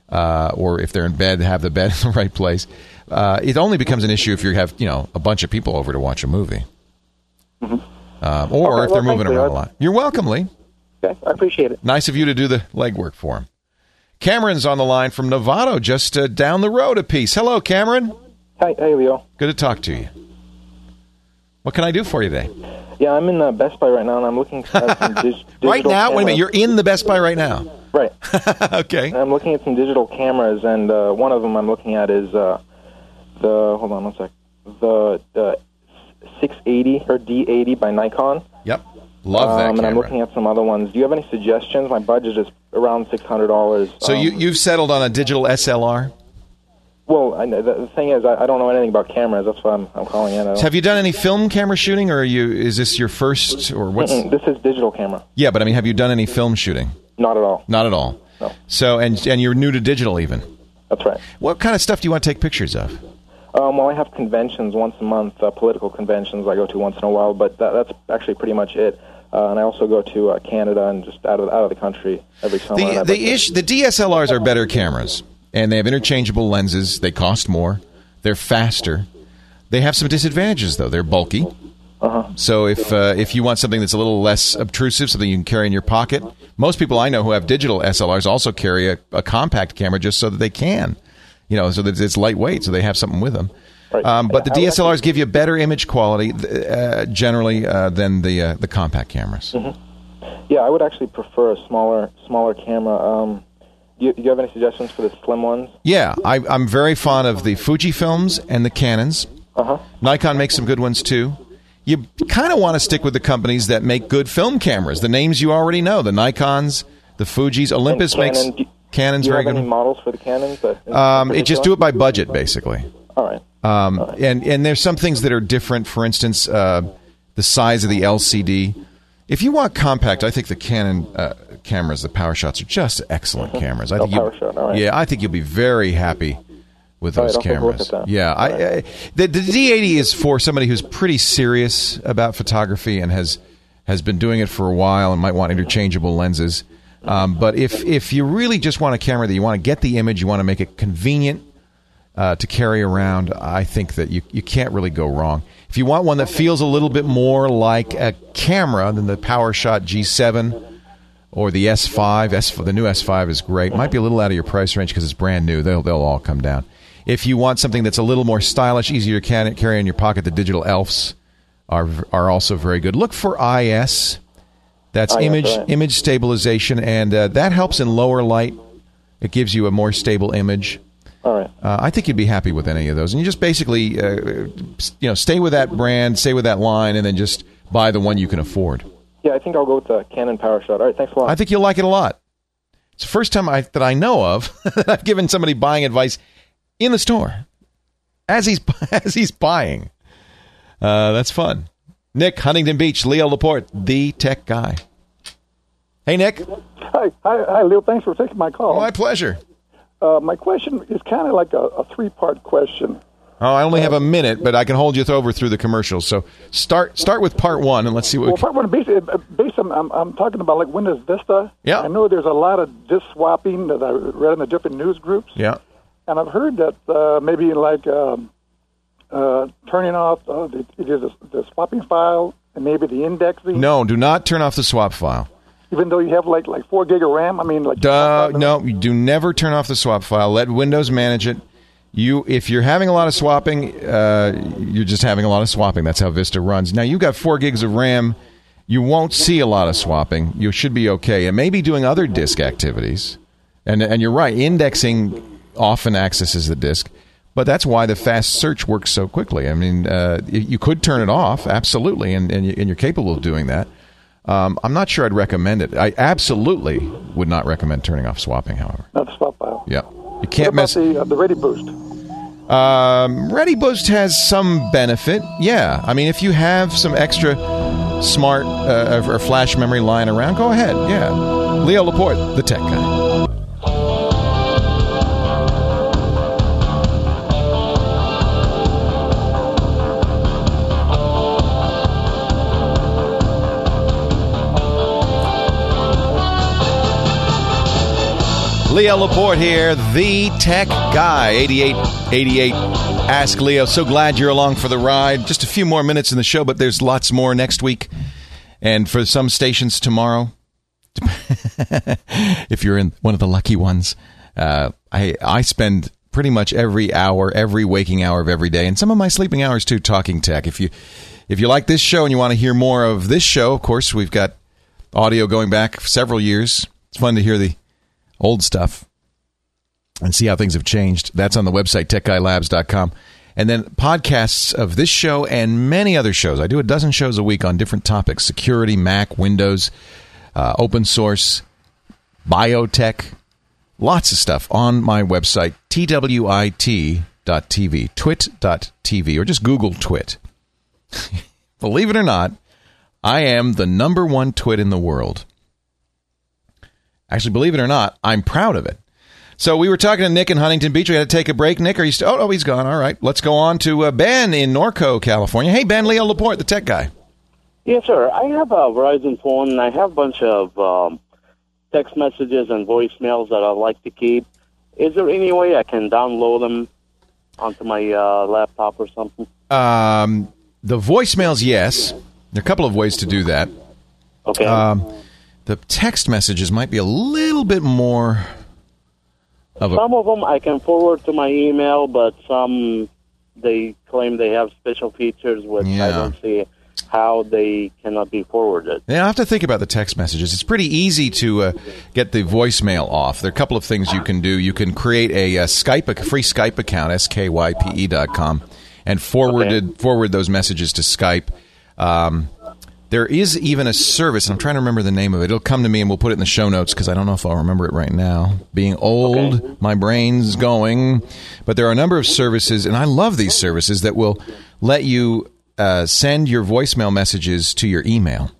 uh, or if they're in bed, have the bed in the right place. Uh, it only becomes an issue if you have, you know, a bunch of people over to watch a movie. Mm-hmm. Uh, or Okay, if they're well, moving thanks, around Leo. a lot. You're welcome, Lee. Okay, I appreciate it. Nice of you to do the legwork for him. Cameron's on the line from Novato, just uh, down the road a piece. Hello, Cameron. Hi, hey, Leo. Good to talk to you. What can I do for you today? Yeah, I'm in uh, Best Buy right now, and I'm looking at some dig- digital Right now? cameras. Wait a minute. You're in the Best Buy right now? Right. Okay. I'm looking at some digital cameras, and uh, one of them I'm looking at is uh, the, hold on one sec, the, the six eighty or D eighty by Nikon. Yep. Love that um, And I'm camera. looking at some other ones. Do you have any suggestions? My budget is around six hundred dollars. So um, you, you've settled on a digital S L R? Well, I, the, the thing is, I, I don't know anything about cameras. That's why I'm, I'm calling in. I don't- Have you done any film camera shooting, or are you? Is this your first, or what's? Mm-mm, this is digital camera. Yeah, but I mean, have you done any film shooting? Not at all. Not at all. No. So, and and you're new to digital, even. That's right. What kind of stuff do you want to take pictures of? Um, well, I have conventions once a month, uh, political conventions I go to once in a while, but that, that's actually pretty much it. Uh, and I also go to uh, Canada and just out of out of the country every summer. and The I'd the like to- ish the D S L Rs are better cameras, and they have interchangeable lenses. They cost more. They're faster. They have some disadvantages, though. They're bulky. Uh-huh. So if uh, if you want something that's a little less obtrusive, something you can carry in your pocket, most people I know who have digital S L Rs also carry a, a compact camera just so that they can, you know, so that it's lightweight, so they have something with them. Right. Um, but the I would D S L Rs give you better image quality uh, generally uh, than the uh, the compact cameras. Mm-hmm. Yeah, I would actually prefer a smaller smaller camera. Um, do, you, do you have any suggestions for the slim ones? Yeah, I, I'm very fond of the Fujifilms and the Canons. Uh-huh. Nikon makes some good ones too. You kind of want to stick with the companies that make good film cameras. The names you already know: the Nikons, the Fujis. Olympus And Canon, makes do, Canon's do you very have good. any models for the Canons? That, Um, it just do it by budget, basically. All right. Um, and and there's some things that are different. For instance, uh, the size of the L C D. If you want compact, I think the Canon uh, cameras, the PowerShots, are just excellent cameras. I Oh, think you, PowerShot, all right. yeah, I think you'll be very happy with All right, those I'll take a look cameras. at that. Yeah, I, I, the, the D eighty is for somebody who's pretty serious about photography and has has been doing it for a while and might want interchangeable lenses. Um, but if if you really just want a camera that you want to get the image, you want to make it convenient uh, to carry around, I think that you you can't really go wrong. If you want one that feels a little bit more like a camera than the PowerShot G seven or the S five, S, the new S five is great. Might be a little out of your price range because it's brand new. They'll they'll all come down. If you want something that's a little more stylish, easier to carry in your pocket, the digital Elfs are are also very good. Look for I S. That's I S, image right. image stabilization, and uh, that helps in lower light. It gives you a more stable image. All right. Uh, I think you'd be happy with any of those, and you just basically, uh, you know, stay with that brand, stay with that line, and then just buy the one you can afford. Yeah, I think I'll go with the Canon PowerShot. All right, thanks a lot. I think you'll like it a lot. It's the first time I, that I know of that I've given somebody buying advice in the store as he's as he's buying. Uh, that's fun. Nick, Huntington Beach, Leo Laporte, the tech guy. Hey, Nick. Hi, hi, hi, Leo. Thanks for taking my call. My pleasure. Uh, my question is kind of like a, a three-part question. Oh, I only have a minute, but I can hold you over through the commercials. So start start with part one, and let's see what Well, we part one, basically, based on, I'm, I'm talking about like Windows Vista. Yeah. I know there's a lot of disk swapping that I read in the different news groups, Yeah. and I've heard that uh, maybe like um, uh, turning off uh, the, the, the swapping file and maybe the indexing. No, do not turn off the swap file. Even though you have like like four gig of RAM, I mean like. Duh, no, you do never turn off the swap file. Let Windows manage it. You, if you're having a lot of swapping, uh, you're just having a lot of swapping. That's how Vista runs. Now you've got four gigs of RAM. You won't see a lot of swapping. You should be okay. And maybe doing other disk activities. And and you're right. Indexing often accesses the disk, but that's why the fast search works so quickly. I mean, uh, you could turn it off, absolutely, and and you're capable of doing that. Um, I'm not sure I'd recommend it. I absolutely would not recommend turning off swapping, however. Not the swap file. Yeah. You can't what mess. about the, uh, the Ready Boost? Um, Ready Boost has some benefit. Yeah. I mean, if you have some extra smart uh, or flash memory lying around, go ahead. Yeah. Leo Laporte, the tech guy. Leo Laporte here, the tech guy, eighty-eight eighty-eight Ask Leo. So glad you're along for the ride. Just a few more minutes in the show, but there's lots more next week. And for some stations tomorrow, if you're in one of the lucky ones, uh, I I spend pretty much every hour, every waking hour of every day, and some of my sleeping hours too, talking tech. If you if you like this show and you want to hear more of this show, of course, we've got audio going back several years. It's fun to hear the old stuff and see how things have changed. That's on the website, tech guy labs dot com. And then podcasts of this show and many other shows. I do a dozen shows a week on different topics: security, Mac, Windows, uh, open source, biotech, lots of stuff on my website, twit dot t v, twit dot t v, or just Google Twit. Believe it or not, I am the number one twit in the world. Actually, believe it or not, I'm proud of it. So we were talking to Nick in Huntington Beach. We had to take a break. Nick, are you still? Oh, oh, he's gone. All right. Let's go on to uh, Ben in Norco, California. Hey, Ben, Leo Laporte, the tech guy. Yes, sir. I have a Verizon phone, and I have a bunch of um, text messages and voicemails that I like to keep. Is there any way I can download them onto my uh, laptop or something? Um, the voicemails, yes. There are a couple of ways to do that. Okay. Um, the text messages might be a little bit more of a... Some of them I can forward to my email, but some they claim they have special features which Yeah. I don't see how they cannot be forwarded. Yeah, I have to think about the text messages. It's pretty easy to uh, get the voicemail off. There are a couple of things you can do. You can create a, a Skype, a free Skype account, S K Y P E dot com, and forwarded Okay. forward those messages to Skype. Um, there is even a service, and I'm trying to remember the name of it. It'll come to me, and we'll put it in the show notes because I don't know if I'll remember it right now. Being old, Okay. my brain's going. But there are a number of services, and I love these services, that will let you uh, send your voicemail messages to your email.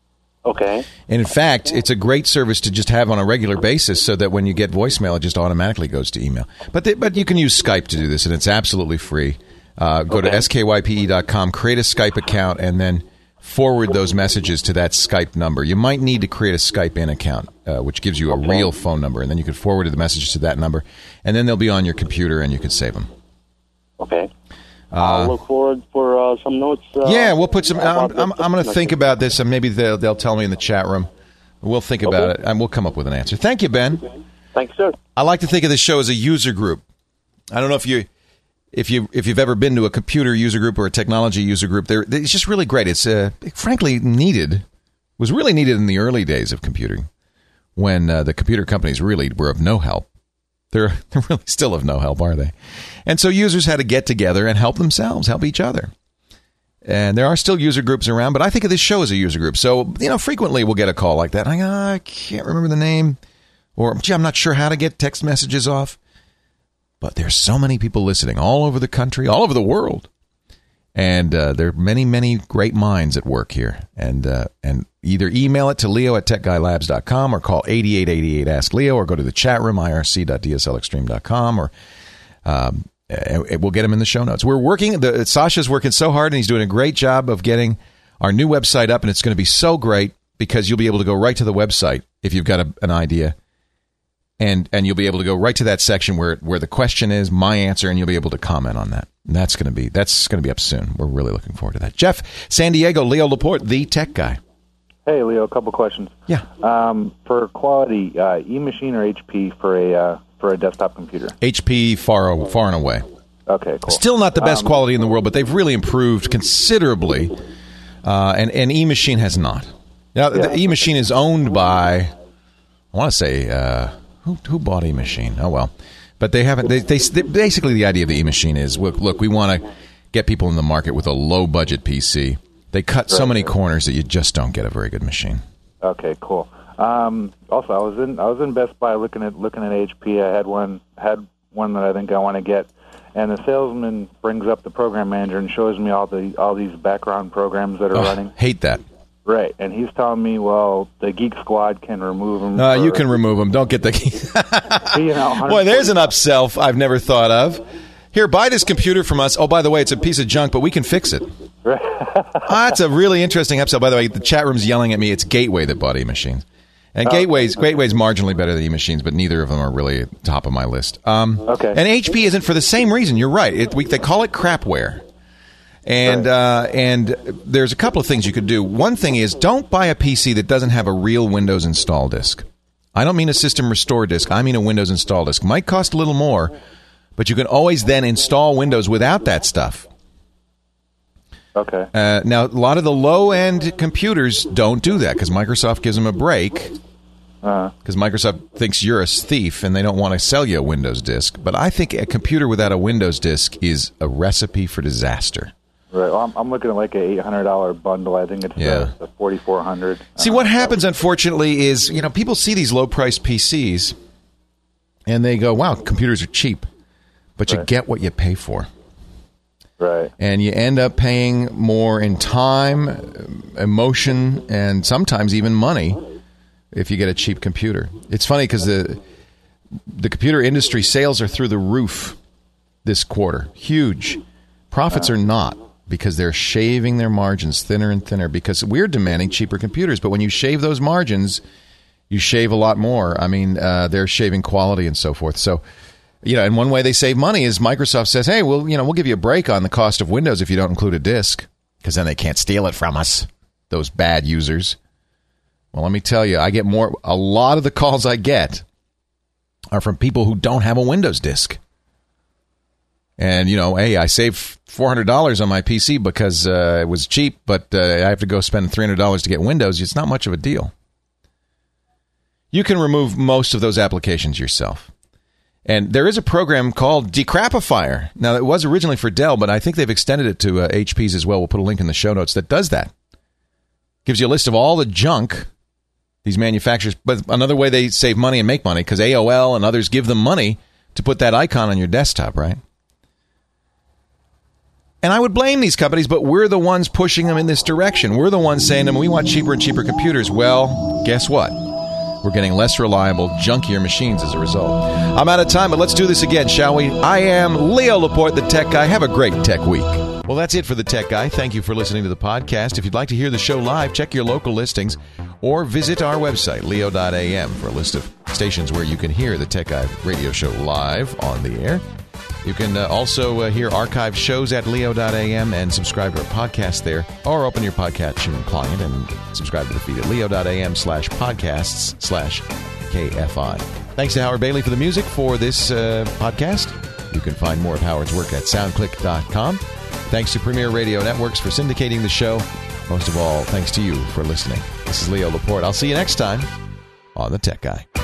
Okay. And in fact, it's a great service to just have on a regular basis so that when you get voicemail, it just automatically goes to email. But they, but you can use Skype to do this, and it's absolutely free. Uh, go to S K Y P E dot com, create a Skype account, and then forward those messages to that Skype number. You might need to create a Skype in account, uh, which gives you a Okay. real phone number, and then you can forward the messages to that number, and then they'll be on your computer, and you can save them. Okay. Uh, I'll look forward for uh, some notes. Uh, yeah, we'll put some. I'm, about I'm, this I'm going to next think week. about this, and maybe they'll, they'll tell me in the chat room. We'll think about Okay. it, and we'll come up with an answer. Thank you, Ben. Thanks, sir. I like to think of this show as a user group. I don't know if you, if you, if you've ever been to a computer user group or a technology user group. They're, it's just really great. It's uh, frankly needed. Was really needed in the early days of computing, when uh, the computer companies really were of no help. They're, they're really still of no help, are they? And so users had to get together and help themselves, help each other. And there are still user groups around, but I think of this show as a user group. So, you know, frequently we'll get a call like that. I, go, "Oh, I can't remember the name. Or, gee, I'm not sure how to get text messages off. But there's so many people listening all over the country, all over the world. And uh, there are many, many great minds at work here. And uh, and either email it to Leo at tech guy labs dot com or call eighty-eight eighty-eight Ask Leo, or go to the chat room, I R C dot D S L extreme dot com, or um, and we'll get them in the show notes. We're working, the, Sasha's working so hard, and he's doing a great job of getting our new website up, and it's going to be so great because you'll be able to go right to the website if you've got a, an idea. And and you'll be able to go right to that section where where the question is, my answer, and you'll be able to comment on that. And that's going to be that's going to be up soon. We're really looking forward to that. Jeff, San Diego, Leo Laporte, the tech guy. Hey, Leo, a couple questions. Yeah. Um, for quality, uh, E-Machine or H P for a uh, for a desktop computer? H P far far and away. Okay, cool. Still not the best Um, quality in the world, but they've really improved considerably. Uh, and and E-Machine has not. Now, Yeah. the E-Machine is owned by, I want to say, uh, who who bought E-Machine? Oh well, but they haven't. They, they, they basically the idea of the E-Machine is, look, look, we want to get people in the market with a low budget P C. They cut so Right. many corners that you just don't get a very good machine. Okay, cool. Um, also, I was in I was in Best Buy looking at looking at H P. I had one had one that I think I want to get, and the salesman brings up the program manager and shows me all the all these background programs that are Oh, running. hate that. Right, and he's telling me, well, the Geek Squad can remove them. Uh, for, you can remove them. Don't get the. you know, Boy, there's an upsell I've never thought of. Here, buy this computer from us. Oh, by the way, it's a piece of junk, but we can fix it. Ah, that's a really interesting upsell. By the way, the chat room's yelling at me. It's Gateway that bought E-Machines. And Gateway's Gateway's marginally better than E-Machines, but neither of them are really top of my list. Um, Okay. And H P isn't for the same reason. You're right. It, we, they call it crapware. And uh, and there's a couple of things you could do. One thing is, don't buy a P C that doesn't have a real Windows install disk. I don't mean a system restore disk. I mean a Windows install disk. Might cost a little more, but you can always then install Windows without that stuff. Okay. Uh, now, a lot of the low-end computers don't do that because Microsoft gives them a break. Because uh-huh. Microsoft thinks you're a thief and they don't want to sell you a Windows disk. But I think a computer without a Windows disk is a recipe for disaster. Right. Well, I'm, I'm looking at like a eight hundred dollars bundle. I think it's Yeah. the, the forty-four hundred. See, what happens, unfortunately, is, you know, people see these low-priced P Cs and they go, wow, computers are cheap. But you Right. get what you pay for. Right. And you end up paying more in time, emotion, and sometimes even money if you get a cheap computer. It's funny because the the computer industry sales are through the roof this quarter. Huge. Profits are not, because they're shaving their margins thinner and thinner because we're demanding cheaper computers. But when you shave those margins, you shave a lot more. I mean, uh, they're shaving quality and so forth. So, you know, and one way they save money is Microsoft says, hey, well, you know, we'll give you a break on the cost of Windows if you don't include a disk, because then they can't steal it from us, those bad users. Well, let me tell you, I get more, a lot of the calls I get are from people who don't have a Windows disk. And, you know, hey, I saved four hundred dollars on my P C because uh, it was cheap, but uh, I have to go spend three hundred dollars to get Windows. It's not much of a deal. You can remove most of those applications yourself. And there is a program called Decrapifier. Now, it was originally for Dell, but I think they've extended it to uh, H Ps as well. We'll put a link in the show notes that does that. Gives you a list of all the junk these manufacturers. But another way they save money and make money, because A O L and others give them money to put that icon on your desktop, right? And I would blame these companies, but we're the ones pushing them in this direction. We're the ones saying to them, we want cheaper and cheaper computers. Well, guess what? We're getting less reliable, junkier machines as a result. I'm out of time, but let's do this again, shall we? I am Leo Laporte, the Tech Guy. Have a great Tech Week. Well, that's it for the Tech Guy. Thank you for listening to the podcast. If you'd like to hear the show live, check your local listings or visit our website, leo dot a m, for a list of stations where you can hear the Tech Guy radio show live on the air. You can uh, also uh, hear archived shows at leo dot a m and subscribe to our podcast there, or open your podcatching client and subscribe to the feed at leo dot a m slash podcasts slash K F I. Thanks to Howard Bailey for the music for this uh, podcast. You can find more of Howard's work at soundclick dot com. Thanks to Premier Radio Networks for syndicating the show. Most of all, thanks to you for listening. This is Leo Laporte. I'll see you next time on The Tech Guy.